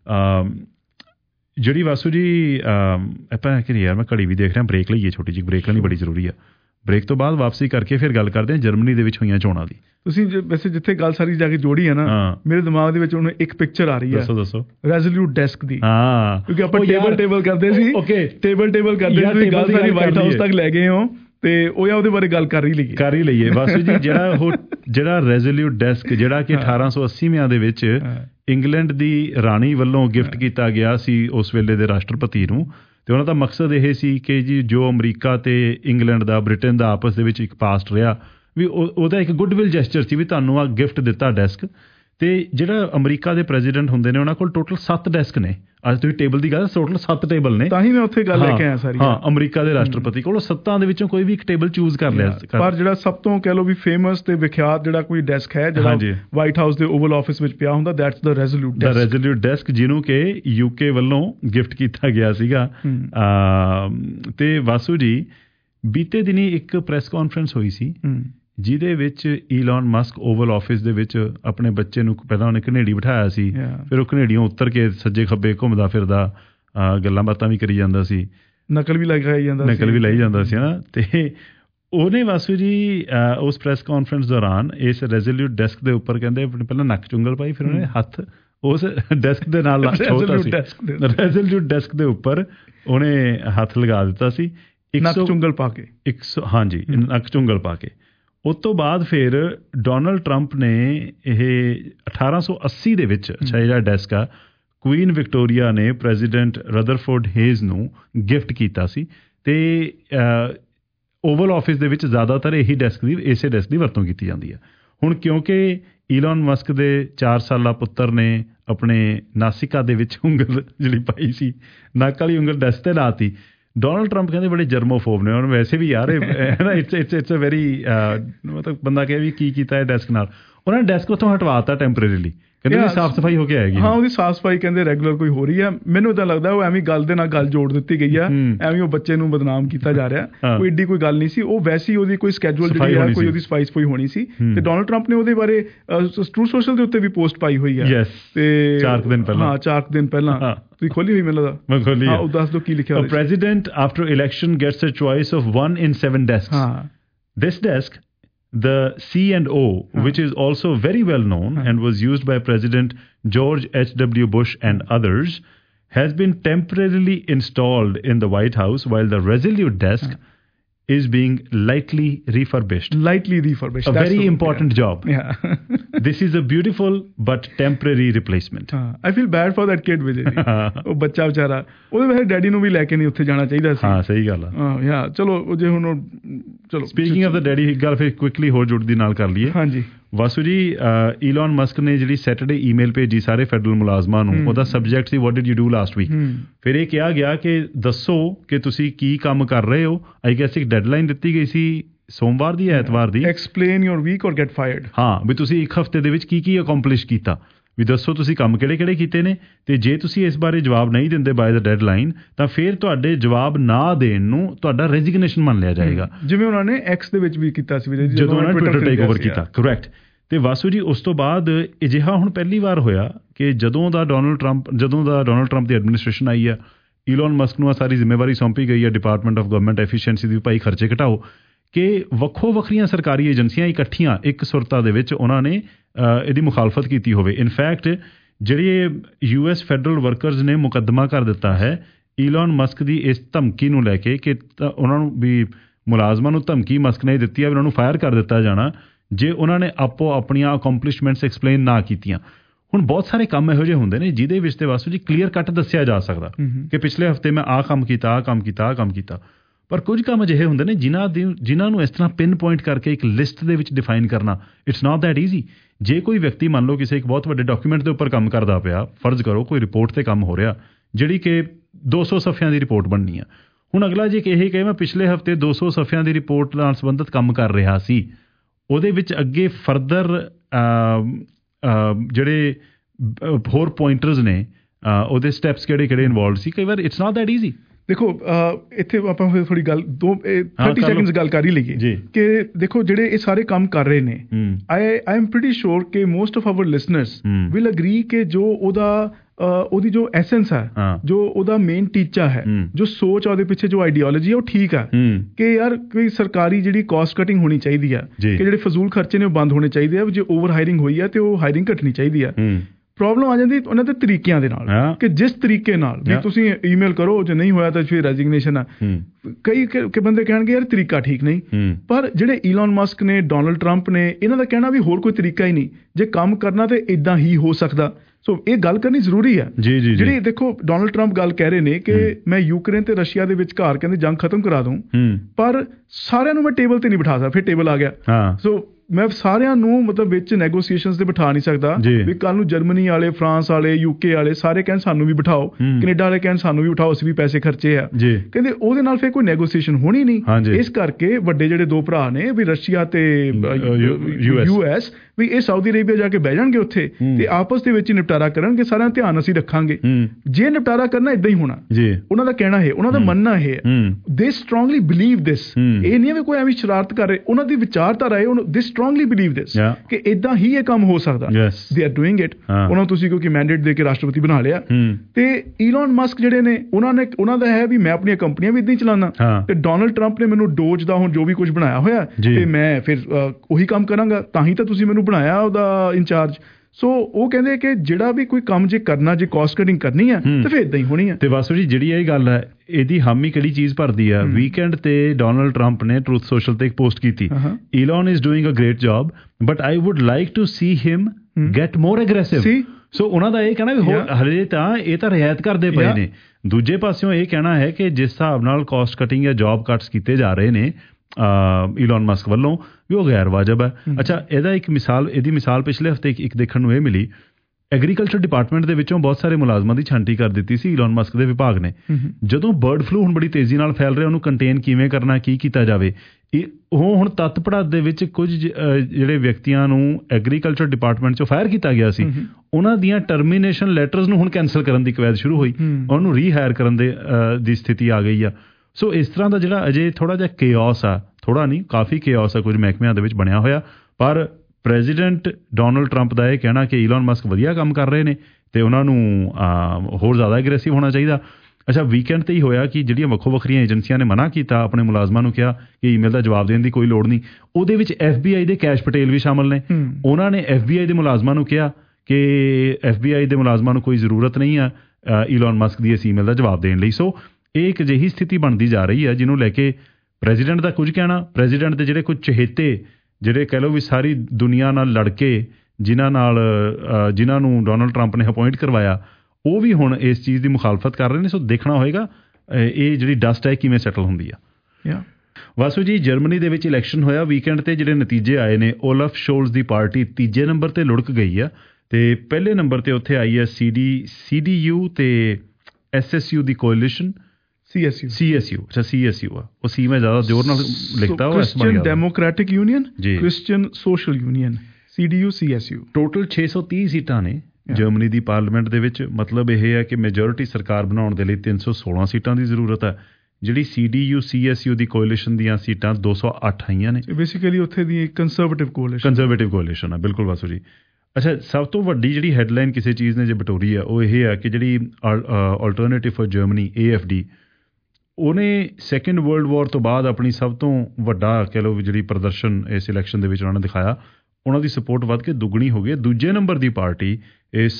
ਜਿਹੜੀ ਵਾਸੂ ਜੀ ਆਪਾਂ ਕਿ ਯਾਰ ਮੈਂ ਘੜੀ ਵੀ ਦੇਖ ਰਿਹਾ, ਬ੍ਰੇਕ ਲਈਏ, ਛੋਟੀ ਜਿਹੀ ਬ੍ਰੇਕ ਲੈਣੀ ਬੜੀ ਜ਼ਰੂਰੀ ਆ। ਬ੍ਰੇਕ ਤੋਂ ਬਾਅਦ ਵਾਪਸੀ ਕਰਕੇ ਫਿਰ ਗੱਲ ਕਰਦੇ ਹਾਂ ਜਰਮਨੀ ਦੇ ਵਿੱਚ ਹੋਈਆਂ ਚੋਣਾਂ ਦੀ। ਤੁਸੀਂ ਵੈਸੇ ਜਿੱਥੇ ਗੱਲ ਸਾਰੀ ਜਾ ਕੇ ਜੋੜੀ ਹੈ ਨਾ, ਮੇਰੇ ਦਿਮਾਗ ਦੇ ਵਿੱਚ ਹੁਣ ਇੱਕ ਪਿਕਚਰ ਆ ਰਹੀ ਹੈ। ਦੱਸੋ ਦੱਸੋ। ਰੈਜ਼ੋਲੂਟ ਡੈਸਕ ਦੀ। ਹਾਂ, ਕਿਉਂਕਿ ਆਪਾਂ ਟੇਬਲ ਟੇਬਲ ਕਰਦੇ ਸੀ, ਓਕੇ ਟੇਬਲ ਟੇਬਲ ਕਰਦੇ ਸੀ, ਗੱਲ ਸਾਰੀ ਵਾਈਟ ਹਾਊਸ ਤੱਕ ਲੈ ਗਏ ਹੋ ਤੇ ਉਹ ਆ ਉਹਦੇ ਬਾਰੇ ਗੱਲ ਕਰ ਹੀ ਲਈਏ ਕਰ ਹੀ ਲਈਏ ਵਾਸੂ ਜੀ। ਜਿਹੜਾ ਉਹ ਜਿਹੜਾ ਰੈਜ਼ੋਲੂਟ ਡੈਸਕ ਜਿਹੜਾ ਕਿ ਅਠਾਰਾਂ ਸੌ ਅੱਸੀਵਿਆਂ ਦੇ ਵਿੱਚ ਇੰਗਲੈਂਡ ਦੀ ਰਾਣੀ ਵੱਲੋਂ ਗਿਫਟ ਕੀਤਾ ਗਿਆ ਸੀ ਉਸ ਵੇਲੇ ਦੇ ਰਾਸ਼ਟਰਪਤੀ ਨੂੰ, ਤੇ ਉਹਨਾਂ ਦਾ ਮਕਸਦ ਇਹ ਸੀ ਕਿ ਜੀ ਜੋ ਅਮਰੀਕਾ ਤੇ ਇੰਗਲੈਂਡ ਦਾ, ਬ੍ਰਿਟੇਨ ਦਾ ਆਪਸ ਦੇ ਵਿੱਚ ਇੱਕ ਪਾਸਟ ਰਿਹਾ ਵੀ ਉਹਦਾ ਇੱਕ ਗੁੱਡਵਿਲ ਜੈਸਚਰ ਸੀ ਵੀ ਤੁਹਾਨੂੰ ਆ ਗਿਫਟ ਦਿੱਤਾ ਡੈਸਕ। ਤੇ ਜਿਹੜਾ ਅਮਰੀਕਾ ਦੇ ਪ੍ਰੈਜ਼ੀਡੈਂਟ ਹੁੰਦੇ ਨੇ ਉਹਨਾਂ ਕੋਲ ਟੋਟਲ ਸੱਤ ਡੈਸਕ ਨੇ। ਅੱਜ ਤੁਸੀਂ ਟੇਬਲ ਦੀ ਗੱਲ, ਟੋਟਲ ਸੱਤ ਟੇਬਲ ਨੇ। ਤਾਂ ਹੀ ਮੈਂ ਉੱਥੇ ਗੱਲ ਲੈ ਕੇ ਆਇਆ ਸਾਰੀ। ਹਾਂ, ਅਮਰੀਕਾ ਦੇ ਰਾਸ਼ਟਰਪਤੀ ਕੋਲ ਸੱਤਾਂ ਦੇ ਵਿੱਚੋਂ ਕੋਈ ਵੀ ਇੱਕ ਟੇਬਲ ਚੂਜ਼ ਕਰ ਲਿਆ। ਪਰ ਜਿਹੜਾ ਸਭ ਤੋਂ ਕਹਿ ਲਓ ਵੀ ਫੇਮਸ ਤੇ ਵਿਖਿਆਤ ਜਿਹੜਾ ਕੋਈ ਡੈਸਕ ਹੈ ਜਿਹੜਾ ਵਾਈਟ ਹਾਊਸ ਦੇ ਓਵਲ ਆਫਿਸ ਵਿੱਚ ਪਿਆ ਹੁੰਦਾ, that's the Resolute desk. The Resolute desk ਜਿਹਨੂੰ ਕਿ ਯੂਕੇ ਵੱਲੋਂ ਗਿਫਟ ਕੀਤਾ ਗਿਆ ਸੀਗਾ। ਤੇ ਵਾਸੂ ਜੀ ਬੀਤੇ ਦਿਨੀ ਇੱਕ ਪ੍ਰੈਸ ਕਾਨਫਰੰਸ ਹੋਈ ਸੀ ਜਿਹਦੇ ਵਿੱਚ ਈਲਨ ਮਸਕ ਓਵਲ ਆਫਿਸ ਦੇ ਵਿੱਚ ਆਪਣੇ ਬੱਚੇ ਨੂੰ ਪਹਿਲਾਂ ਉਹਨੇ ਘਨੇੜੀ ਬਿਠਾਇਆ ਸੀ, ਫਿਰ ਉਹ ਘਨੇੜੀਆਂ ਉੱਤਰ ਕੇ ਸੱਜੇ ਖੱਬੇ ਘੁੰਮਦਾ ਫਿਰਦਾ ਗੱਲਾਂ ਬਾਤਾਂ ਵੀ ਕਰੀ ਜਾਂਦਾ ਸੀ, ਨਕਲ ਵੀ ਲਗਾਈ ਜਾਂਦਾ ਨਕਲ ਵੀ ਲਾਈ ਜਾਂਦਾ ਸੀ ਨਾ। ਤੇ ਉਹਨੇ ਵਾਸੂ ਜੀ ਉਸ ਪ੍ਰੈਸ ਕਾਨਫਰੰਸ ਦੌਰਾਨ ਇਸ ਰੈਜ਼ੋਲੂਟ ਡੈਸਕ ਦੇ ਉੱਪਰ ਕਹਿੰਦੇ ਪਹਿਲਾਂ ਨੱਕ ਚੁੰਗਲ ਪਾਈ, ਫਿਰ ਉਹਨੇ ਹੱਥ ਉਸ ਡੈਸਕ ਦੇ ਨਾਲ ਛੋਟਾ ਸੀ ਰੈਜ਼ੋਲੂਟ ਡੈਸਕ ਦੇ ਉੱਪਰ ਉਹਨੇ ਹੱਥ ਲਗਾ ਦਿੱਤਾ ਸੀ, ਨੱਕ ਚੁੰਗਲ ਪਾ ਕੇ। ਇੱਕ ਸੌ ਹਾਂਜੀ ਨੱਕ ਚੁੰਗਲ ਪਾ ਕੇ। ਉਸ ਤੋਂ ਬਾਅਦ ਫਿਰ ਡੋਨਲਡ ਟਰੰਪ ਨੇ ਇਹ ਅਠਾਰਾਂ ਸੌ ਅੱਸੀ ਦੇ ਵਿੱਚ ਅੱਛਾ ਜਿਹੜਾ ਡੈਸਕ ਆ ਕੁਈਨ ਵਿਕਟੋਰੀਆ ਨੇ ਪ੍ਰੈਜ਼ੀਡੈਂਟ ਰਦਰਫੋਰਡ ਹੇਜ਼ ਨੂੰ ਗਿਫਟ ਕੀਤਾ ਸੀ। ਤੇ ਓਵਲ ਆਫਿਸ ਦੇ ਵਿੱਚ ਜ਼ਿਆਦਾਤਰ ਇਹੀ ਡੈਸਕ ਦੀ ਇਸੇ ਡੈਸਕ ਦੀ ਵਰਤੋਂ ਕੀਤੀ ਜਾਂਦੀ ਹੈ। ਹੁਣ ਕਿਉਂਕਿ ਈਲਨ ਮਸਕ ਦੇ ਚਾਰ ਸਾਲਾ ਪੁੱਤਰ ਨੇ ਆਪਣੇ ਨਾਸਿਕਾ ਦੇ ਵਿੱਚ ਉਂਗਲ ਜਿਹੜੀ ਪਾਈ ਸੀ, ਨੱਕ ਵਾਲੀ ਉਂਗਲ ਡੈਸਕ ਤੇ ਲਾਤੀ, ਡੋਨਲਡ ਟਰੰਪ ਕਹਿੰਦੇ ਬੜੇ ਜਰਮੋਫੋਬ ਨੇ। ਉਹਨੂੰ ਵੈਸੇ ਵੀ ਯਾਰ it's it's it's a very ਮਤਲਬ ਬੰਦਾ ਕਹੇ ਵੀ ਕੀ ਕੀਤਾ ਇਹ ਡੈਸਕ ਨਾਲ। ਉਹਨਾਂ ਨੇ ਡੈਸਕ ਉੱਥੋਂ ਹਟਵਾਤਾ ਟੈਂਪਰੇਰੀਲੀ, ਕਹਿੰਦੇ ਸਾਫ਼ ਸਫਾਈ ਹੋ ਕੇ ਆਏਗੀ। ਹਾਂ, ਉਹਦੀ ਸਾਫ਼ ਸਫਾਈ ਕਹਿੰਦੇ ਰੈਗੂਲਰ ਕੋਈ ਹੋ ਰਹੀ ਆ। ਮੈਨੂੰ ਤਾਂ ਲੱਗਦਾ ਉਹ ਐਵੇਂ ਗੱਲ ਦੇ ਨਾਲ ਗੱਲ ਜੋੜ ਦਿੱਤੀ ਗਈ ਆ, ਐਵੇਂ ਉਹ ਬੱਚੇ ਨੂੰ ਬਦਨਾਮ ਕੀਤਾ ਜਾ ਰਿਹਾ। ਕੋਈ ਏਡੀ ਕੋਈ ਗੱਲ ਨਹੀਂ ਸੀ, ਉਹ ਵੈਸੇ ਹੀ ਉਹਦੀ ਕੋਈ ਸਕੈਜੂਅਲ ਜਿਹੜੀ ਆ ਕੋਈ ਉਹਦੀ ਸਫਾਈ ਸਫਾਈ ਹੋਣੀ ਸੀ। ਤੇ ਡੋਨਲਡ ਟਰੰਪ ਨੇ ਉਹਦੇ ਬਾਰੇ ਟਰੂ ਸੋਸ਼ਲ ਦੇ ਉੱਤੇ ਵੀ ਪੋਸਟ ਪਾਈ ਹੋਈ ਆ। ਤੇ ਚਾਰ ਦਿਨ ਪਹਿਲਾਂ ਹਾਂ ਚਾਰ ਦਿਨ ਪਹਿਲਾਂ ਤੁਸੀਂ ਖੋਲੀ ਹੋਈ ਮੈਨੂੰ ਲੱਗਦਾ। ਮੈਂ ਖੋਲੀ ਹਾਂ, ਉਹ ਦੱਸ ਦਿਓ ਕੀ ਲਿਖਿਆ। President after election gets a choice of one in seven desks. ਹਾਂ, this desk, the C and O, huh. which is also very well known huh. and was used by President George H W Bush and others, has been temporarily installed in the White House while the Resolute desk huh. is being lightly refurbished. Lightly refurbished. A That's very the, important yeah. job. Yeah. This is a beautiful but temporary replacement. Uh, I feel bad for that kid, Vijay. ਉਹ ਬੱਚਾ ਵਿਚਾਰਾ, ਉਹਦੇ ਵੈਸੇ daddy ਨੂੰ ਵੀ ਲੈ ਕੇ ਨਹੀਂ ਉੱਥੇ ਜਾਣਾ ਚਾਹੀਦਾ ਸੀ। ਹਾਂ, ਸਹੀ ਗੱਲ ਆ। ਹਾਂ ਯਾ ਚਲੋ ਜੇ ਹੁਣ ਚਲੋ ਸਪੀਕਿੰਗ ਆਫ ਦਾ ਡੈਡੀ ਇੱਕ ਗੱਲ ਫਿਰ ਕੁਇਕਲੀ ਹੋਰ ਜੁੜਦੀ ਨਾਲ ਕਰ ਲਈਏ। ਹਾਂਜੀ ਵਾਸੂ ਜੀ, ਈਲਨ ਮਸਕ ਨੇ ਜਿਹੜੀ ਸੈਟਰਡੇ ਈਮੇਲ ਭੇਜੀ ਸਾਰੇ ਫੈਡਰਲ ਮੁਲਾਜ਼ਮਾਂ ਨੂੰ, ਉਹਦਾ ਸਬਜੈਕਟ ਸੀ what did you do last week. ਫਿਰ ਇਹ ਕਿਹਾ ਗਿਆ ਕਿ ਦੱਸੋ ਕਿ ਤੁਸੀਂ ਕੀ ਕੰਮ ਕਰ ਰਹੇ ਹੋ। ਆਈ ਗੈਸ ਇੱਕ ਡੈਡਲਾਈਨ ਦਿੱਤੀ ਗਈ ਸੀ ਸੋਮਵਾਰ ਦੀ, ਐਤਵਾਰ ਦੀ। Explain your week or get fired. ਹਾਂ, ਵੀ ਤੁਸੀਂ ਇੱਕ ਹਫ਼ਤੇ ਦੇ ਵਿੱਚ ਕੀ ਕੀ ਅਕੰਪਲਿਸ਼ ਕੀਤਾ, ਵੀ ਦੱਸੋ ਤੁਸੀਂ ਕੰਮ ਕਿਹੜੇ ਕਿਹੜੇ ਕੀਤੇ ਨੇ। ਤੇ ਜੇ ਤੁਸੀਂ ਇਸ ਬਾਰੇ ਜਵਾਬ ਨਹੀਂ ਦਿੰਦੇ ਬਾਏ ਦਾ ਡੈਡਲਾਈਨ, ਤਾਂ ਫਿਰ ਤੁਹਾਡੇ ਜਵਾਬ ਨਾ ਦੇਣ ਨੂੰ ਤੁਹਾਡਾ ਰੈਜ਼ਿਗਨੇਸ਼ਨ ਮੰਨ ਲਿਆ ਜਾਏਗਾ। ਜਿਵੇਂ ਉਹਨਾਂ ਨੇ ਐਕਸ ਦੇ ਵਿੱਚ ਵੀ ਕੀਤਾ ਸੀ ਜਦੋਂ ਉਹਨਾਂ ਨੇ ਟਵਿੱਟਰ ਟੇਕ ਓਵਰ ਕੀਤਾ। ਕਰੈਕਟ। ਤੇ ਵਾਸੂ ਜੀ ਉਸ ਤੋਂ ਬਾਅਦ ਅਜਿਹਾ ਹੁਣ ਪਹਿਲੀ ਵਾਰ ਹੋਇਆ ਕਿ ਜਦੋਂ ਦਾ ਡੋਨਲਡ ਟਰੰਪ ਜਦੋਂ ਦਾ ਡੋਨਲਡ ਟਰੰਪ ਦੀ ਐਡਮਿਨਿਸਟ੍ਰੇਸ਼ਨ ਆਈ ਆ, ਈਲਨ ਮਸਕ ਨੂੰ ਆ ਸਾਰੀ ਜ਼ਿੰਮੇਵਾਰੀ ਸੌਂਪੀ ਗਈ ਹੈ ਡਿਪਾਰਟਮੈਂਟ ਆਫ ਗਵਰਨਮੈਂਟ ਐਫੀਸ਼ੀਐਂਸੀ ਦੀ, ਭਾਈ ਖਰਚੇ ਘਟਾਓ, ਕਿ ਵੱਖੋ ਵੱਖਰੀਆਂ ਸਰਕਾਰੀ ਏਜੰਸੀਆਂ ਇਕੱਠੀਆਂ ਇੱਕ ਸੁਰਤਾ ਦੇ ਵਿੱਚ ਉਹਨਾਂ ਨੇ ਇਹਦੀ ਮੁਖਾਲਫਤ ਕੀਤੀ ਹੋਵੇ। ਇਨਫੈਕਟ ਜਿਹੜੇ ਯੂ ਐਸ ਫੈਡਰਲ ਵਰਕਰਜ਼ ਨੇ ਮੁਕੱਦਮਾ ਕਰ ਦਿੱਤਾ ਹੈ ਈਲਨ ਮਸਕ ਦੀ ਇਸ ਧਮਕੀ ਨੂੰ ਲੈ ਕੇ ਕਿ ਉਹਨਾਂ ਨੂੰ ਵੀ ਮੁਲਾਜ਼ਮਾਂ ਨੂੰ ਧਮਕੀ ਮਸਕ ਨੇ ਦਿੱਤੀ ਹੈ ਵੀ ਉਹਨਾਂ ਨੂੰ ਫਾਇਰ ਕਰ ਦਿੱਤਾ ਜਾਣਾ ਜੇ ਉਹਨਾਂ ਨੇ ਆਪੋ ਆਪਣੀਆਂ ਅਕੰਪਲਿਸ਼ਮੈਂਟਸ ਐਕਸਪਲੇਨ ਨਾ ਕੀਤੀਆਂ। ਹੁਣ ਬਹੁਤ ਸਾਰੇ ਕੰਮ ਇਹੋ ਜਿਹੇ ਹੁੰਦੇ ਨੇ ਜਿਹਦੇ ਵਿੱਚ ਤੇ ਵਾਸੂ ਜੀ ਕਲੀਅਰ ਕੱਟ ਦੱਸਿਆ ਜਾ ਸਕਦਾ ਕਿ ਪਿਛਲੇ ਹਫ਼ਤੇ ਮੈਂ ਆਹ ਕੰਮ ਕੀਤਾ, ਆਹ ਕੰਮ ਕੀਤਾ, ਆਹ ਕੰਮ ਕੀਤਾ। ਪਰ ਕੁਝ ਕੰਮ ਅਜਿਹੇ ਹੁੰਦੇ ਨੇ ਜਿਨ੍ਹਾਂ ਦੀ ਜਿਨ੍ਹਾਂ ਨੂੰ ਇਸ ਤਰ੍ਹਾਂ ਪਿਨ ਪੁਆਇੰਟ ਕਰਕੇ ਇੱਕ ਲਿਸਟ ਦੇ ਵਿੱਚ ਡਿਫਾਈਨ ਕਰਨਾ ਇਟਸ ਨਾਟ ਦੈਟ ਈਜ਼ੀ। ਜੇ ਕੋਈ ਵਿਅਕਤੀ ਮੰਨ ਲਓ ਕਿਸੇ ਇੱਕ ਬਹੁਤ ਵੱਡੇ ਡਾਕੂਮੈਂਟ ਦੇ ਉੱਪਰ ਕੰਮ ਕਰਦਾ ਪਿਆ, ਫਰਜ਼ ਕਰੋ ਕੋਈ ਰਿਪੋਰਟ ਤੇ ਕੰਮ ਹੋ ਰਿਹਾ ਜਿਹੜੀ ਕਿ ਦੋ ਸੌ ਸਫ਼ਿਆਂ ਦੀ ਰਿਪੋਰਟ ਬਣਨੀ ਆ। ਹੁਣ ਅਗਲਾ ਜੇ ਇਹ ਕਹੇ ਮੈਂ ਪਿਛਲੇ ਹਫ਼ਤੇ ਦੋ ਸੌ ਸਫ਼ਿਆਂ ਦੀ ਰਿਪੋਰਟ ਨਾਲ ਸੰਬੰਧਿਤ ਕੰਮ ਕਰ ਰਿਹਾ ਸੀ, ਉਹਦੇ ਵਿੱਚ ਅੱਗੇ ਫਰਦਰ ਜਿਹੜੇ ਹੋਰ ਪੁਆਇੰਟਰਸ ਨੇ ਉਹਦੇ ਸਟੈਪਸ ਕਿਹੜੇ ਕਿਹੜੇ ਇਨਵੋਲਵਡ ਸੀ, ਕਈ ਵਾਰ ਇਟਸ ਨਾਟ ਦੈਟ ਈਜ਼ੀ। ਦੇਖੋ ਇੱਥੇ ਆਪਾਂ ਫਿਰ ਥੋੜੀ ਗੱਲ ਦੋ thirty ਸੈਕਿੰਡਸ ਗੱਲ ਕਰ ਹੀ ਲਈਏ ਕਿ ਦੇਖੋ ਜਿਹੜੇ ਇਹ ਸਾਰੇ ਕੰਮ ਕਰ ਰਹੇ ਨੇ, ਆਈ ਆਈ ਐਮ ਪ੍ਰੀਟੀ ਸ਼ੋਰ ਕਿ most of our listeners will agree ਕਿ ਜੋ ਉਹਦਾ ਉਹਦੀ ਜੋ ਐਸੈਂਸ ਹੈ, ਜੋ ਉਹਦਾ ਮੇਨ ਟੀਚਾ ਹੈ, ਜੋ ਸੋਚ ਆ ਉਹਦੇ ਪਿੱਛੇ ਜੋ ਆਈਡੀਓਲੋਜੀ ਹੈ, ਉਹ ਠੀਕ ਹੈ ਕਿ ਯਾਰ ਕੋਈ ਸਰਕਾਰੀ ਜਿਹੜੀ ਕਾਸਟ ਕਟਿੰਗ ਹੋਣੀ ਚਾਹੀਦੀ ਹੈ, ਕਿ ਜਿਹੜੇ ਫਜ਼ੂਲ ਖਰਚੇ ਨੇ ਉਹ ਬੰਦ ਹੋਣੇ ਚਾਹੀਦੇ ਆ, ਜੇ ਓਵਰ ਹਾਇਰਿੰਗ ਹੋਈ ਹੈ ਤੇ ਉਹ ਹਾਇਰਿੰਗ ਘਟਣੀ ਚਾਹੀਦੀ ਹੈ। ਪ੍ਰੋਬਲਮ ਆ ਜਾਂਦੀ ਉਹਨਾਂ ਦੇ ਤਰੀਕਿਆਂ ਦੇ ਨਾਲ, ਕਿ ਜਿਸ ਤਰੀਕੇ ਨਾਲ ਵੀ ਤੁਸੀਂ ਈਮੇਲ ਕਰੋ, ਜੇ ਨਹੀਂ ਹੋਇਆ ਤਾਂ ਫਿਰ ਰੈਜ਼ਿਗਨੇਸ਼ਨ ਆ। ਕਈ ਕਿ ਬੰਦੇ ਕਹਿਣਗੇ ਯਾਰ ਤਰੀਕਾ ਠੀਕ ਨਹੀਂ, ਪਰ ਜਿਹੜੇ ਈਲਨ ਮਸਕ ਨੇ, ਡੋਨਲਡ ਟਰੰਪ ਨੇ, ਇਹਨਾਂ ਦਾ ਕਹਿਣਾ ਵੀ ਹੋਰ ਕੋਈ ਤਰੀਕਾ ਹੀ ਨਹੀਂ, ਜੇ ਕੰਮ ਕਰਨਾ ਤੇ ਇਦਾਂ ਹੀ ਹੋ ਸਕਦਾ। ਸੋ ਇਹ ਗੱਲ ਕਰਨੀ ਜ਼ਰੂਰੀ ਹੈ। ਜਿਹੜੀ ਦੇਖੋ ਡੋਨਲਡ ਟਰੰਪ ਗੱਲ ਕਹਿ ਰਹੇ ਨੇ ਕਿ ਮੈਂ ਯੂਕਰੇਨ ਤੇ ਰਸ਼ੀਆ ਦੇ ਵਿਚਕਾਰ ਕਹਿੰਦੇ ਜੰਗ ਖਤਮ ਕਰਾ ਦੂੰ, ਪਰ ਸਾਰਿਆਂ ਨੂੰ ਮੈਂ ਟੇਬਲ ਤੇ ਨਹੀਂ ਬਿਠਾ ਸਕਦਾ। ਫਿਰ ਟੇਬਲ ਆ ਗਿਆ, ਸੋ ਮੈਂ ਸਾਰਿਆਂ ਨੂੰ ਮਤਲਬ ਵਿੱਚ ਨੈਗੋਸੀਏਸ਼ਨਸ ਤੇ ਬਿਠਾ ਨਹੀਂ ਸਕਦਾ ਵੀ ਕੱਲ ਨੂੰ ਜਰਮਨੀ ਵਾਲੇ, ਫਰਾਂਸ ਵਾਲੇ, ਯੂਕੇ ਵਾਲੇ ਸਾਰੇ ਕਹਿਣ ਸਾਨੂੰ ਵੀ ਬਿਠਾਓ, ਕੈਨੇਡਾ ਵਾਲੇ ਕਹਿਣ ਸਾਨੂੰ ਵੀ ਬਿਠਾਓ, ਅਸੀਂ ਵੀ ਪੈਸੇ ਖਰਚੇ ਆ, ਕਹਿੰਦੇ ਉਹਦੇ ਨਾਲ ਫਿਰ ਕੋਈ ਨੈਗੋਸੀਏਸ਼ਨ ਹੋਣੀ ਨਹੀਂ। ਇਸ ਕਰਕੇ ਵੱਡੇ ਜਿਹੜੇ ਦੋ ਭਰਾ ਨੇ ਵੀ ਰਸ਼ੀਆ ਤੇ ਯੂ ਐਸ ਵੀ ਇਹ ਸਾਊਦੀ ਅਰੇਬੀਆ ਜਾ ਕੇ ਬਹਿ ਜਾਣਗੇ ਉੱਥੇ ਤੇ ਆਪਸ ਦੇ ਵਿੱਚ ਹੀ ਨਿਪਟਾਰਾ ਕਰਨਗੇ, ਸਾਰਿਆਂ ਦਾ ਧਿਆਨ ਅਸੀਂ ਰੱਖਾਂਗੇ। ਜੇ ਨਿਪਟਾਰਾ ਕਰਨਾ ਏਦਾਂ ਹੀ ਹੋਣਾ, ਉਹਨਾਂ ਦਾ ਕਹਿਣਾ ਹੈ, ਉਹਨਾਂ ਦਾ ਮੰਨਣਾ ਹੈ, ਦੇ ਸਟਰੋਂਗਲੀ ਬਿਲੀਵ ਦਿਸ। ਇਹ ਨਹੀਂ ਵੀ ਕੋਈ ਐਵੇਂ ਸ਼ਰਾਰਤ ਕਰ ਰਹੇ, ਉਹਨਾਂ ਦੀ ਵਿਚਾਰਧਾਰਾ ਹੈ, ਦੇ ਸਟਰੋਂਗਲੀ ਬਿਲੀਵ ਦਿਸ ਕਿ ਏਦਾਂ ਹੀ ਇਹ ਕੰਮ ਹੋ ਸਕਦਾ। They are doing it. ਉਹਨਾਂ ਨੂੰ ਤੁਸੀਂ ਕਿਉਂਕਿ ਮੈਂਡੇਟ ਦੇ ਕੇ ਰਾਸ਼ਟਰਪਤੀ ਬਣਾ ਲਿਆ, ਤੇ ਈਲਨ ਮਸਕ ਜਿਹੜੇ ਨੇ ਉਹਨਾਂ ਨੇ ਉਹਨਾਂ ਦਾ ਹੈ ਵੀ ਮੈਂ ਆਪਣੀਆਂ ਕੰਪਨੀਆਂ ਵੀ ਏਦਾਂ ਹੀ ਚਲਾਉਣਾ, ਤੇ ਡੋਨਲਡ ਟਰੰਪ ਨੇ ਮੈਨੂੰ ਡੋਜ ਦਾ ਹੁਣ ਜੋ ਵੀ ਕੁਝ ਬਣਾਇਆ ਹੋਇਆ ਤੇ ਮੈਂ ਫਿਰ ਉਹੀ ਕੰਮ ਕਰਾਂਗਾ, ਤਾਂ ਹੀ ਤਾਂ ਤੁਸੀਂ ਮੈਨੂੰ ਬਣਾਇਆ ਉਹਦਾ ਇੰਚਾਰਜ। ਸੋ ਉਹ ਕਹਿੰਦੇ ਕਿ ਜਿਹੜਾ ਵੀ ਕੋਈ ਕੰਮ ਜੇ ਕਰਨਾ, ਜੇ ਕਾਸਟ ਕਟਿੰਗ ਕਰਨੀ ਹੈ ਤੇ ਫਿਰ ਇਦਾਂ ਹੀ ਹੋਣੀ ਹੈ। ਤੇ ਵਾਸੂ ਜੀ ਜਿਹੜੀ ਇਹ ਗੱਲ ਹੈ, ਇਹਦੀ ਹਾਮੀ ਕਿਹੜੀ ਚੀਜ਼ ਭਰਦੀ ਆ? ਵੀਕਐਂਡ ਤੇ ਡੋਨਲਡ ਟਰੰਪ ਨੇ ਟਰੂਥ ਸੋਸ਼ਲ ਤੇ ਇੱਕ ਪੋਸਟ ਕੀਤੀ, Elon is doing a great job but I would like to see him get more aggressive. So ਉਹਨਾਂ ਦਾ ਇਹ ਕਹਿਣਾ ਵੀ ਹੋਰ ਹਲੇ ਤਾਂ ਇਹ ਤਾਂ ਰਿਆਇਤ ਕਰਦੇ ਪਏ ਨੇ। ਦੂਜੇ ਪਾਸਿਓਂ ਇਹ ਕਹਿਣਾ ਹੈ ਕਿ ਜਿਸ ਹਿਸਾਬ ਨਾਲ ਕਾਸਟ ਕਟਿੰਗ ਜਾਂ ਜੌਬ ਕੱਟਸ ਕੀਤੇ ਜਾ ਰਹੇ ਨੇ ਈਲਨ ਮਸਕ ਵੱਲੋਂ, ਵੀ ਉਹ ਗੈਰ ਵਾਜਬ ਹੈ। ਅੱਛਾ, ਇਹਦਾ ਇੱਕ ਮਿਸਾਲ, ਇਹਦੀ ਮਿਸਾਲ ਪਿਛਲੇ ਹਫ਼ਤੇ ਇੱਕ ਦੇਖਣ ਨੂੰ ਇਹ ਮਿਲੀ, ਐਗਰੀਕਲਚਰ ਡਿਪਾਰਟਮੈਂਟ ਦੇ ਵਿੱਚੋਂ ਬਹੁਤ ਸਾਰੇ ਮੁਲਾਜ਼ਮਾਂ ਦੀ ਛਾਂਟੀ ਕਰ ਦਿੱਤੀ ਸੀ ਈਲਨ ਮਸਕ ਦੇ ਵਿਭਾਗ ਨੇ। ਜਦੋਂ ਬਰਡ ਫਲੂ ਹੁਣ ਬੜੀ ਤੇਜ਼ੀ ਨਾਲ ਫੈਲ ਰਿਹਾ, ਉਹਨੂੰ ਕੰਟੇਨ ਕਿਵੇਂ ਕਰਨਾ, ਕੀ ਕੀਤਾ ਜਾਵੇ, ਇਹ ਉਹ ਹੁਣ ਤਤਪੜਾ ਦੇ ਵਿੱਚ ਕੁਝ ਜਿਹੜੇ ਵਿਅਕਤੀਆਂ ਨੂੰ ਐਗਰੀਕਲਚਰ ਡਿਪਾਰਟਮੈਂਟ ਚੋਂ ਫਾਇਰ ਕੀਤਾ ਗਿਆ ਸੀ, ਉਹਨਾਂ ਦੀਆਂ ਟਰਮੀਨੇਸ਼ਨ ਲੈਟਰਸ ਨੂੰ ਹੁਣ ਕੈਂਸਲ ਕਰਨ ਦੀ ਕਵਾਇਦ ਸ਼ੁਰੂ ਹੋਈ, ਉਹਨੂੰ ਰੀਹਾਇਰ ਕਰਨ ਦੇ ਦੀ ਸਥਿਤੀ ਆ ਗਈ ਆ। ਸੋ ਇਸ ਤਰ੍ਹਾਂ ਦਾ ਜਿਹੜਾ ਅਜੇ ਥੋੜ੍ਹਾ ਜਿਹਾ ਕੇਓਸ ਆ, ਥੋੜ੍ਹਾ ਨਹੀਂ ਕਾਫੀ ਕੇਓਸ ਆ ਕੁਝ ਮਹਿਕਮਿਆਂ ਦੇ ਵਿੱਚ ਬਣਿਆ ਹੋਇਆ, ਪਰ ਪ੍ਰੈਜ਼ੀਡੈਂਟ ਡੋਨਲਡ ਟਰੰਪ ਦਾ ਇਹ ਕਹਿਣਾ ਕਿ ਈਲਨ ਮਸਕ ਵਧੀਆ ਕੰਮ ਕਰ ਰਹੇ ਨੇ ਤੇ ਉਹਨਾਂ ਨੂੰ ਹੋਰ ਜ਼ਿਆਦਾ ਐਗਰੈਸਿਵ ਹੋਣਾ ਚਾਹੀਦਾ। ਅੱਛਾ, ਵੀਕਐਂਡ ਤੇ ਹੀ ਹੋਇਆ ਕਿ ਜਿਹੜੀਆਂ ਵੱਖੋ ਵੱਖਰੀਆਂ ਏਜੰਸੀਆਂ ਨੇ ਮਨਾ ਕੀਤਾ, ਆਪਣੇ ਮੁਲਾਜ਼ਮਾਂ ਨੂੰ ਕਿਹਾ ਕਿ ਈਮੇਲ ਦਾ ਜਵਾਬ ਦੇਣ ਦੀ ਕੋਈ ਲੋੜ ਨਹੀਂ। ਉਹਦੇ ਵਿੱਚ ਐਫ ਬੀ ਆਈ ਦੇ ਕੈਸ਼ ਪਟੇਲ ਵੀ ਸ਼ਾਮਲ ਨੇ। ਉਹਨਾਂ ਨੇ ਐਫ ਬੀ ਆਈ ਦੇ ਮੁਲਾਜ਼ਮਾਂ ਨੂੰ ਕਿਹਾ ਕਿ ਐਫ ਬੀ ਆਈ ਦੇ ਮੁਲਾਜ਼ਮਾਂ ਨੂੰ ਕੋਈ ਜ਼ਰੂਰਤ ਨਹੀਂ ਆ ਈਲਨ ਮਸਕ ਦੀ ਇਸ ਈਮੇਲ ਦਾ ਜਵਾਬ ਦੇਣ ਲਈ। ਸੋ ਇਹ ਇੱਕ ਅਜਿਹੀ ਸਥਿਤੀ ਬਣਦੀ ਜਾ ਰਹੀ ਹੈ ਜਿਹਨੂੰ ਲੈ ਕੇ ਪ੍ਰੈਜ਼ੀਡੈਂਟ ਦਾ ਕੁਝ ਕਹਿਣਾ, ਪ੍ਰੈਜ਼ੀਡੈਂਟ ਦੇ ਜਿਹੜੇ ਕੁਝ ਚਹੇਤੇ, ਜਿਹੜੇ ਕਹਿ ਲਓ ਵੀ ਸਾਰੀ ਦੁਨੀਆ ਨਾਲ ਲੜ ਕੇ ਜਿਨ੍ਹਾਂ ਨਾਲ ਜਿਨ੍ਹਾਂ ਨੂੰ ਡੋਨਲਡ ਟਰੰਪ ਨੇ ਅਪੋਇੰਟ ਕਰਵਾਇਆ, ਉਹ ਵੀ ਹੁਣ ਇਸ ਚੀਜ਼ ਦੀ ਮੁਖਾਲਫਤ ਕਰ ਰਹੇ ਨੇ। ਸੋ ਦੇਖਣਾ ਹੋਏਗਾ ਇਹ ਜਿਹੜੀ ਡਸਟ ਹੈ ਕਿਵੇਂ ਸੈਟਲ ਹੁੰਦੀ ਆ। ਵਾਸੂ ਜੀ, ਜਰਮਨੀ ਦੇ ਵਿੱਚ ਇਲੈਕਸ਼ਨ ਹੋਇਆ ਵੀਕਐਂਡ ਤੇ, ਜਿਹੜੇ ਨਤੀਜੇ ਆਏ ਨੇ, ਓਲਫ ਸ਼ੋਲਜ਼ ਦੀ ਪਾਰਟੀ ਤੀਜੇ ਨੰਬਰ ਤੇ ਲੁੜਕ ਗਈ ਆ ਤੇ ਪਹਿਲੇ ਨੰਬਰ ਤੇ ਉੱਥੇ ਆਈ ਹੈ C D C D U ਤੇ ਐਸ ਐਸ ਯੂ ਦੀ coalition. C S U C S U ਅੱਛਾ ਸੀ ਐਸ ਯੂ ਆ, ਉਹ ਸੀ ਮੈਂ ਜ਼ਿਆਦਾ ਜ਼ੋਰ ਨਾਲ ਲਿਖਤਾ ਹੋਇਆ। Christian Democratic Union, Christian Social Union, C D U C S U. Total ਛੇ ਸੌ ਤੀਹ ਸੀਟਾਂ ਨੇ ਜਰਮਨੀ ਦੀ ਪਾਰਲੀਮੈਂਟ ਦੇ ਵਿੱਚ। ਮਤਲਬ ਇਹ ਹੈ ਕਿ ਮੈਜੋਰਿਟੀ ਸਰਕਾਰ ਬਣਾਉਣ ਦੇ ਲਈ ਤਿੰਨ ਸੌ ਸੋਲਾਂ ਸੀਟਾਂ ਦੀ ਜ਼ਰੂਰਤ ਹੈ। ਜਿਹੜੀ C D U C S U ਦੀ ਕੋalition ਦੀਆਂ ਸੀਟਾਂ ਦੋ ਸੌ ਅੱਠ ਆਈਆਂ ਨੇ। ਬੇਸਿਕਲੀ ਉੱਥੇ ਦੀ ਕੰਜ਼ਰਵੇਟਿਵ ਕੋalition ਕੰਜ਼ਰਵੇਟਿਵ ਕੋalition ਆ, ਬਿਲਕੁਲ ਵਾਸੂ ਜੀ। ਅੱਛਾ, ਸਭ ਤੋਂ ਵੱਡੀ ਜਿਹੜੀ ਹੈਡਲਾਈਨ ਕਿਸੇ ਚੀਜ਼ ਨੇ ਜੇ ਬਟੋਰੀ ਆ, ਉਹ ਇਹ ਹੈ ਕਿ ਜਿਹੜੀ Alternative for Germany A F D, ਉਹਨੇ ਸੈਕਿੰਡ ਵਰਲਡ ਵਾਰ ਤੋਂ ਬਾਅਦ ਆਪਣੀ ਸਭ ਤੋਂ ਵੱਡਾ ਕਹਿ ਲਓ ਜਿਹੜੀ ਪ੍ਰਦਰਸ਼ਨ ਇਸ ਇਲੈਕਸ਼ਨ ਦੇ ਵਿੱਚ ਉਹਨਾਂ ਨੇ ਦਿਖਾਇਆ, ਉਹਨਾਂ ਦੀ ਸਪੋਰਟ ਵੱਧ ਕੇ ਦੁੱਗਣੀ ਹੋ ਗਈ। ਦੂਜੇ ਨੰਬਰ ਦੀ ਪਾਰਟੀ ਇਸ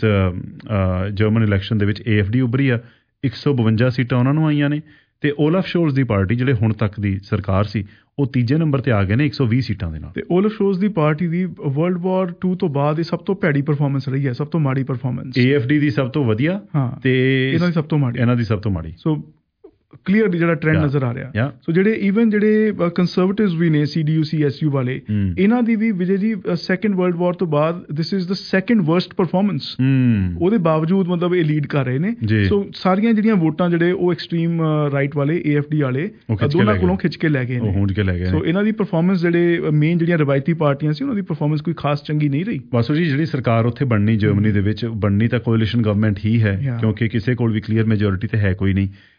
ਜਰਮਨ ਇਲੈਕਸ਼ਨ ਦੇ ਵਿੱਚ ਏ ਐਫ ਡੀ ਉੱਭਰੀ ਆ, ਇੱਕ ਸੌ ਬਵੰਜਾ ਸੀਟਾਂ ਉਹਨਾਂ ਨੂੰ ਆਈਆਂ ਨੇ। ਤੇ ਓਲਫ ਸ਼ੋਲਜ਼ ਦੀ ਪਾਰਟੀ ਜਿਹੜੇ ਹੁਣ ਤੱਕ ਦੀ ਸਰਕਾਰ ਸੀ, ਉਹ ਤੀਜੇ ਨੰਬਰ ਤੇ ਆ ਗਏ ਨੇ ਇੱਕ ਸੌ ਵੀਹ ਸੀਟਾਂ ਦੇ ਨਾਲ। ਤੇ ਓਲਫ ਸ਼ੋਲਜ਼ ਦੀ ਪਾਰਟੀ ਦੀ ਵਰਲਡ ਵਾਰ ਟੂ ਤੋਂ ਬਾਅਦ ਇਹ ਸਭ ਤੋਂ ਭੈੜੀ ਪਰਫਾਰਮੈਂਸ ਰਹੀ ਹੈ, ਸਭ ਤੋਂ ਮਾੜੀ ਪਰਫਾਰਮੈਂਸ। ਏ ਐਫ ਡੀ ਦੀ ਸਭ ਤੋਂ ਵਧੀਆ ਤੇ ਇਹਨਾਂ ਦੀ ਸਭ ਤੋਂ ਮਾੜੀ ਇਹਨਾਂ ਦੀ ਸਭ ਤੋਂ ਮਾੜੀ ਸੋ ਕਲੀਅਰਲੀ ਜਿਹੜਾ ਟ੍ਰੈਂਡ ਨਜ਼ਰ ਆ ਰਿਹਾ। ਸੋ ਜਿਹੜੇ ਈਵਨ ਜਿਹੜੇ ਕੰਜ਼ਰਵੇਟਿਵਸ ਵੀ ਨੇ C D U C S U ਵਾਲੇ, ਇਹਨਾਂ ਦੀ ਵੀ ਵਿਜੇ ਜੀ ਸੈਕਿੰਡ ਵਰਲਡ ਵਾਰ ਤੋਂ ਬਾਅਦ this is the second worst performance. ਉਹਦੇ ਬਾਵਜੂਦ ਮਤਲਬ ਇਹ ਲੀਡ ਕਰ ਰਹੇ ਨੇ। ਸੋ ਸਾਰੀਆਂ ਜਿਹੜੀਆਂ ਵੋਟਾਂ ਜਿਹੜੇ ਉਹ ਐਕਸਟ੍ਰੀਮ ਰਾਈਟ ਵਾਲੇ ਏ ਐਫ ਡੀ ਵਾਲੇ ਦੋਨਾਂ ਕੋਲੋਂ ਖਿੱਚ ਕੇ ਲੈ ਗਏ ਨੇ। ਸੋ ਇਹਨਾਂ ਦੀ ਪਰਫਾਰਮੈਂਸ ਜਿਹੜੇ ਮੇਨ ਜਿਹੜੀਆਂ ਰਵਾਇਤੀ ਪਾਰਟੀਆਂ ਸੀ, ਉਹਨਾਂ ਦੀ ਪਰਫਾਰਮੈਂਸ ਕੋਈ ਖਾਸ ਚੰਗੀ ਨਹੀਂ ਰਹੀ। ਵਾਸੂ ਜੀ, ਜਿਹੜੀ ਸਰਕਾਰ ਉੱਥੇ ਬਣਨੀ ਜਰਮਨੀ ਦੇ ਵਿੱਚ, ਬਣਨੀ ਤਾਂ ਕੋalition ਗਵਰਨਮੈਂਟ ਹੀ ਹੈ, ਕਿਉਂਕਿ ਕਿਸੇ ਕੋਲ ਵੀ ਕਲੀਅਰ ਮੈਜੋਰਿਟੀ ਤੇ ਹੈ ਕੋਈ ਨਹੀਂ।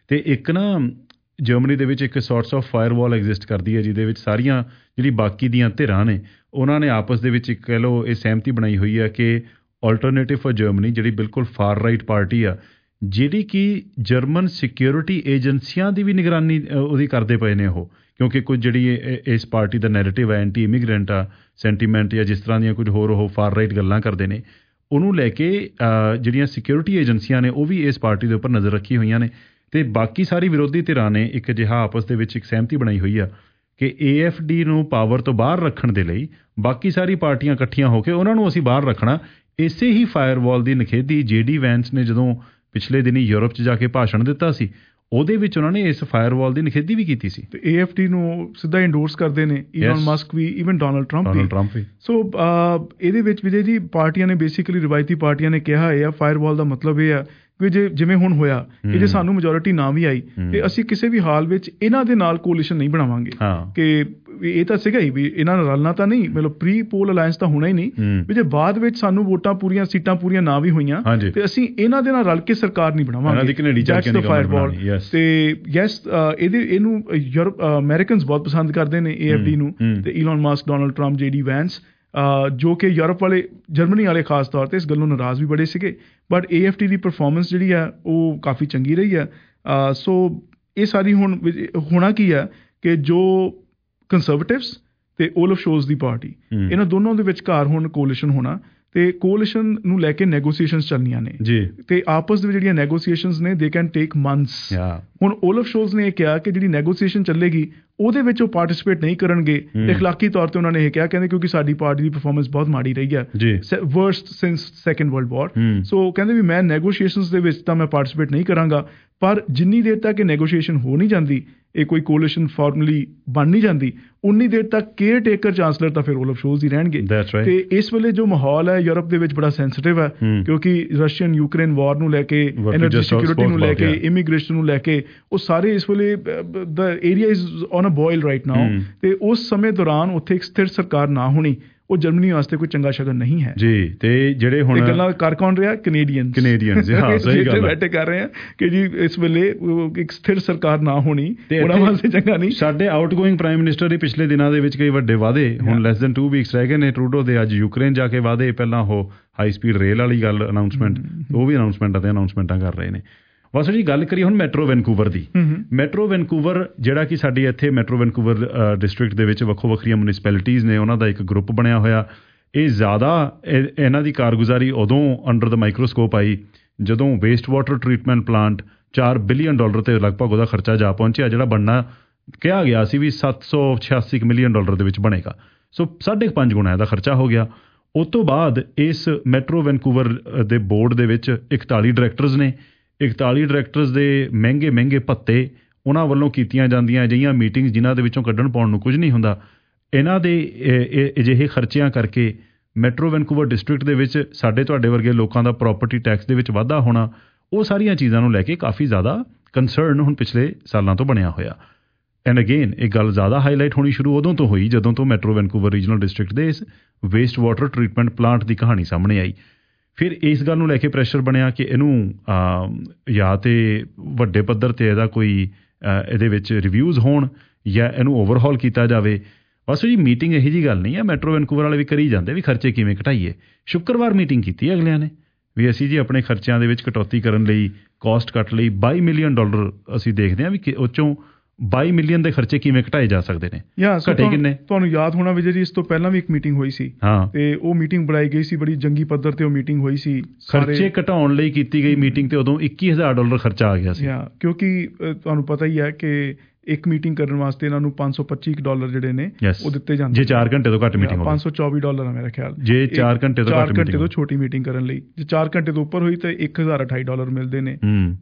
ਤੇ ਇੱਕ ਨਾ ਜਰਮਨੀ ਦੇ ਵਿੱਚ ਇੱਕ ਸੌਰਟਸ ਆਫ ਫਾਇਰਵਾਲ ਐਗਜ਼ਿਸਟ ਕਰਦੀ ਹੈ, ਜਿਹਦੇ ਵਿੱਚ ਸਾਰੀਆਂ ਜਿਹੜੀ ਬਾਕੀ ਦੀਆਂ ਧਿਰਾਂ ਨੇ ਉਹਨਾਂ ਨੇ ਆਪਸ ਦੇ ਵਿੱਚ ਇੱਕ ਕਹਿ ਲਓ ਇਹ ਸਹਿਮਤੀ ਬਣਾਈ ਹੋਈ ਹੈ ਕਿ ਆਲਟਰਨੇਟਿਵ ਫॉर ਜਰਮਨੀ ਜਿਹੜੀ ਬਿਲਕੁਲ ਫਾਰ ਰਾਈਟ ਪਾਰਟੀ ਆ, ਜਿਹੜੀ ਕਿ ਜਰਮਨ ਸਿਕਿਉਰਿਟੀ ਏਜੰਸੀਆਂ ਦੀ ਵੀ ਨਿਗਰਾਨੀ ਉਹਦੀ ਕਰਦੇ ਪਏ ਨੇ ਉਹ, ਕਿਉਂਕਿ ਕੁਝ ਜਿਹੜੀ ਇਸ ਪਾਰਟੀ ਦਾ ਨੈਰੇਟਿਵ ਹੈ ਐਂਟੀ ਇਮੀਗ੍ਰੈਂਟ ਆ ਸੈਂਟੀਮੈਂਟ ਜਾਂ ਜਿਸ ਤਰ੍ਹਾਂ ਦੀਆਂ ਕੁਝ ਹੋਰ ਉਹ ਫਾਰ ਰਾਈਟ ਗੱਲਾਂ ਕਰਦੇ ਨੇ, ਉਹਨੂੰ ਲੈ ਕੇ ਜਿਹੜੀਆਂ ਸਿਕਿਉਰਿਟੀ ਏਜੰਸੀਆਂ ਨੇ ਉਹ ਵੀ ਇਸ ਪਾਰਟੀ ਦੇ ਉੱਪਰ ਨਜ਼ਰ ਰੱਖੀ ਹੋਈਆਂ ਨੇ। ਅਤੇ ਬਾਕੀ ਸਾਰੀ ਵਿਰੋਧੀ ਧਿਰਾਂ ਨੇ ਇੱਕ ਅਜਿਹਾ ਆਪਸ ਦੇ ਵਿੱਚ ਇੱਕ ਸਹਿਮਤੀ ਬਣਾਈ ਹੋਈ ਆ ਕਿ ਏ ਐਫ ਡੀ ਨੂੰ ਪਾਵਰ ਤੋਂ ਬਾਹਰ ਰੱਖਣ ਦੇ ਲਈ ਬਾਕੀ ਸਾਰੀ ਪਾਰਟੀਆਂ ਇਕੱਠੀਆਂ ਹੋ ਕੇ ਉਹਨਾਂ ਨੂੰ ਅਸੀਂ ਬਾਹਰ ਰੱਖਣਾ। ਇਸੇ ਹੀ ਫਾਇਰਵਾਲ ਦੀ ਨਿਖੇਧੀ ਜੇ ਡੀ ਵੈਂਸ ਨੇ ਜਦੋਂ ਪਿਛਲੇ ਦਿਨੀ ਯੂਰਪ 'ਚ ਜਾ ਕੇ ਭਾਸ਼ਣ ਦਿੱਤਾ ਸੀ, ਉਹਦੇ ਵਿੱਚ ਉਹਨਾਂ ਨੇ ਇਸ ਫਾਇਰਵਾਲ ਦੀ ਨਿਖੇਧੀ ਵੀ ਕੀਤੀ ਸੀ। ਤੇ ਏ ਐਫ ਡੀ ਨੂੰ ਸਿੱਧਾ ਇੰਡੋਰਸ ਕਰਦੇ ਨੇ ਈਲਨ ਮਸਕ ਵੀ, ਈਵਨ ਡੋਨਲਡ ਟਰੰਪ ਵੀ। ਸੋ ਇਹਦੇ ਵਿੱਚ ਵਿਜੇ ਜੀ ਪਾਰਟੀਆਂ ਨੇ ਬੇਸਿਕਲੀ ਰਿਵਾਇਤੀ ਪਾਰਟੀਆਂ ਨੇ ਕਿਹਾ ਹੈ ਆ ਫਾਇਰਵਾਲ ਦਾ ਮਤਲਬ ਇਹ ਆ ਕਿ ਜੇ ਜਿਵੇਂ ਹੁਣ ਹੋਇਆ ਕਿ ਜੇ ਸਾਨੂੰ ਮੈਜੋਰਿਟੀ ਨਾ ਵੀ ਆਈ ਤੇ ਅਸੀਂ ਕਿਸੇ ਵੀ ਹਾਲ ਵਿੱਚ ਇਹਨਾਂ ਦੇ ਨਾਲ ਕੋਲੀਸ਼ਨ ਨਹੀਂ ਬਣਾਵਾਂਗੇ, ਕਿ ਇਹ ਤਾਂ ਸੀਗਾ ਹੀ ਵੀ ਇਹਨਾਂ ਨਾਲ ਰਲਣਾ ਤਾਂ ਨਹੀਂ, ਮਤਲਬ ਪ੍ਰੀ ਪੋਲ ਅਲਾਇੰਸ ਤਾਂ ਹੋਣਾ ਹੀ ਨਹੀਂ, ਵੀ ਜੇ ਬਾਅਦ ਵਿੱਚ ਸਾਨੂੰ ਵੋਟਾਂ ਪੂਰੀਆਂ ਸੀਟਾਂ ਪੂਰੀਆਂ ਨਾ ਵੀ ਹੋਈਆਂ ਤੇ ਅਸੀਂ ਇਹਨਾਂ ਦੇ ਨਾਲ ਰਲ ਕੇ ਸਰਕਾਰ ਨਹੀਂ ਬਣਾਵਾਂਗੇ। ਤੇ ਯੈਸ ਇਹਦੇ ਇਹਨੂੰ ਯੂਰਪ ਅਮਰੀਕਨਸ ਬਹੁਤ ਪਸੰਦ ਕਰਦੇ ਨੇ ਏ ਐਫ ਡੀ ਨੂੰ, ਤੇ Elon Musk, Donald Trump, J D Vance, ਜੋ ਕਿ ਯੂਰਪ ਵਾਲੇ ਜਰਮਨੀ ਵਾਲੇ ਖਾਸ ਤੌਰ 'ਤੇ ਇਸ ਗੱਲੋਂ ਨਾਰਾਜ਼ ਵੀ ਬੜੇ ਸੀਗੇ। ਬਟ ਏ ਐਫ ਡੀ ਦੀ ਪਰਫੋਰਮੈਂਸ ਜਿਹੜੀ ਆ ਉਹ ਕਾਫੀ ਚੰਗੀ ਰਹੀ ਆ। ਸੋ ਇਹ ਸਾਰੀ ਹੁਣ ਹੋਣਾ ਕੀ ਆ ਕਿ ਜੋ ਕੰਜ਼ਰਵੇਟਿਵਸ ਤੇ ਓਲਫ ਸ਼ੋਲਜ਼ ਦੀ ਪਾਰਟੀ, ਇਹਨਾਂ ਦੋਨੋਂ ਦੇ ਵਿਚਕਾਰ ਹੁਣ ਕੋਲੀਸ਼ਨ ਹੋਣਾ ਤੇ ਕੋਲੀਸ਼ਨ ਨੂੰ ਲੈ ਕੇ ਨੈਗੋਸੀਏਸ਼ਨਸ ਚੱਲਣੀਆਂ ਨੇ ਤੇ ਆਪਸ ਦੇ ਵਿੱਚ ਜਿਹੜੀਆਂ ਨੈਗੋਸੀਏਸ਼ਨਸ ਨੇ ਦੇ ਕੈਨ ਟੇਕ ਮੰਥਸ। ਹੁਣ ਓਲਫ ਸ਼ੋਲਜ਼ ਨੇ ਇਹ ਕਿਹਾ ਕਿ ਜਿਹੜੀ ਨੈਗੋਸੀਏਸ਼ਨ ਚੱਲੇਗੀ ਉਹਦੇ ਵਿੱਚ ਉਹ ਪਾਰਟੀਸਪੇਟ ਨਹੀਂ ਕਰਨਗੇ ਇਖਲਾਕੀ ਤੌਰ ਤੇ ਉਹਨਾਂ ਨੇ ਇਹ ਕਿਹਾ, ਕਹਿੰਦੇ ਕਿਉਂਕਿ ਸਾਡੀ ਪਾਰਟੀ ਦੀ ਪਰਫੋਰਮੈਂਸ ਬਹੁਤ ਮਾੜੀ ਰਹੀ ਹੈ, worst since Second World War. So ਕਹਿੰਦੇ ਵੀ ਮੈਂ ਨੈਗੋਸ਼ੀਏਸ਼ਨਸ ਦੇ ਵਿੱਚ ਤਾਂ ਮੈਂ ਪਾਰਟੀਸਪੇਟ ਨਹੀਂ ਕਰਾਂਗਾ, ਪਰ ਜਿੰਨੀ ਦੇਰ ਤੱਕ ਇਹ ਨੈਗੋਸ਼ੀਏਸ਼ਨ ਹੋ ਨਹੀਂ ਜਾਂਦੀ, ਇਹ ਕੋਈ ਕੋਲੀਸ਼ਨ ਫਾਰਮਲੀ ਬਣ ਨਹੀਂ ਜਾਂਦੀ, ਉਨੀ ਦੇਰ ਤੱਕ ਕੇਅਰ ਟੇਕਰ ਚਾਂਸਲਰ ਤਾਂ ਫਿਰ ਓਲਫ ਸ਼ੋਲਜ਼ ਹੀ ਰਹਿਣਗੇ। ਤੇ ਇਸ ਵੇਲੇ ਜੋ ਮਾਹੌਲ ਹੈ ਯੂਰਪ ਦੇ ਵਿੱਚ ਬੜਾ ਸੈਂਸਿਟਿਵ ਹੈ, ਕਿਉਂਕਿ ਰਸ਼ੀਅਨ ਯੂਕਰੇਨ ਵਾਰ ਨੂੰ ਲੈ ਕੇ, ਐਨਰਜੀ ਸਿਕਿਉਰਿਟੀ ਨੂੰ ਲੈ ਕੇ, ਇਮੀਗ੍ਰੇਸ਼ਨ ਨੂੰ ਲੈ ਕੇ, ਉਹ ਸਾਰੇ ਇਸ ਵੇਲੇ the area is on a boil right now. ਤੇ ਉਸ ਸਮੇਂ ਦੌਰਾਨ ਉੱਥੇ ਇੱਕ ਸਥਿਰ ਸਰਕਾਰ ਨਾ ਹੋਣੀ ਉਹ ਜਰਮਨੀ ਵਾਸਤੇ ਕੋਈ ਚੰਗਾ ਸ਼ਗਨ ਨਹੀਂ ਹੈ ਜੀ। ਤੇ ਜਿਹੜੇ ਹੁਣ ਗੱਲਾਂ ਕਰ ਕੌਣ ਰਿਹਾ, ਕੈਨੇਡੀਅਨਸ ਕੈਨੇਡੀਅਨਸ ਹਾਂ ਸਹੀ ਗੱਲ ਬੈਠੇ ਕਰ ਰਹੇ ਆ ਕਿ ਜੀ ਇਸ ਵੇਲੇ ਇੱਕ ਸਥਿਰ ਸਰਕਾਰ ਨਾ ਹੋਣੀ ਉਹਨਾਂ ਵਾਸਤੇ ਚੰਗਾ ਨਹੀਂ। ਸਾਡੇ ਆਊਟਗੋਇੰਗ ਪ੍ਰਾਈਮ ਮਿਨਿਸਟਰ ਦੇ ਪਿਛਲੇ ਦਿਨਾਂ ਦੇ ਵਿੱਚ ਕਈ ਵੱਡੇ ਵਾਅਦੇ, ਹੁਣ ਲੈਸ ਦੈਨ ਟੂ ਵੀਕਸ ਰਹਿ ਗਏ ਨੇ ਟਰੂਡੋ ਦੇ, ਅੱਜ ਯੂਕਰੇਨ ਜਾ ਕੇ ਵਾਅਦੇ, ਪਹਿਲਾਂ ਉਹ ਹਾਈ ਸਪੀਡ ਰੇਲ ਵਾਲੀ ਗੱਲ ਅਨਾਊਂਸਮੈਂਟ, ਉਹ ਵੀ ਅਨਾਊਂਸਮੈਂਟਾਂ ਤੇ ਅਨਾਊਂਸਮੈਂਟਾਂ ਕਰ ਰਹੇ ਨੇ। ਬਸ ਜੀ ਗੱਲ ਕਰੀਏ ਹੁਣ ਮੈਟਰੋ ਵੈਨਕੂਵਰ ਦੀ। ਮੈਟਰੋ ਵੈਨਕੂਵਰ ਜਿਹੜਾ ਕਿ ਸਾਡੀ ਇੱਥੇ ਮੈਟਰੋ ਵੈਨਕੂਵਰ ਡਿਸਟ੍ਰਿਕਟ ਦੇ ਵਿੱਚ ਵੱਖੋ ਵੱਖਰੀਆਂ ਮਿਊਨਿਸਪੈਲਿਟੀਜ਼ ਨੇ, ਉਹਨਾਂ ਦਾ ਇੱਕ ਗਰੁੱਪ ਬਣਿਆ ਹੋਇਆ। ਇਹ ਜ਼ਿਆਦਾ ਇਹਨਾਂ ਦੀ ਕਾਰਗੁਜ਼ਾਰੀ ਉਦੋਂ ਅੰਡਰ ਦ ਮਾਈਕਰੋਸਕੋਪ ਆਈ ਜਦੋਂ ਵੇਸਟ ਵਾਟਰ ਟਰੀਟਮੈਂਟ ਪਲਾਂਟ ਚਾਰ ਬਿਲੀਅਨ ਡਾਲਰ ਤੇ ਲਗਭਗ ਉਹਦਾ ਖਰਚਾ ਜਾ ਪਹੁੰਚਿਆ, ਜਿਹੜਾ ਬਣਨਾ ਕਿਹਾ ਗਿਆ ਸੀ ਵੀ ਸੱਤ ਸੌ ਛਿਆਸੀ ਮਿਲੀਅਨ ਡਾਲਰ ਦੇ ਵਿੱਚ ਬਣੇਗਾ। ਸੋ ਸਾਢੇ ਪੰਜ ਗੁਣਾ ਇਹਦਾ ਖਰਚਾ ਹੋ ਗਿਆ। ਉਸ ਤੋਂ ਬਾਅਦ ਇਸ ਮੈਟਰੋ ਵੈਨਕੂਵਰ ਦੇ ਬੋਰਡ ਦੇ ਵਿੱਚ ਇਕਤਾਲੀ ਡਾਇਰੈਕਟਰਸ ਨੇ। ਇਕਤਾਲੀ ਡਾਇਰੈਕਟਰਸ ਦੇ ਮਹਿੰਗੇ ਮਹਿੰਗੇ ਭੱਤੇ, ਉਹਨਾਂ ਵੱਲੋਂ ਕੀਤੀਆਂ ਜਾਂਦੀਆਂ ਅਜਿਹੀਆਂ ਮੀਟਿੰਗਸ ਜਿਨ੍ਹਾਂ ਦੇ ਵਿੱਚੋਂ ਕੱਢਣ ਪਾਉਣ ਨੂੰ ਕੁਝ ਨਹੀਂ ਹੁੰਦਾ। ਇਹਨਾਂ ਦੇ ਅਜਿਹੇ ਖਰਚਿਆਂ ਕਰਕੇ ਮੈਟਰੋ ਵੈਨਕੂਵਰ ਡਿਸਟ੍ਰਿਕਟ ਦੇ ਵਿੱਚ ਸਾਡੇ ਤੁਹਾਡੇ ਵਰਗੇ ਲੋਕਾਂ ਦਾ ਪ੍ਰੋਪਰਟੀ ਟੈਕਸ ਦੇ ਵਿੱਚ ਵਾਧਾ ਹੋਣਾ, ਉਹ ਸਾਰੀਆਂ ਚੀਜ਼ਾਂ ਨੂੰ ਲੈ ਕੇ ਕਾਫੀ ਜ਼ਿਆਦਾ ਕੰਸਰਨ ਹੁਣ ਪਿਛਲੇ ਸਾਲਾਂ ਤੋਂ ਬਣਿਆ ਹੋਇਆ। ਐਂਡ ਅਗੇਨ ਇਹ ਗੱਲ ਜ਼ਿਆਦਾ ਹਾਈਲਾਈਟ ਹੋਣੀ ਸ਼ੁਰੂ ਉਦੋਂ ਤੋਂ ਹੋਈ ਜਦੋਂ ਤੋਂ ਮੈਟਰੋ ਵੈਨਕੂਵਰ ਰੀਜਨਲ ਡਿਸਟ੍ਰਿਕਟ ਦੇ ਇਸ ਵੇਸਟ ਵਾਟਰ ਟਰੀਟਮੈਂਟ ਪਲਾਂਟ ਦੀ ਕਹਾਣੀ ਸਾਹਮਣੇ ਆਈ। ਫਿਰ ਇਸ ਗੱਲ ਨੂੰ ਲੈ ਕੇ ਪ੍ਰੈਸ਼ਰ ਬਣਿਆ ਕਿ ਇਹਨੂੰ ਜਾਂ ਤਾਂ ਵੱਡੇ ਪੱਧਰ 'ਤੇ ਇਹਦਾ ਕੋਈ ਇਹਦੇ ਵਿੱਚ ਰਿਵਿਊਜ਼ ਹੋਣ ਜਾਂ ਇਹਨੂੰ ਓਵਰਹਾਲ ਕੀਤਾ ਜਾਵੇ। ਬਸ ਜੀ ਮੀਟਿੰਗ ਇਹੋ ਜਿਹੀ ਗੱਲ ਨਹੀਂ ਹੈ, ਮੈਟਰੋ ਵੈਨਕੂਵਰ ਵਾਲੇ ਵੀ ਕਰੀ ਜਾਂਦੇ ਵੀ ਖਰਚੇ ਕਿਵੇਂ ਘਟਾਈਏ। ਸ਼ੁੱਕਰਵਾਰ ਮੀਟਿੰਗ ਕੀਤੀ ਅਗਲਿਆਂ ਨੇ ਵੀ ਅਸੀਂ ਜੀ ਆਪਣੇ ਖਰਚਿਆਂ ਦੇ ਵਿੱਚ ਕਟੌਤੀ ਕਰਨ ਲਈ, ਕਾਸਟ ਕੱਟ ਲਈ ਬਾਈ ਮਿਲੀਅਨ ਡਾਲਰ ਅਸੀਂ ਦੇਖਦੇ ਹਾਂ ਵੀ ਉਹ 'ਚੋਂ ਬਾਈ ਮਿਲੀਅਨ ਦੇ ਖਰਚੇ ਕਿਵੇਂ ਘਟਾਏ ਜਾ ਸਕਦੇ ਨੇ। ਘਟੇ ਕਿੰਨੇ ਤੁਹਾਨੂੰ ਯਾਦ ਹੋਣਾ ਵਿਜੇ ਜੀ, ਇਸ ਤੋਂ ਪਹਿਲਾਂ ਵੀ ਇੱਕ ਮੀਟਿੰਗ ਹੋਈ ਸੀ ਤੇ ਉਹ ਮੀਟਿੰਗ ਬੁਲਾਈ ਗਈ ਸੀ, ਬੜੀ ਜੰਗੀ ਪੱਧਰ ਤੇ ਉਹ ਮੀਟਿੰਗ ਹੋਈ ਸੀ। ਖਰਚੇ ਘਟਾਉਣ ਲਈ ਕੀਤੀ ਗਈ ਮੀਟਿੰਗ ਤੇ ਉਦੋਂ ਇੱਕੀ ਹਜ਼ਾਰ ਡਾਲਰ ਖਰਚਾ ਆ ਗਿਆ ਸੀ। ਕਿਉਂਕਿ ਤੁਹਾਨੂੰ ਪਤਾ ਹੀ ਹੈ ਕਿ ਇੱਕ ਮੀਟਿੰਗ ਕਰਨ ਵਾਸਤੇ ਇਹਨਾਂ ਨੂੰ ਪੰਜ ਸੌ ਪੱਚੀ ਡਾਲਰ ਜਿਹੜੇ ਨੇ ਉਹ ਦਿੱਤੇ ਜਾਂਦੇ ਜੇ ਚਾਰ ਘੰਟੇ ਤੋਂ ਘੱਟ ਮੀਟਿੰਗ ਹੋਵੇ। ਪੰਜ ਸੌ ਚੌਵੀ ਡਾਲਰ ਆ ਮੇਰਾ ਖਿਆਲ, ਜੇ ਚਾਰ ਘੰਟੇ ਤੋਂ ਚਾਰ ਘੰਟੇ ਤੋਂ ਛੋਟੀ ਮੀਟਿੰਗ ਕਰਨ ਲਈ। ਜੇ ਚਾਰ ਘੰਟੇ ਤੋਂ ਉੱਪਰ ਹੋਈ ਤਾਂ ਇੱਕ ਹਜ਼ਾਰ ਅਠਾਈ ਡਾਲਰ ਮਿਲਦੇ ਨੇ।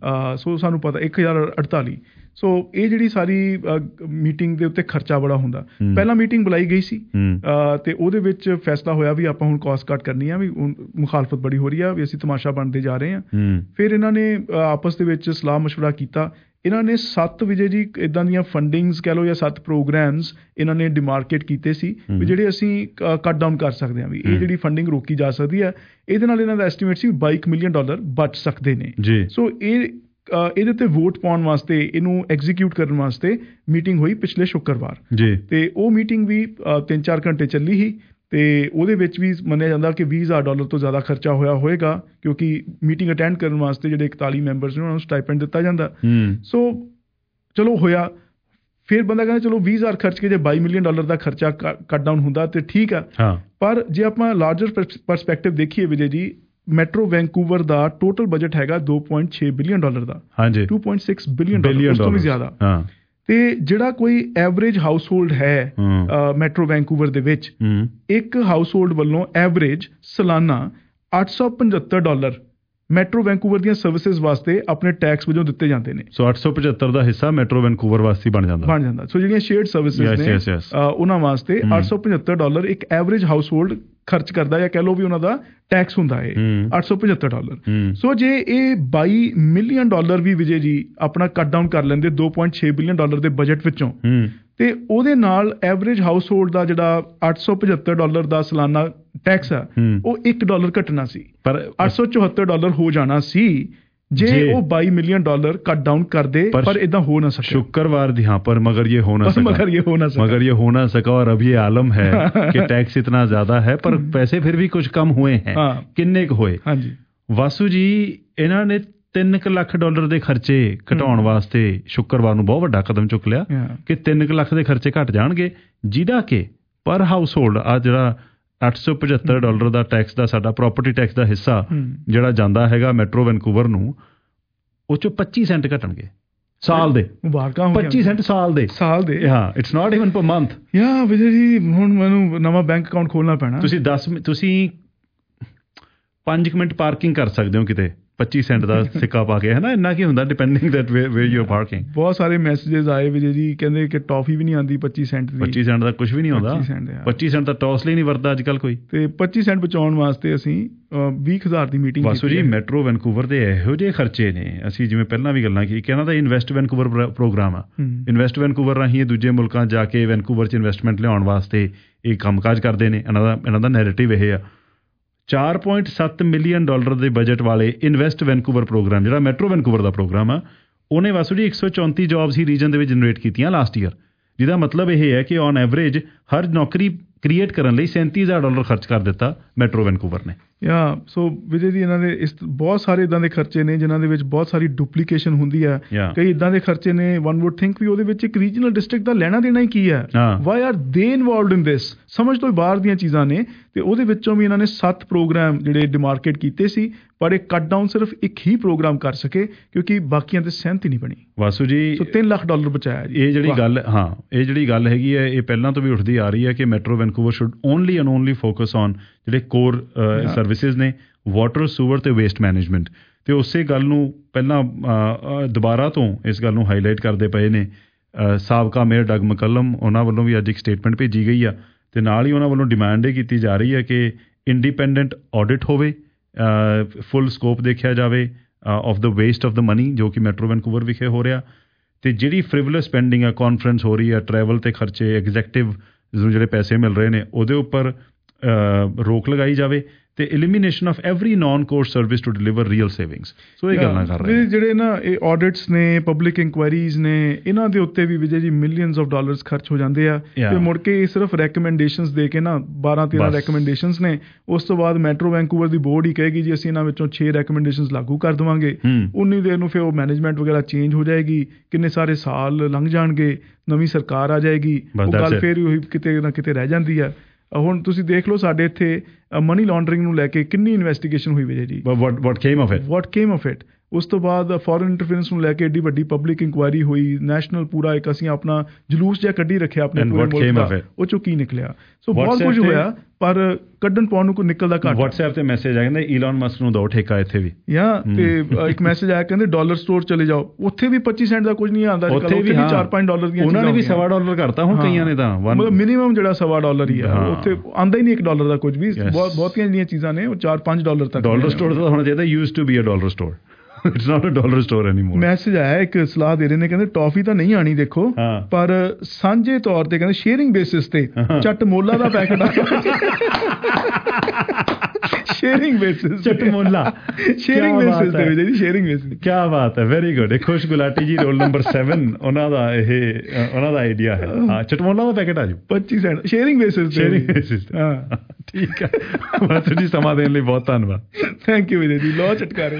ਸੋ ਸਾਨੂੰ ਪਤਾ ਇੱਕ ਹਜ਼ਾਰ ਅੜਤਾਲੀ। ਸੋ ਇਹ ਜਿਹੜੀ ਸਾਰੀ ਮੀਟਿੰਗ ਦੇ ਉੱਤੇ ਖਰਚਾ ਬੜਾ ਹੁੰਦਾ। ਪਹਿਲਾਂ ਮੀਟਿੰਗ ਬੁਲਾਈ ਗਈ ਸੀ ਤੇ ਉਹਦੇ ਵਿੱਚ ਫੈਸਲਾ ਹੋਇਆ ਵੀ ਆਪਾਂ ਹੁਣ ਕਾਸਟ ਕੱਟ ਕਰਨੀ ਆ, ਵੀ ਮੁਖਾਲਫਤ ਬੜੀ ਹੋ ਰਹੀ ਆ, ਵੀ ਅਸੀਂ ਤਮਾਸ਼ਾ ਬਣਦੇ ਜਾ ਰਹੇ ਹਾਂ। ਫਿਰ ਇਹਨਾਂ ਨੇ ਆਪਸ ਦੇ ਵਿੱਚ ਸਲਾਹ ਮਸ਼ਵਰਾ ਕੀਤਾ। ਇਹਨਾਂ ਨੇ ਸੱਤ ਵਿਜੇ ਜੀ ਇੱਦਾਂ ਦੀਆਂ ਫੰਡਿੰਗਸ ਕਹਿ ਲਓ ਜਾਂ ਸੱਤ ਪ੍ਰੋਗਰਾਮਸ ਇਹਨਾਂ ਨੇ ਡਿਮਾਰਕੇਟ ਕੀਤੇ ਸੀ ਵੀ ਜਿਹੜੇ ਅਸੀਂ ਕੱਟ ਡਾਊਨ ਕਰ ਸਕਦੇ ਹਾਂ, ਵੀ ਇਹ ਜਿਹੜੀ ਫੰਡਿੰਗ ਰੋਕੀ ਜਾ ਸਕਦੀ ਹੈ। ਇਹਦੇ ਨਾਲ ਇਹਨਾਂ ਦਾ ਐਸਟੀਮੇਟ ਸੀ ਬਾਈ ਮਿਲੀਅਨ ਡਾਲਰ ਬਚ ਸਕਦੇ ਨੇ। ਸੋ ਇਹ ਇਹਦੇ ਤੇ ਵੋਟ ਪਾਉਣ ਵਾਸਤੇ, ਇਹਨੂੰ ਐਗਜ਼ੀਕਿਊਟ ਕਰਨ ਵਾਸਤੇ ਮੀਟਿੰਗ ਹੋਈ ਪਿਛਲੇ ਸ਼ੁੱਕਰਵਾਰ ਜੀ, ਤੇ ਉਹ ਮੀਟਿੰਗ ਵੀ ਤਿੰਨ ਚਾਰ ਘੰਟੇ ਚੱਲੀ ਸੀ ਤੇ ਉਹਦੇ ਵਿੱਚ ਵੀ ਮੰਨਿਆ ਜਾਂਦਾ ਕਿ ਵੀਹ ਹਜ਼ਾਰ ਡਾਲਰ ਤੋਂ ਜ਼ਿਆਦਾ ਖਰਚਾ ਹੋਇਆ ਹੋਏਗਾ, ਕਿਉਂਕਿ ਮੀਟਿੰਗ ਅਟੈਂਡ ਕਰਨ ਵਾਸਤੇ ਜਿਹੜੇ ਇਕਤਾਲੀ ਮੈਂਬਰਸ ਨੇ ਉਹਨਾਂ ਨੂੰ ਸਟਾਈਪੈਂਡ ਦਿੱਤਾ ਜਾਂਦਾ। ਸੋ ਚਲੋ ਹੋਇਆ, ਫਿਰ ਬੰਦਾ ਕਹਿੰਦਾ ਚਲੋ ਵੀਹ ਹਜ਼ਾਰ ਖਰਚ ਕੇ ਜੇ ਬਾਈ ਮਿਲੀਅਨ ਡਾਲਰ ਦਾ ਖਰਚਾ ਕੱਟ ਡਾਊਨ ਹੁੰਦਾ ਤੇ ਠੀਕ ਆ। ਪਰ ਜੇ ਆਪਾਂ ਲਾਰਜਰ ਪਰਸਪੈਕਟਿਵ ਦੇਖੀਏ ਵਿਜੇ ਜੀ, ਮੈਟਰੋ ਵੈਨਕੂਵਰ ਦਾ ਟੋਟਲ ਬਜਟ ਹੈਗਾ ਦੋ ਪੁਆਇੰਟ ਛੇ ਬਿਲੀਅਨ ਡਾਲਰ ਦਾ, ਹਾਂਜੀ ਦੋ ਪੁਆਇੰਟ ਛੇ ਬਿਲੀਅਨ ਡਾਲਰ, ਉਸ ਤੋਂ ਵੀ ਜ਼ਿਆਦਾ। ਤੇ ਜਿਹੜਾ ਕੋਈ ਐਵਰੇਜ ਹਾਊਸ ਹੋਲਡ ਹੈ ਮੈਟਰੋ ਵੈਨਕੂਵਰ ਦੇ ਵਿੱਚ, ਇੱਕ ਹਾਊਸ ਹੋਲਡ ਵੱਲੋਂ ਐਵਰੇਜ ਸਾਲਾਨਾ ਅੱਠ ਸੌ ਪਝੱਤਰ ਡਾਲਰ ਮੈਟਰੋ ਵੈਨਕੂਵਰ ਦੀਆਂ ਸਰਵਿਸਿਜ਼ ਵਾਸਤੇ ਆਪਣੇ ਟੈਕਸ ਵਜੋਂ ਦਿੱਤੇ ਜਾਂਦੇ ਨੇ। ਸੋ ਅੱਠ ਸੌ ਪਝੱਤਰ ਦਾ ਹਿੱਸਾ ਮੈਟਰੋ ਵੈਨਕੂਵਰ ਵਾਸਤੇ ਬਣ ਜਾਂਦਾ ਬਣ ਜਾਂਦਾ ਸੋ ਜਿਹੜੀਆਂ ਸ਼ੇਅਰਡ ਸਰਵਿਸਿਜ਼ ਨੇ ਉਹਨਾਂ ਵਾਸਤੇ ਅੱਠ ਸੌ ਪਝੱਤਰ ਡਾਲਰ ਇੱਕ ਐਵਰੇਜ ਹਾਊਸ ਹੋਲਡ ਖਰਚ ਕਰਦਾ, ਜਾਂ ਕਹਿ ਲਓ ਵੀ ਉਹਨਾਂ ਦਾ ਟੈਕਸ ਹੁੰਦਾ ਹੈ ਅੱਠ ਸੌ ਪਝੱਤਰ ਡਾਲਰ। ਸੋ ਜੇ ਇਹ ਬਾਈ ਮਿਲੀਅਨ ਡਾਲਰ ਵੀ ਵਿਜੇ ਜੀ ਆਪਣਾ ਕੱਟ ਡਾਊਨ ਕਰ ਲੈਂਦੇ ਦੋ ਪੁਆਇੰਟ ਛੇ ਬਿਲੀਅਨ ਡਾਲਰ ਦੇ ਬਜਟ ਵਿੱਚੋਂ, ਤੇ ਉਹਦੇ ਨਾਲ ਐਵਰੇਜ ਹਾਊਸ ਹੋਲਡ ਦਾ ਜਿਹੜਾ ਅੱਠ ਸੌ ਪਝੱਤਰ ਡਾਲਰ ਦਾ ਸਾਲਾਨਾ ਟੈਕਸ ਆ ਉਹ ਇੱਕ ਡਾਲਰ ਘਟਣਾ ਸੀ, ਪਰ ਅੱਠ ਸੌ ਚੁਹੱਤਰ ਡਾਲਰ ਹੋ ਜਾਣਾ ਸੀ ਜੇ ਉਹ ਬਾਈ ਮਿਲੀਅਨ ਡਾਲਰ ਕੱਟ डाउन कर दे, पर, पर इतना हो ना सके। शुक्रवार यहाँ पर मगर ये हो ना सका मगर ये हो ना सका मगर ये हो ना सका और अब ये आलम है कि टैक्स इतना ज्यादा है, पर पैसे फिर भी कुछ कम हुए हैं। किन्ने क होए? हाँ जी वासु जी, इन्हां ने ਤਿੰਨ ਕੁ ਲੱਖ ਡਾਲਰ ਦੇ ਖਰਚੇ ਘਟਾਉਣ ਵਾਸਤੇ ਸ਼ੁੱਕਰਵਾਰ ਨੂੰ ਬਹੁਤ ਵੱਡਾ ਕਦਮ ਚੁੱਕ ਲਿਆ ਕਿ ਤਿੰਨ ਕੁ ਲੱਖ ਦੇ ਖਰਚੇ ਘਟ ਜਾਣਗੇ, ਜਿਹਦਾ ਕਿ ਪਰ ਹਾਊਸ ਹੋਲਡ ਆ ਜਿਹੜਾ ਅੱਠ ਸੌ ਪਝੱਤਰ ਡਾਲਰ ਦਾ ਟੈਕਸ ਦਾ ਸਾਡਾ ਪ੍ਰੋਪਰਟੀ ਟੈਕਸ ਦਾ ਹਿੱਸਾ ਜਿਹੜਾ ਜਾਂਦਾ ਹੈਗਾ ਮੈਟਰੋ ਵੈਨਕੂਵਰ ਨੂੰ, ਉਹ ਚੋਂ ਪੱਚੀ ਸੈਂਟ ਘਟਣਗੇ ਸਾਲ ਦੇ। ਮੁਬਾਰਕਾਂ ਹੋਣ। ਪੱਚੀ ਸੈਂਟ ਸਾਲ ਦੇ ਸਾਲ ਦੇ ਹਾਂ, it's not even per month. Yeah Vijay ਜੀ, ਹੁਣ ਮੈਨੂੰ ਨਵਾਂ ਬੈਂਕ ਅਕਾਊਂਟ ਖੋਲਣਾ ਪੈਣਾ। ਤੁਸੀਂ ਦਸ ਤੁਸੀਂ ਪੰਜ ਮਿੰਟ ਪਾਰਕਿੰਗ ਕਰ ਸਕਦੇ ਹੋ ਕਿਤੇ ਪੱਚੀ ਸੈਂਟ ਦਾ ਸਿੱਕਾ ਪਾ ਕੇ, ਹੈ ਨਾ, ਇੰਨਾ ਕੀ ਹੁੰਦਾ depending that where you are parking. ਬਹੁਤ ਸਾਰੇ ਮੈਸੇजेस ਆਏ ਵਿਜੇ ਜੀ, ਕਹਿੰਦੇ ਕਿ ਟੌਫੀ ਵੀ ਨਹੀਂ ਆਉਂਦੀ ਪੱਚੀ ਸੈਂਟ ਦੀ। ਪੱਚੀ ਸੈਂਟ ਦਾ ਕੁਝ ਵੀ ਨਹੀਂ ਆਉਂਦਾ, ਪੱਚੀ ਸੈਂਟ ਦਾ ਟੌਸ ਲਈ ਨਹੀਂ ਵਰਤਦਾ ਅੱਜ ਕੱਲ ਕੋਈ। ਤੇ ਪੱਚੀ ਸੈਂਟ ਬਚਾਉਣ ਵਾਸਤੇ ਅਸੀਂ ਵੀਹ ਹਜ਼ਾਰ ਦੀ ਮੀਟਿੰਗ ਵਾਸੂ ਜੀ, ਮੈਟਰੋ ਵੈਨਕੂਵਰ ਦੇ ਇਹੋ ਜਿਹੇ ਖਰਚੇ ਨੇ, ਅਸੀਂ ਜਿਵੇਂ ਪਹਿਲਾਂ ਵੀ ਗੱਲਾਂ ਕੀ ਕਿ ਇਹਨਾਂ ਦਾ ਇਨਵੈਸਟ ਵੈਨਕੂਵਰ ਪ੍ਰੋਗਰਾਮ ਆ। ਇਨਵੈਸਟ ਵੈਨਕੂਵਰ ਰਾਹੀਂ ਦੂਜੇ ਮੁਲਕਾਂ ਜਾ ਕੇ ਵੈਨਕੂਵਰ 'ਚ ਇਨਵੈਸਟਮੈਂਟ ਲਿਆਉਣ ਵਾਸਤੇ ਇਹ ਕੰਮਕਾਜ ਕਰਦੇ ਨੇ। ਇਹਨਾਂ ਦਾ ਇਹਨਾਂ ਦਾ ਨੈਰੇਟਿਵ ਇਹ ਆ। ਚਾਰ ਪੁਆਇੰਟ ਸੱਤ ਮਿਲੀਅਨ ਡਾਲਰ ਦੇ ਬਜਟ ਵਾਲੇ ਇਨਵੈਸਟ ਵੈਨਕੂਵਰ ਪ੍ਰੋਗਰਾਮ, ਜਿਹੜਾ ਮੈਟਰੋ ਵੈਨਕੂਵਰ ਦਾ ਪ੍ਰੋਗਰਾਮ ਆ, ਉਹਨੇ ਵਾਸੂ ਜੀ ਇੱਕ ਸੌ ਚੌਂਤੀ ਜੌਬਸ ਹੀ ਰੀਜਨ ਦੇ ਵਿੱਚ ਜਨਰੇਟ ਕੀਤੀਆਂ ਲਾਸਟ ਈਅਰ, ਜਿਹਦਾ ਮਤਲਬ ਇਹ ਹੈ ਕਿ ਔਨ ਐਵਰੇਜ ਹਰ ਨੌਕਰੀ ਕ੍ਰੀਏਟ ਕਰਨ ਲਈ ਸੈਂਤੀ ਹਜ਼ਾਰ ਡਾਲਰ ਖਰਚ ਕਰ ਦਿੱਤਾ ਮੈਟਰੋ ਵੈਨਕੂਵਰ ਨੇ। ਯਾ ਸੋ ਵਿਜੇ ਜੀ, ਇਹਨਾਂ ਦੇ ਇਸ ਬਹੁਤ ਸਾਰੇ ਇਦਾਂ ਦੇ ਖਰਚੇ ਨੇ ਜਿਨ੍ਹਾਂ ਦੇ ਵਿੱਚ ਬਹੁਤ ਸਾਰੀ ਡੁਪਲੀਕੇਸ਼ਨ ਹੁੰਦੀ ਹੈ। ਕਈ ਇਦਾਂ ਦੇ ਖਰਚੇ ਨੇ ਵਨ ਵੁੱਡ ਥਿੰਕ ਵੀ ਉਹਦੇ ਵਿੱਚ ਇੱਕ ਰੀਜਨਲ ਡਿਸਟ੍ਰਿਕਟ ਦਾ ਲੈਣਾ ਦੇਣਾ ਹੀ ਕੀ ਹੈ, why are they involved in this, ਸਮਝ ਤੋਂ ਬਾਹਰ ਦੀਆਂ ਚੀਜ਼ਾਂ ਨੇ। ਤੇ ਉਹਦੇ ਵਿੱਚੋਂ ਵੀ ਇਹਨਾਂ ਨੇ ਸੱਤ ਪ੍ਰੋਗਰਾਮ ਜਿਹੜੇ ਡਿਮਾਰਕੇਟ ਕੀਤੇ ਸੀ, ਪਰ ਇਹ ਕੱਟ ਡਾਊਨ ਸਿਰਫ ਇੱਕ ਹੀ ਪ੍ਰੋਗਰਾਮ ਕਰ ਸਕੇ ਕਿਉਂਕਿ ਬਾਕੀਆਂ ਤੇ ਸਹਿਮਤੀ ਨਹੀਂ ਬਣੀ। ਵਾਸੂ ਜੀ, ਸੋ ਤਿੰਨ ਲੱਖ ਡਾਲਰ ਬਚਾਇਆ ਜੀ। ਇਹ ਜਿਹੜੀ ਗੱਲ ਹਾਂ ਇਹ ਜਿਹੜੀ ਗੱਲ ਹੈਗੀ ਹੈ, ਇਹ ਪਹਿਲਾਂ ਤੋਂ ਵੀ ਉੱਠਦੀ ਆ ਰਹੀ ਹੈ ਕਿ Metro Vancouver should only and only focus on ਜਿਹੜੇ ਕੋਰ ਸਰਵਿਸਿਜ਼ ਨੇ, ਵਾਟਰ, ਸੂਵਰ ਤੇ ਵੇਸਟ ਮੈਨੇਜਮੈਂਟ। ਤੇ ਉਸੇ ਗੱਲ ਨੂੰ ਪਹਿਲਾਂ ਦੁਬਾਰਾ ਤੋਂ ਇਸ ਗੱਲ ਨੂੰ ਹਾਈਲਾਈਟ ਕਰਦੇ ਪਏ ਨੇ ਸਾਬਕਾ ਮੇਅਰ ਡਗ ਮਕੱਲਮ, ਉਹਨਾਂ ਵੱਲੋਂ ਵੀ ਅੱਜ ਇੱਕ ਸਟੇਟਮੈਂਟ ਭੇਜੀ ਗਈ ਆ। ਤੇ ਨਾਲ ਹੀ ਉਹਨਾਂ ਵੱਲੋਂ ਡਿਮਾਂਡ ਇਹ ਕੀਤੀ ਜਾ ਰਹੀ ਹੈ ਕਿ ਇੰਡੀਪੈਂਡੈਂਟ ਆਡਿਟ ਹੋਵੇ, ਫੁੱਲ ਸਕੋਪ ਦੇਖਿਆ ਜਾਵੇ of the waste of the money ਜੋ ਕਿ ਮੈਟਰੋ ਵੈਨਕੂਵਰ ਵਿਖੇ ਹੋ ਰਿਹਾ। ਤੇ ਜਿਹੜੀ ਫ੍ਰਿਵਲਸ ਸਪੈਂਡਿੰਗ ਆ, ਕਾਨਫਰੰਸ ਹੋ ਰਹੀ ਹੈ, ਟਰੈਵਲ ਤੇ ਖਰਚੇ, ਐਗਜ਼ੈਕਟਿਵ ਨੂੰ ਜਿਹੜੇ ਪੈਸੇ ਮਿਲ ਰਹੇ ਨੇ ਉਹਦੇ ਉੱਪਰ ਰੋਕ ਲਗਾਈ ਜਾਵੇ ਤੇ elimination of every non core service to deliver real savings. So ਇਹ ਗੱਲਾਂ ਕਰ ਰਹੇ ਜਿਹੜੇ ਨਾ ਇਹ ਆਡਿਟਸ ਨੇ, ਪਬਲਿਕ ਇਨਕੁਆਇਰੀਜ਼ ਨੇ, ਇਹਨਾਂ ਦੇ ਉੱਤੇ ਵੀ ਵਿਜੇ ਜੀ ਮਿਲੀਅਨਸ ਆਫ ਡਾਲਰਸ ਖਰਚ ਹੋ ਜਾਂਦੇ ਆ। ਤੇ ਮੁੜ ਕੇ ਸਿਰਫ ਰੈਕਮੈਂਡੇਸ਼ਨਸ ਦੇ ਕੇ ਨਾ ਬਾਰਾਂ ਤੇਰਾਂ ਰੈਕਮੈਂਡੇਸ਼ਨਸ ਨੇ, ਉਸ ਤੋਂ ਬਾਅਦ ਮੈਟਰੋ ਵੈਨਕੂਵਰ ਦੀ ਬੋਰਡ ਹੀ ਕਹੇਗੀ ਜੀ ਅਸੀਂ ਇਹਨਾਂ ਵਿੱਚੋਂ ਛੇ ਰੈਕਮੈਂਡੇਸ਼ਨਸ ਲਾਗੂ ਕਰ ਦੇਵਾਂਗੇ। ਉਨੀ ਦੇਰ ਨੂੰ ਫਿਰ ਉਹ ਮੈਨੇਜਮੈਂਟ ਵਗੈਰਾ ਚੇਂਜ ਹੋ ਜਾਏਗੀ, ਕਿੰਨੇ ਸਾਰੇ ਸਾਲ ਲੰਘ ਜਾਣਗੇ, ਨਵੀਂ ਸਰਕਾਰ ਆ ਜਾਏਗੀ, ਉਹ ਗੱਲ ਫਿਰ ਉਹੀ ਕਿਤੇ ਨਾ ਕਿਤੇ ਰਹਿ ਜਾਂਦੀ ਆ। ਹੁਣ ਤੁਸੀਂ ਦੇਖ ਲਓ ਸਾਡੇ ਇੱਥੇ ਮਨੀ ਲਾਂਡਰਿੰਗ ਨੂੰ ਲੈ ਕੇ ਕਿੰਨੀ ਇਨਵੈਸਟੀਗੇਸ਼ਨ ਹੋਈ Vijay ji. What came of it what came of it ਉਸ ਤੋਂ ਬਾਅਦ ਫੋਰਨ ਇੰਟਰਫੇਰੈਂਸ ਨੂੰ ਲੈ ਕੇ ਏਡੀ ਵੱਡੀ ਪਬਲਿਕ ਇਨਕੁਆਇਰੀ ਹੋਈ, ਨੈਸ਼ਨਲ ਪੂਰਾ ਇੱਕ ਅਸੀਂ ਆਪਣਾ ਜਲੂਸ ਜਿਹਾ ਕੱਢੀ ਰੱਖਿਆ ਆਪਣੇ ਪੂਰੇ ਮੁਲਕ ਦਾ, ਉਹ ਚੋਂ ਕੀ ਨਿਕਲਿਆ। ਸੋ ਬਹੁਤ ਕੁਝ ਹੋਇਆ ਪਰ ਕੱਢਣ ਪਾਉਣ ਨੂੰ ਕੋਈ ਨਿਕਲਦਾ ਘੱਟ। WhatsApp ਤੇ ਮੈਸੇਜ ਆਇਆ ਕਹਿੰਦੇ ਈਲਨ ਮਸਕ ਨੂੰ ਦੋ ਠੇਕਾ ਇੱਥੇ ਵੀ। ਜਾਂ ਤੇ ਇੱਕ ਮੈਸੇਜ ਆਇਆ ਕਹਿੰਦੇ ਡਾਲਰ ਸਟੋਰ ਚਲੇ ਜਾਓ, ਉੱਥੇ ਵੀ ਪੱਚੀ ਸੈਂਟ ਦਾ ਕੁਝ ਨਹੀਂ ਆਉਂਦਾ, ਉੱਥੇ ਵੀ ਚਾਰ ਪੰਜ ਡਾਲਰ ਦੀਆਂ ਉਹਨਾਂ ਨੇ ਵੀ ਸਵਾ ਡਾਲਰ ਕਰਤਾ ਹੁਣ ਕਈਆਂ ਨੇ ਤਾਂ, ਮਤਲਬ ਮਿਨੀਮਮ ਜਿਹੜਾ ਸਵਾ ਡਾਲਰ ਹੀ ਆ, ਉੱਥੇ ਆਉਂਦਾ ਹੀ ਨਹੀਂ ਇੱਕ ਡਾਲਰ ਦਾ ਕੁਝ ਵੀ। ਬਹੁਤ ਬਹੁਤੀਆਂ ਜਿਹੜੀਆਂ ਚੀਜ਼ਾਂ ਨੇ ਉਹ ਚਾਰ ਪੰਜ ਡਾਲਰ ਤੱਕ। ਡਾਲਰ ਸਟੋਰ ਤਾਂ ਹੋਣਾ ਚਾਹੀਦਾ, used to be a dollar store. It's not a dollar store anymore. Message ਆਇਆ ਇੱਕ ਸਲਾਹ ਦੇ ਰਹੇ ਨੇ, ਕਹਿੰਦੇ ਟੌਫੀ ਤਾਂ ਨਹੀਂ ਆਣੀ ਦੇਖੋ, ਪਰ ਸਾਂਝੇ ਤੌਰ ਤੇ ਕਹਿੰਦੇ ਸ਼ੇਅਰਿੰਗ ਬੇਸਿਸ ਤੇ ਚਟਮੋਲਾ ਦਾ ਪੈਕਟ ਆ ਸ਼ੇਅਰਿੰਗ ਬੇਸਿਸ ਚਟਮੋਲਾ ਸ਼ੇਅਰਿੰਗ ਬੇਸਿਸ ਤੇ ਜੀ ਸ਼ੇਅਰਿੰਗ ਬੇਸਿਸ। ਕੀ ਬਾਤ ਹੈ, ਵੈਰੀ ਗੁੱਡ। ਖੁਸ਼ ਗੁਲਾਟੀ ਜੀ ਰੋਲ ਨੰਬਰ ਸੈਵਨ ਉਹਨਾਂ ਦਾ ਇਹ ਉਹਨਾਂ ਦਾ ਆਈਡੀਆ ਹੈ। ਹਾਂ ਚਟਮੋਲਾ ਦਾ ਪੈਕਟ ਆ ਜੀ ਪੱਚੀ cent sharing basis sharing basis. ਹਾਂ ਠੀਕ ਹੈ। ਬਸ ਜੀ ਸਮਾਂ ਦੇਣ ਲਈ ਬਹੁਤ ਧੰਨਵਾਦ। ਥੈਂਕ ਯੂ ਵਿਜੇ ਜੀ। ਲੋ ਚਟਕਾਰੇ।